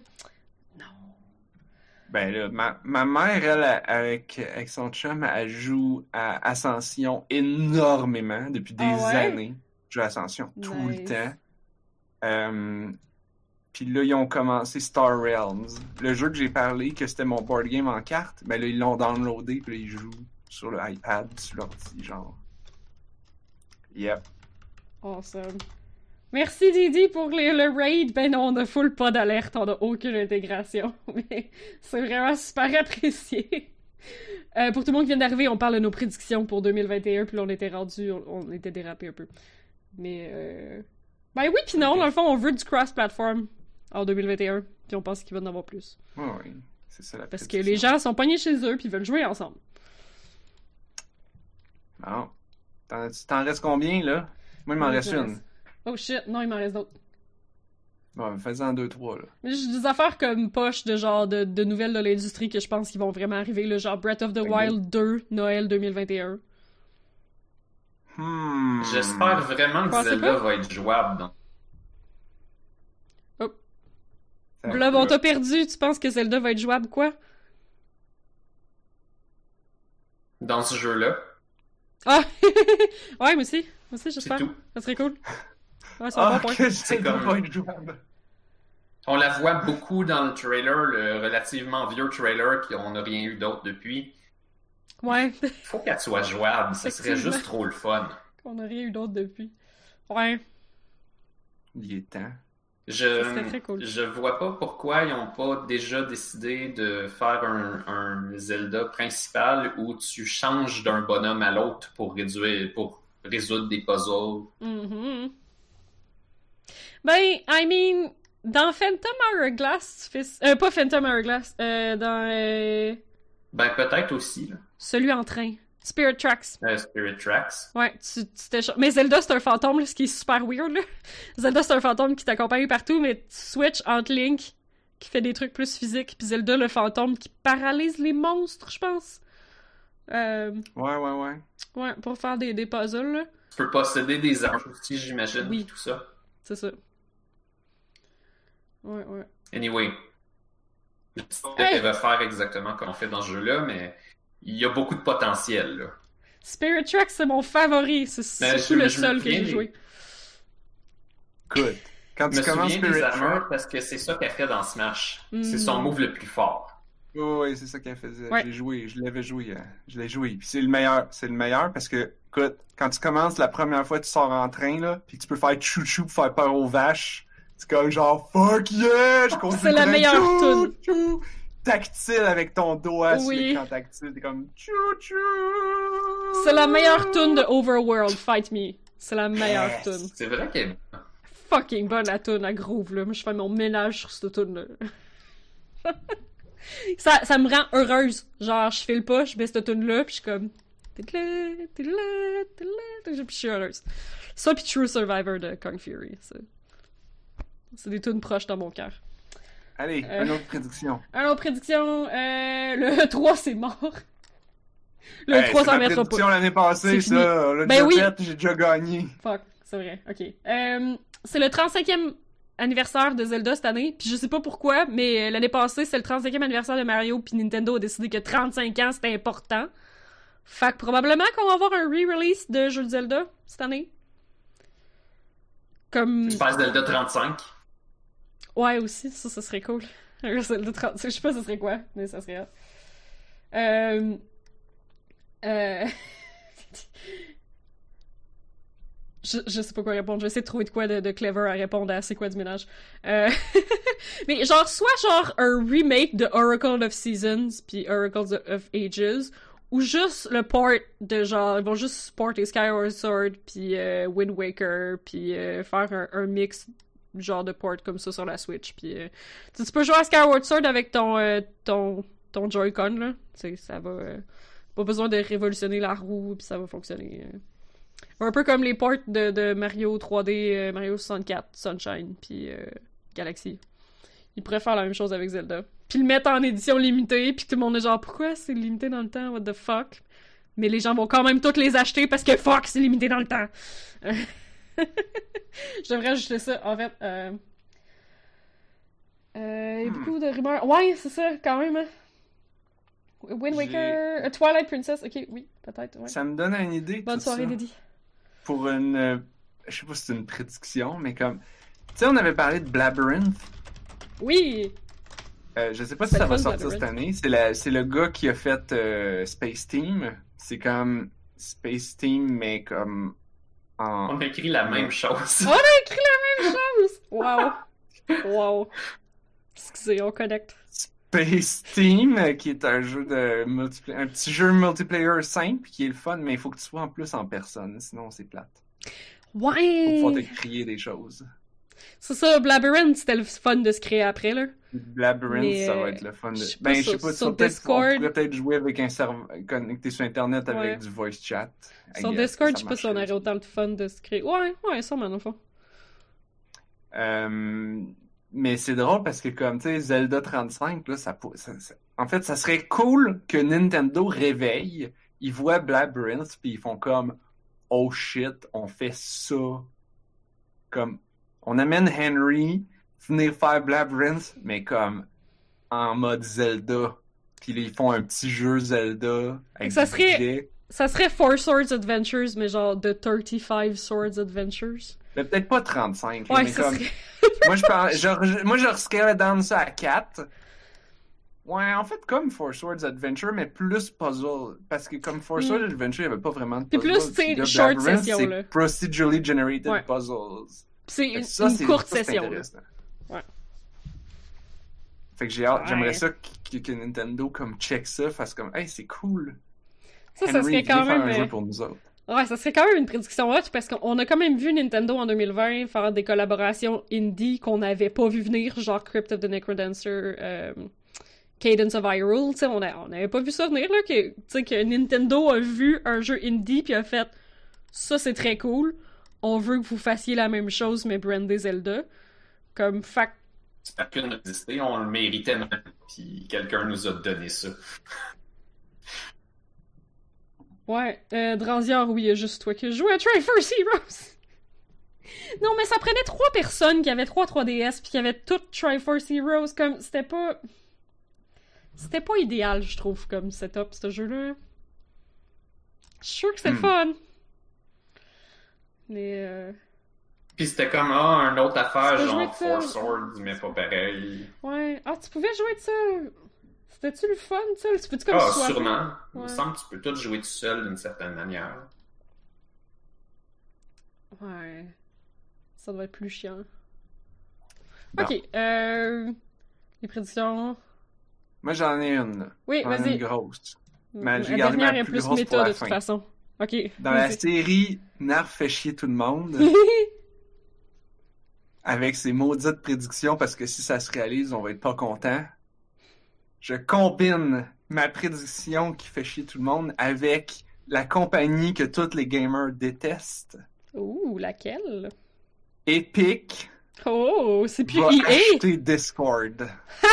Ben là, ma, ma mère, elle, avec, avec son chum, elle joue à Ascension énormément depuis des Ah ouais? années. Elle joue à Ascension tout le Nice. temps. Euh, Puis là, ils ont commencé Star Realms. Le jeu que j'ai parlé, que c'était mon board game en carte, ben là, ils l'ont downloadé, puis là, ils jouent sur le iPad, sur l'ordi, genre. Yep. Awesome. Merci Didi pour les- le raid. Ben non, on a full pas d'alerte, on a aucune intégration. Mais c'est vraiment super apprécié. Euh, pour tout le monde qui vient d'arriver, on parle de nos prédictions pour deux mille vingt et un, puis là on était rendu, on, on était dérapé un peu. Mais euh... ben oui, puis non, Ok. dans le fond, on veut du cross-platform en deux mille vingt et un, puis on pense qu'il va en avoir plus. Ouais, ouais. C'est ça la Parce que prédiction. les gens sont pognés chez eux, puis ils veulent jouer ensemble. Bon. T'en, t'en restes combien, là? Moi, il m'en Ouais, reste il m'en une. reste. Oh shit, non, il m'en reste d'autres. Bon, fais-en deux, trois, là. Mais j'ai des affaires comme poche de genre de, de nouvelles de l'industrie que je pense qu'ils vont vraiment arriver, le genre Breath of the Ok. Wild deux, Noël deux mille vingt et un. Hmm. J'espère vraiment que Pensez Zelda pas? va être jouable. Donc. Ça Blob, peut- on t'a perdu, tu penses que Zelda va être jouable, quoi? Dans ce jeu-là, Ah! Ouais, moi aussi. Moi aussi, c'est j'espère. tout. Ça serait cool. Ouais, c'est un Ah, bon point. que C'est c'est comme- va être jouable. On la voit beaucoup dans le trailer, le relativement vieux trailer qu'on n'a rien eu d'autre depuis. Ouais, Faut qu'elle soit jouable, ça serait Effectivement. juste trop le fun. on n'a rien eu d'autre depuis. Ouais, Il est temps. Je, Ça serait très cool. je vois pas pourquoi ils n'ont pas déjà décidé de faire un, un Zelda principal où tu changes d'un bonhomme à l'autre pour réduire, pour résoudre des puzzles. mhm. Ben, I mean, dans Phantom Hourglass, tu fais... Euh, pas Phantom Hourglass, euh, dans... euh, Ben peut-être aussi, là. celui en train. Spirit Tracks. Euh, Spirit Tracks. Ouais, tu, tu t'écha- Mais Zelda, c'est un fantôme, là, ce qui est super weird, là. Zelda, c'est un fantôme qui t'accompagne partout, mais tu switches entre Link, qui fait des trucs plus physiques, puis Zelda, le fantôme qui paralyse les monstres, je pense. Euh, Ouais, ouais, ouais. ouais, pour faire des, des puzzles, là. Tu peux posséder des armes aussi, j'imagine, Oui. tout ça. C'est ça. Ouais, ouais. Anyway. Je sais pas Hey! qu'elle va faire exactement comme on fait dans ce jeu-là, mais il y a beaucoup de potentiel, là. Spirit Tracks, c'est mon favori. C'est Ben, surtout je- le je me seul que souviens j'ai des- joué. Écoute, quand Je me tu commences souviens des Spirit armures Tracks... parce que c'est ça qu'elle fait dans Smash. Mm. C'est son move le plus fort. Oui, oui, c'est ça qu'elle faisait. Ouais. Je l'ai joué, je l'avais joué. euh, Je l'ai joué. Puis c'est le meilleur. C'est le meilleur parce que, écoute, quand tu commences la première fois, tu sors en train, là, puis que tu peux faire chou-chou pour faire peur aux vaches. C'est comme genre, fuck yeah! Je conduis C'est la le train, meilleure tchou, toune. tchou. Tactile avec ton doigt sur Oui. l'écran tactile. T'es comme chou-chou! C'est la meilleure tune de Overworld, Fight Me. C'est la meilleure Yes. tune. C'est vrai qu'elle Fucking bonne la tune à groove, là. Moi, je fais mon ménage sur cette tune là. ça, ça me rend heureuse. Genre, je file pas, je mets cette tune là puis je suis comme... Tidla, tidla, tidla, tidla, puis je suis heureuse. Ça, puis True Survivor de Kung Fury. C'est, c'est des tunes proches dans mon cœur. Allez, Euh. une autre prédiction. Alors, prédiction, euh, le trois, c'est mort. Le Hey, trois, c'est ça ma mettra prédiction pas. l'année passée, C'est fini. ça. On l'a Ben déjà oui. fait, j'ai déjà gagné. Fuck, c'est vrai, ok. Euh, c'est le trente-cinquième anniversaire de Zelda cette année, puis je sais pas pourquoi, mais euh, l'année passée, c'est le trente-cinquième anniversaire de Mario, puis Nintendo a décidé que trente-cinq ans, c'était important. Fait que probablement qu'on va avoir un re-release de jeu de Zelda cette année. Comme... Tu passes Zelda trente-cinq. Ouais, aussi, ça, ça serait cool. Un Zelda trente, je sais pas ça serait quoi, mais ça serait... Euh... Euh... je, je sais pas quoi répondre. Je vais essayer de trouver de quoi de, de clever à répondre à c'est quoi du ménage. Euh... Mais genre, soit genre un remake de Oracle of Seasons puis Oracles of Ages, ou juste le port de genre, ils vont juste porter Skyward Sword puis euh, Wind Waker puis euh, faire un, un mix genre de port comme ça sur la Switch. Puis euh, tu, tu peux jouer à Skyward Sword avec ton euh, ton ton Joy-Con là, tu sais, ça va euh, pas besoin de révolutionner la roue puis ça va fonctionner. Euh. Un peu comme les ports de, de Mario trois D, euh, Mario soixante-quatre, Sunshine puis euh, Galaxy. Ils pourraient faire la même chose avec Zelda. Puis le mettre en édition limitée, puis tout le monde est genre, pourquoi c'est limité dans le temps, what the fuck? Mais les gens vont quand même toutes les acheter parce que fuck, c'est limité dans le temps. Je devrais ajouter ça, en fait. Euh... Euh, il y a beaucoup de rumeurs. Ouais, c'est ça, quand même. Hein. Wind Waker, euh, Twilight Princess, ok, oui, peut-être. Ouais. Ça me donne une idée. Bonne tout soirée, ça. Didi. Pour une. Euh, je sais pas si c'est une prédiction, mais comme. Tu sais, on avait parlé de Blabberynth. Oui! Euh, je sais pas si ça va sortir cette année. C'est, la, c'est le gars qui a fait euh, Space Team. C'est comme Space Team, mais comme en... On a écrit la même chose. On a écrit la même chose! Wow! Wow! Excusez, on connecte. Space Team, qui est un jeu de multiplayer, un petit jeu multiplayer simple, qui est le fun, mais il faut que tu sois en plus en personne, sinon c'est plate. Ouais! Pour pouvoir te crier des choses. C'est ça, Blabberynth, c'était le fun de se créer après, là. Blabberynth, mais, ça va être le fun de... Je Ben, je sur, sais pas, sur peut-être, Discord... on pourrait peut-être jouer avec un serveur connecté sur Internet avec ouais. du voice chat. Sur Discord, je sais pas si on aurait autant de fun de se créer. Ouais, ouais, sûrement, dans le fond. Euh... Mais c'est drôle parce que, comme, tu sais, Zelda trente-cinq, là, ça, ça, ça... En fait, ça serait cool que Nintendo réveille, ils voient Blabberynth, puis ils font comme « Oh shit, on fait ça! » Comme... On amène Henry venir faire Blabberynth, mais comme en mode Zelda. Puis là, ils font un petit jeu Zelda avec ça du serait, budget. Ça serait Four Swords Adventures, mais genre de trente-cinq Swords Adventures. Mais peut-être pas trente-cinq. Ouais, mais ça comme... serait... moi, je parle, je, moi, je rescale down ça à quatre. Ouais, en fait, comme Four Swords Adventure, mais plus puzzle. Parce que comme Four Swords mm. Adventure, il n'y avait pas vraiment de puzzle. Puis plus, tu sais, short session, c'est là. Procedurally generated ouais. puzzles. C'est une, ça, une c'est, courte ça, session. Ouais. Fait que j'ai hâte, ouais. J'aimerais ça que, que Nintendo comme check ça, fasse comme, hey, c'est cool. Ça, Henry, ça serait quand même. Un jeu pour nous autres. Ouais, ça serait quand même une prédiction hot parce qu'on a quand même vu Nintendo en deux mille vingt faire des collaborations indie qu'on n'avait pas vu venir, genre Crypt of the Necrodancer, euh, Cadence of Hyrule, tu sais, on n'avait pas vu ça venir, là, que, tu sais, que Nintendo a vu un jeu indie puis a fait ça, c'est très cool. On veut que vous fassiez la même chose, mais brandé Zelda. Comme, fac... Ça a pu exister, on le méritait même, puis quelqu'un nous a donné ça. Ouais, euh, Dranziard, oui, il y a juste toi qui joues à Triforce Heroes! Non, mais ça prenait trois personnes qui avaient trois trois D S, puis qui avaient toutes Triforce Heroes, comme, c'était pas... C'était pas idéal, je trouve, comme setup, ce jeu-là. Je suis sûr que c'était hmm. fun! Mais euh... Puis c'était comme ah, une autre affaire, genre Four Swords, mais pas pareil. Ouais. Ah, tu pouvais jouer de ça. C'était-tu le fun, ça? Tu peux-tu comme Ah, swapper? sûrement. Ouais. Il me semble que tu peux tout jouer tout seul d'une certaine manière. Ouais. Ça doit être plus chiant. Non. Ok. Euh... Les prédictions. Moi, j'en ai une. Oui, j'en vas-y. Ai une grosse. Mais j'ai la gardé dernière ma est plus plus grosse méta pour la de toute fin. façon. Ok. Dans vas-y. la série Narf fait chier tout le monde. Avec ses maudites prédictions, parce que si ça se réalise, on va être pas content. Je combine ma prédiction qui fait chier tout le monde avec la compagnie que tous les gamers détestent. Ouh, laquelle? Epic. Oh, c'est plus va E A! acheter Discord.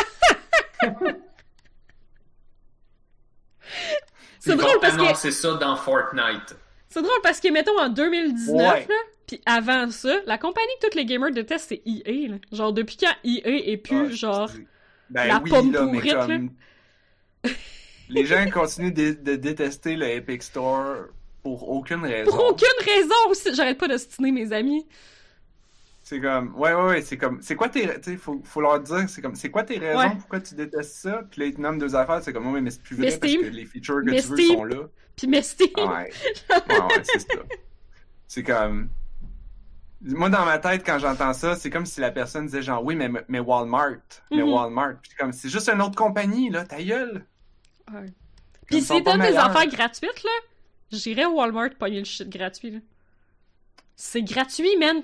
C'est drôle parce que... c'est ça dans Fortnite. C'est drôle parce que, mettons, en deux mille dix-neuf, ouais. là, pis avant ça, la compagnie que tous les gamers détestent, c'est E A, là. Genre, depuis quand E A est plus, ah, genre, ben la oui, pomme là, pourrite, mais comme... Les gens continuent de, de détester le Epic Store pour aucune raison. Pour aucune raison aussi! J'arrête pas d'ostiner mes amis. C'est comme, ouais, ouais, ouais, c'est comme, c'est quoi tes, tu sais, faut, faut leur dire, c'est comme, c'est quoi tes raisons Ouais. pourquoi tu détestes ça? Puis là, ils te nomment deux affaires, c'est comme, ouais, mais c'est plus vrai Mais parce Steam. que les features que Mais tu veux Steam. sont là. Puis Mesty. Ah ouais. Ouais, ouais, c'est ça. C'est comme, moi, dans ma tête, quand j'entends ça, c'est comme si la personne disait genre, oui, mais, mais Walmart, mais Mhm. Walmart. Puis comme, c'est juste une autre compagnie, là, ta gueule. Ouais. Ils Puis sont s'ils pas donnent des meilleurs. affaires gratuites, là, j'irais au Walmart pogner le shit gratuit, là. C'est gratuit, man!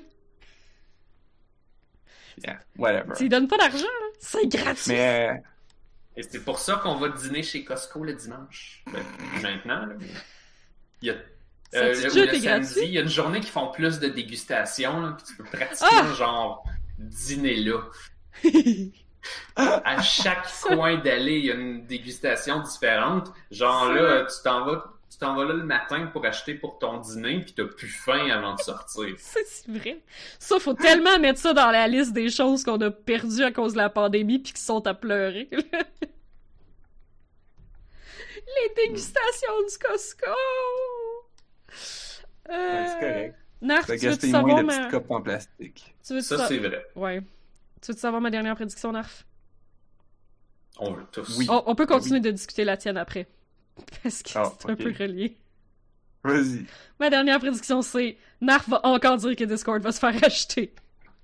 Yeah, whatever. S'ils donnent pas d'argent, là, c'est gratuit! Mais, euh, Et c'est pour ça qu'on va dîner chez Costco le dimanche. Ben, maintenant, là. Il y a. Ça Euh, a-tu le, déjà ou été le samedi, gratuit? il y a une journée qui font plus de dégustation, là, puis tu peux pratiquement, Ah! genre, dîner là. À chaque coin d'allée, il y a une dégustation différente. Genre C'est là, tu t'en vas, tu t'en vas là le matin pour acheter pour ton dîner, puis t'as plus faim avant de sortir. C'est si vrai. Ça, faut tellement mettre ça dans la liste des choses qu'on a perdues à cause de la pandémie pis qui sont à pleurer. Les dégustations du Costco! Euh... Ouais, c'est correct. Narf, t'as tu veux-tu gaspillé savoir moins de ma... petites copes en plastique. Tu veux Ça, c'est vrai. Ouais. Tu veux savoir ma dernière prédiction, Narf? On veut tous. Oui. On, on peut continuer de discuter la tienne après. Parce que Ah, c'est un ok. peu relié. Vas-y. Ma dernière prédiction, c'est Narf va encore dire que Discord va se faire acheter.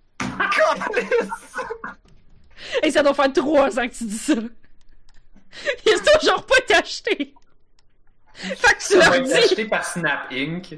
Et ça doit faire trois ans que tu dis ça. Il a toujours pas été acheté. Fait que tu Ça va leur être dis. acheté par Snap Inc.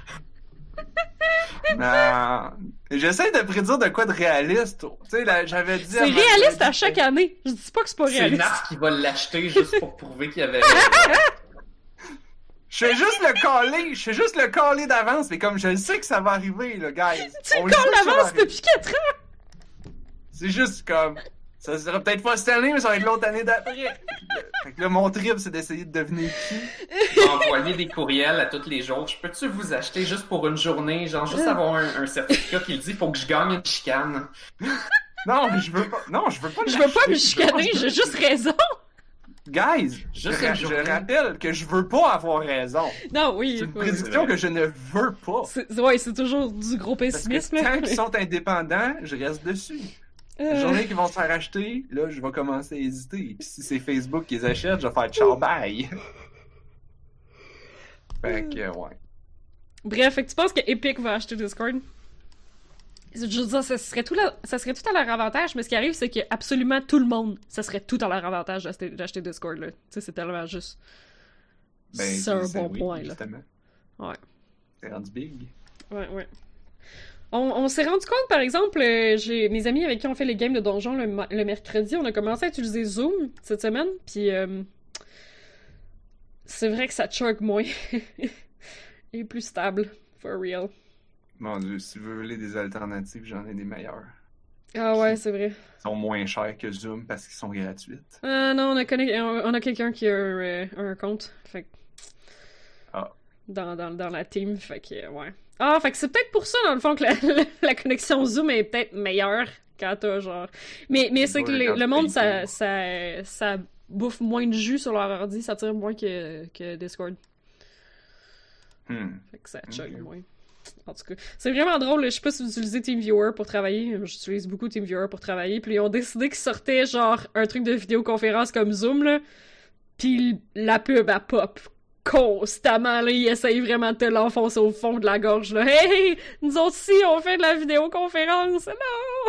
Euh, J'essaie de prédire de quoi de réaliste. Tu sais, là, j'avais dit... C'est à ma- réaliste à chaque année. Je dis pas que c'est pas C'est réaliste. Narf qui va l'acheter juste pour prouver qu'il y avait raison. Je fais juste le caler, je fais juste le caler d'avance, mais comme je le sais que ça va arriver, là, guys. Tu On le le sait colles que ça va l'avance arriver. depuis quatre ans. C'est juste comme... Ça sera peut-être pas cette année, mais ça va être l'autre année d'après. Fait que là, mon trip, c'est d'essayer de deviner qui. Envoyer des courriels à tous les jours. Je peux-tu vous acheter juste pour une journée? Genre, juste avoir un, un certificat qui le dit, faut que je gagne une chicane. Non, mais je veux pas... Non, je veux pas Je veux pas l'acheter. me chicaner, j'ai juste raison. Guys, Juste je, une ra- je journée. rappelle que je veux pas avoir raison. Non, oui. C'est une oui. prédiction vrai. que je ne veux pas. C'est, ouais, c'est toujours du gros Parce que pessimisme. tant là. qu'ils sont indépendants, je reste dessus. Euh, La journée qu'ils vont se faire acheter, là, je vais commencer à hésiter. Puis si c'est Facebook qui les achète, je vais faire ciao bye. Fait que, ouais. Bref, fait que tu penses que Epic va acheter Discord? Je veux dire, ça serait tout, la- ça serait tout à leur avantage, mais ce qui arrive, c'est que absolument tout le monde, ça serait tout à leur avantage d'acheter, d'acheter Discord, là. Tu sais, c'est tellement juste. Ben, c'est un c'est- bon oui, point, là. justement. Ouais. C'est rendu big. Ouais, ouais. On, on s'est rendu compte, par exemple, euh, j'ai mes amis avec qui on fait les games de donjon le, ma- le mercredi, on a commencé à utiliser Zoom cette semaine, puis euh, c'est vrai que ça choque moins. Et plus stable, for real. Mon Dieu, si vous voulez des alternatives, j'en ai des meilleures. Ah ouais, c'est vrai. Ils sont moins chers que Zoom parce qu'ils sont gratuites. Ah non, on a, conne- on a quelqu'un qui a un, euh, un compte, fait que- Ah. Dans, dans, dans la team, fait que, euh, ouais. Ah, fait que c'est peut-être pour ça, dans le fond, que la, la, la connexion Zoom est peut-être meilleure quand t'as, genre... Mais, mais c'est que Ouais, les- quand le tu monde, payes ça, pour. ça, ça bouffe moins de jus sur leur ordi, ça tire moins que, que Discord. Hmm. Fait que ça chug Ok. moins. En tout cas, c'est vraiment drôle. Je sais pas si vous utilisez TeamViewer pour travailler. J'utilise beaucoup TeamViewer pour travailler. Puis ils ont décidé qu'ils sortaient genre un truc de vidéoconférence comme Zoom, là. Puis la pub, elle pop constamment, là. Ils essayent vraiment de te l'enfoncer au fond de la gorge, là. Hey! Nous autres aussi, on fait de la vidéoconférence! Non!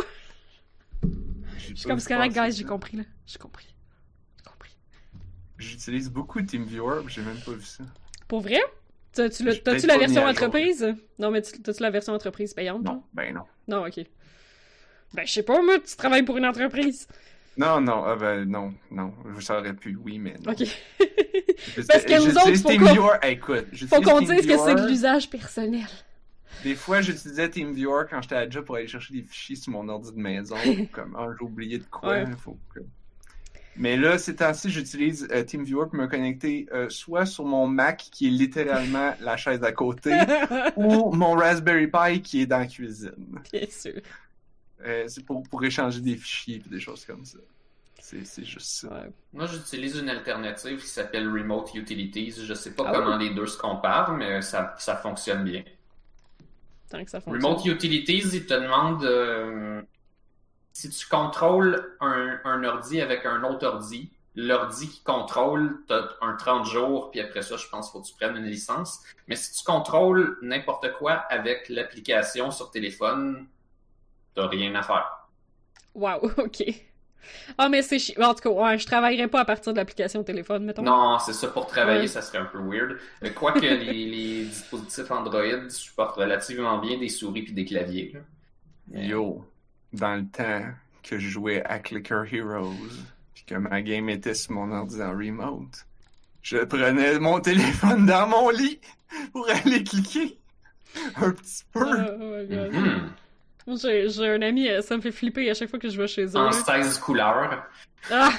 J'ai Je suis pas comme, vu c'est correct, passer guys, j'ai ça. compris, là. J'ai compris. J'ai compris. J'utilise beaucoup TeamViewer, mais j'ai même pas vu ça. Pour vrai? T'as- tu l'as- J'ai T'as-tu peut-être la pas mis version à jour. entreprise? Non, mais tu- t'as-tu la version entreprise payante? Non, ben non. Non, ok. Ben, je sais pas, moi, tu travailles pour une entreprise. Non, non, ah ben non, non. Ça aurait pu, oui, mais non. Ok. Je- Parce que nous j'utilise autres, faut TeamViewer. Hey, écoute, Faut j'utilise qu'on dise que c'est de TeamViewer. l'usage personnel. Des fois, j'utilisais TeamViewer quand j'étais à la job pour aller chercher des fichiers sur mon ordi de maison. Comme, ah, j'ai oublié de quoi. Ouais. Faut que... Mais là, ces temps-ci, j'utilise euh, TeamViewer pour me connecter euh, soit sur mon Mac, qui est littéralement la chaise à côté, ou mon Raspberry Pi, qui est dans la cuisine. Bien sûr. Euh, c'est pour, pour échanger des fichiers et des choses comme ça. C'est, c'est juste ça. Ouais. Moi, j'utilise une alternative qui s'appelle Remote Utilities. Je sais pas Ah comment oui? les deux se comparent, mais ça, ça fonctionne bien. tant que ça fonctionne. Remote Utilities, ils te demandent euh, si tu contrôles un, un ordi avec un autre ordi, l'ordi qui contrôle, t'as un trente jours, puis après ça, je pense qu'il faut que tu prennes une licence. Mais si tu contrôles n'importe quoi avec l'application sur téléphone, t'as rien à faire. Wow, ok. Ah, mais c'est chiant. En tout cas, ouais, je travaillerais pas à partir de l'application téléphone, mettons. Non, c'est ça. Pour travailler, Ouais. ça serait un peu weird. Euh, Quoique les, les dispositifs Android supportent relativement bien des souris puis des claviers. Là. Mais- Yo, dans le temps que je jouais à Clicker Heroes, puis que ma game était sur mon ordi en remote, je prenais mon téléphone dans mon lit pour aller cliquer un petit Oh, peu. oh my god. Mhm. Moi, J'ai, j'ai un ami, euh, ça me fait flipper à chaque fois que je vais chez eux. En là. seize couleurs. Ah!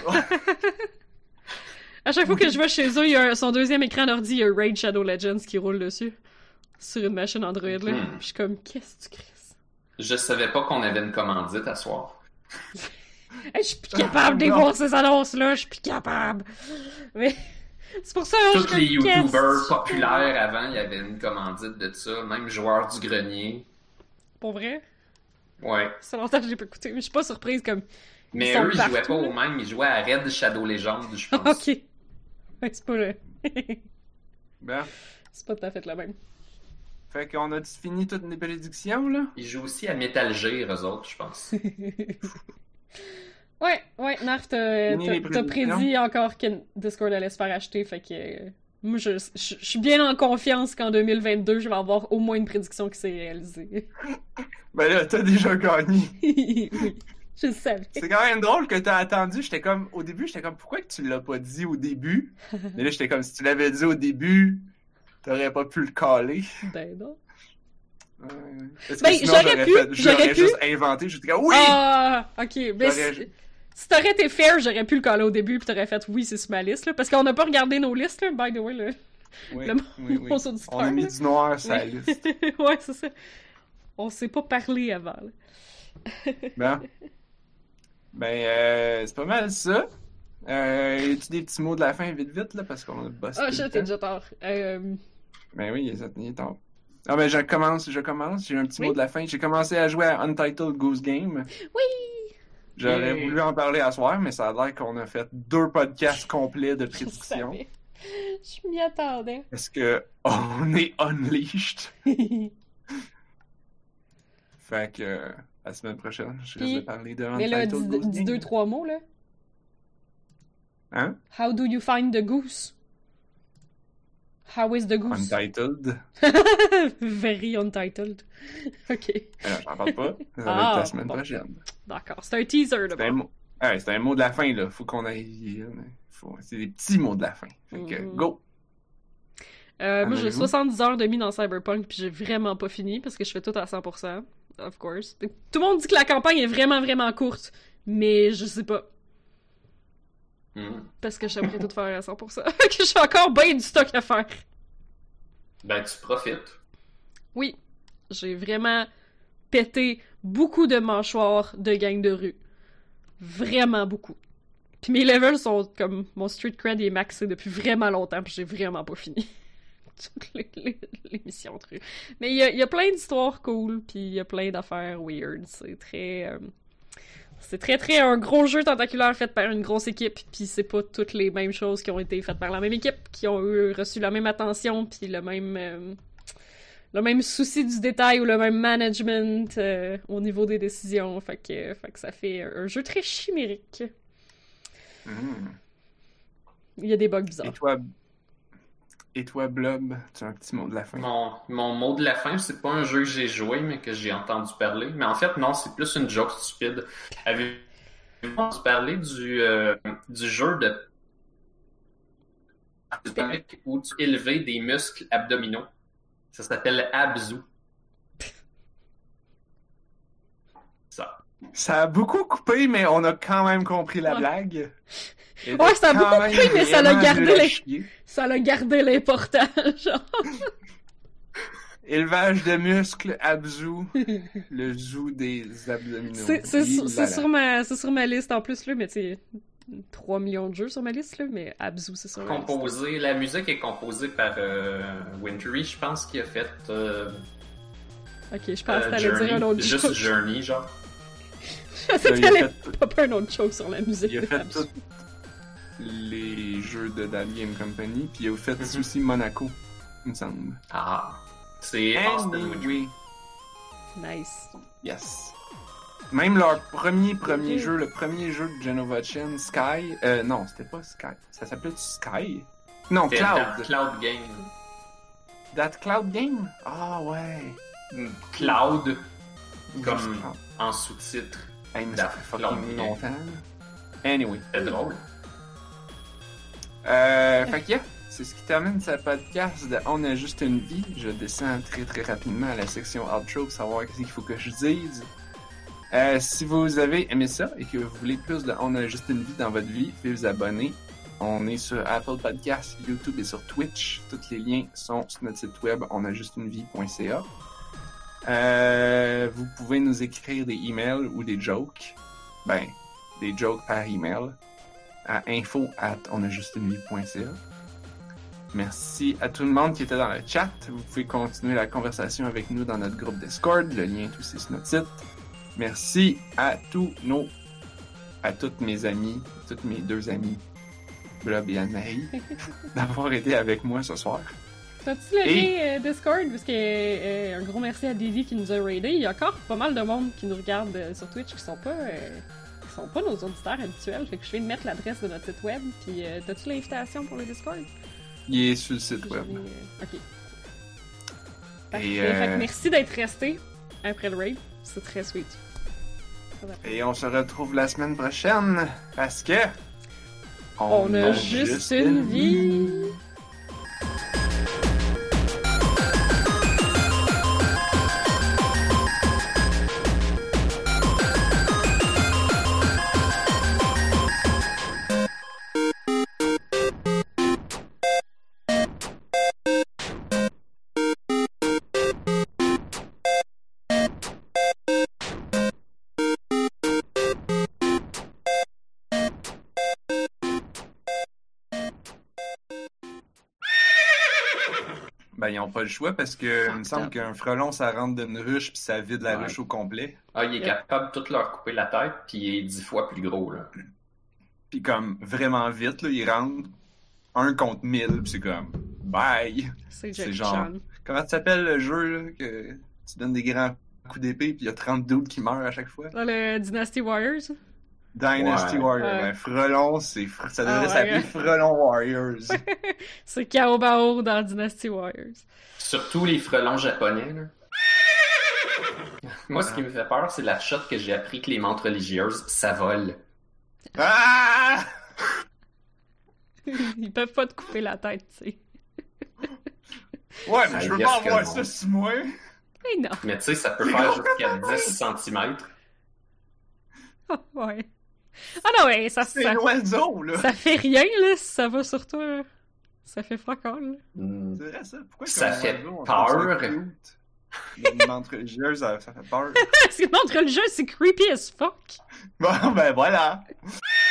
À chaque fois que je vais chez eux, il y a un- son deuxième écran d'ordi, il y a Raid Shadow Legends qui roule dessus. Sur une machine Android, là. Mhm. Puis je suis comme, qu'est-ce que tu crées? Je savais pas qu'on avait une commandite à soir. Hey, je suis plus capable de voir ces annonces-là, je suis plus capable. Mais c'est pour ça que Tous les je YouTubers qu'est-ce- populaires avant, il y avait une commandite de ça. Même joueurs du grenier. Pour vrai? Ouais. Ça fait longtemps que je l'ai pas écouté, mais je suis pas surprise comme. Mais Ils sont eux, ils jouaient partout, pas là. au même. Ils jouaient à Red Shadow Legends, je pense. Ok. Ouais, c'est pas le. Ben, C'est pas tout à fait la même. fait qu'on a fini toutes les prédictions, là? Ils jouent aussi à Metal Gear, eux autres, je pense. Ouais, ouais, Narf, t'as, Fini t'as- les t'as prédictions. prédit encore que Discord allait se faire acheter, fait que. euh, Moi, je, je, je suis bien en confiance qu'en deux mille vingt-deux, je vais avoir au moins une prédiction qui s'est réalisée. Ben là, t'as déjà gagné. Oui, je le savais. C'est quand même drôle que t'as attendu. J'étais comme, au début, j'étais comme, pourquoi que tu l'as pas dit au début? Mais là, j'étais comme, si tu l'avais dit au début, t'aurais pas pu le caler. Ben non. Ouais. Parce que Ben, sinon, j'aurais pu, fait- j'aurais j'aurais pu. juste inventé. J'étais comme, oui! Ah, ok. Mais J'aurais- si, si t'aurais été fair, j'aurais pu le caler au début, puis t'aurais fait oui, c'est sur ma liste, là. Parce qu'on n'a pas regardé nos listes, là, by the way, là. Oui, le oui, oui. mon auditeur, On a mis là. du noir sur la Oui. liste. Ouais, c'est ça. On s'est pas parlé avant, là. Bon. Ben, euh, c'est pas mal ça. Euh, y a-tu des petits mots de la fin vite vite, là, parce qu'on a bossé. Ah, le shit, temps? t'es déjà tard. Euh... Ben oui, il est tard. Ah ben, je commence, je commence. J'ai un petit Oui. mot de la fin. J'ai commencé à jouer à Untitled Goose Game. Oui! J'aurais Yeah. voulu en parler à soir, mais ça a l'air qu'on a fait deux podcasts complets de Je prédictions. savais. Je m'y attendais. Parce que on est unleashed. Fait que euh, la semaine prochaine, je risque Puis, de parler de Mais là, Untitled dis, Goose dis Game. deux, trois mots, là. Hein? How do you find the goose? How is the goose? Untitled. Very untitled. Ok. Alors, j'en parle pas. Ça va Ah, être la semaine bon. prochaine. D'accord. C'est un teaser, C'est un, d'abord. mot... ouais, c'est un mot de la fin, là. Faut qu'on aille... Faut... C'est des petits mots de la fin. Fait que, Mhm. go! Euh, moi, j'ai Avez-vous? soixante-dix heures de mis dans Cyberpunk, puis j'ai vraiment pas fini, parce que je fais tout à cent pour cent. Of course. Tout le monde dit que la campagne est vraiment, vraiment courte, mais je sais pas. Hmm. Parce que j'aimerais tout faire à cent pour cent. Que j'ai encore bien du stock à faire. Ben, tu profites. Oui, j'ai vraiment pété beaucoup de mâchoires de gang de rue. Vraiment beaucoup. Puis mes levels sont comme... Mon street cred est maxé depuis vraiment longtemps, puis j'ai vraiment pas fini. Toutes les, les, les missions de rue. Mais il y a, il y a plein d'histoires cool, puis il y a plein d'affaires weird. C'est très... euh, C'est très très un gros jeu tentaculaire fait par une grosse équipe, puis c'est pas toutes les mêmes choses qui ont été faites par la même équipe, qui ont eu, reçu la même attention, puis le même euh, le même souci du détail ou le même management euh, au niveau des décisions. Fait que, fait que ça fait un jeu très chimérique. Mm. Il y a des bugs Et bizarres. toi... Et toi, Blob, tu as un petit mot de la fin? Mon, mon mot de la fin, c'est pas un jeu que j'ai joué, mais que j'ai entendu parler. Mais en fait, non, c'est plus une joke stupide. Avez-vous entendu parler du, euh, du jeu de où tu élevais des muscles abdominaux? Ça s'appelle Abzu. Ça. Ça a beaucoup coupé, mais on a quand même compris la Ouais. blague. Et Ouais, ça a quand beaucoup même coupé, mais ça l'a vraiment gardé nul à les- chier. Ça l'a gardé l'important, genre. Élevage de muscles, Abzu, le zoo des abdominaux. C'est c'est sur, Il c'est là sur ma c'est sur ma liste en plus là, mais tu sais trois millions de jeux sur ma liste là, mais Abzu c'est sur ma liste. Composé, la musique est composée par euh, Wintry, je pense, qui a fait euh, Ok, je pense que Euh, t'allais Journey, dire un autre juste joke. Journey, genre. Je pensais que Il a t'allais fait- popper un autre joke sur la musique. Il a de fait Samsung. tous les jeux de That Game Company, puis il a fait Mhm. aussi Monaco, il me semble. Ah. C'est Austin Wintory. Anyway, Nice. yes. Même leur premier premier Ok. jeu, le premier jeu de Genova Chen, Sky, euh, non, c'était pas Sky, ça s'appelait Sky? Non, C'est That Cloud. Cloud Game. That Cloud Game? Ah ouais. Mm, Cloud, Ou Comme- juste Cloud. en sous-titre. Hey, mais ça That fait Cloud fucking Game. longtemps. Anyway. C'est drôle. Euh, fait que yeah, c'est ce qui termine ce podcast de On a juste une vie. Je descends très très rapidement à la section outro pour savoir ce qu'il faut que je dise. Euh, si vous avez aimé ça et que vous voulez plus de On a juste une vie dans votre vie, veuillez vous abonner. On est sur Apple Podcasts, YouTube et sur Twitch. Tous les liens sont sur notre site web onajustunevie point c a. Euh, vous pouvez nous écrire des emails ou des jokes. Ben, des jokes par email à info at onajustunevie point c a. Merci à tout le monde qui était dans le chat. Vous pouvez continuer la conversation avec nous dans notre groupe Discord. Le lien est aussi sur notre site. Merci à tous nos, à toutes mes amis, toutes mes deux amis, Blob et Anne-Marie, d'avoir été avec moi ce soir. T'as-tu le Et- lien euh, Discord? Parce que euh, un gros merci à Davy qui nous a raidé. Il y a encore pas mal de monde qui nous regarde euh, sur Twitch qui sont pas euh, qui sont pas nos auditeurs habituels. Fait que je viens de mettre l'adresse de notre site web. Puis euh, t'as-tu l'invitation pour le Discord? Il est sur le site web. Je l'ai, euh, Ok. Parfait. Et, Fait que euh, merci d'être resté après le raid. C'est très sweet. Très apprécié. Et on se retrouve la semaine prochaine parce que On a juste une vie. Ben, ils n'ont pas le choix parce que il me semble qu'un frelon, ça rentre d'une ruche puis ça vide la Ouais. ruche au complet. Ah, il est Yep. capable de tout leur couper la tête, puis il est dix fois plus gros, là. Puis comme vraiment vite, là, il rentre un contre mille puis c'est comme bye. C'est C'est Jackie genre- Chan. Comment ça s'appelle le jeu là, que tu donnes des grands coups d'épée puis il y a trente dudes qui meurent à chaque fois? Dans le Dynasty Warriors. Dynasty Ouais. Warrior. Ouais. Ben, Frelon, c'est fr- ça devrait Ah, s'appeler ouais. Frelon Warriors. C'est Kaobao dans Dynasty Warriors. Surtout les frelons japonais, là. Moi, ce qui me fait peur, c'est la shot que j'ai appris que les montres religieuses, ça vole. Ah! Ils peuvent pas te couper la tête, tu sais. Ouais, mais Ça je veux yes pas que avoir non. ça sur moi. Mais non. Mais tu sais, ça peut faire jusqu'à dix centimètres. Ouais. Ah non, ouais, ça, C'est ça, l'oiseau, là. ça fait rien, là, si ça va sur toi. Ça fait fuck all, là. Hmm. C'est vrai, ça. Pourquoi Ça comme fait oiseau, on peur. trouve ça cute? Une menthe religieuse, ça, ça fait peur. Parce que montre le jeu, c'est creepy as fuck. Bon, ben voilà.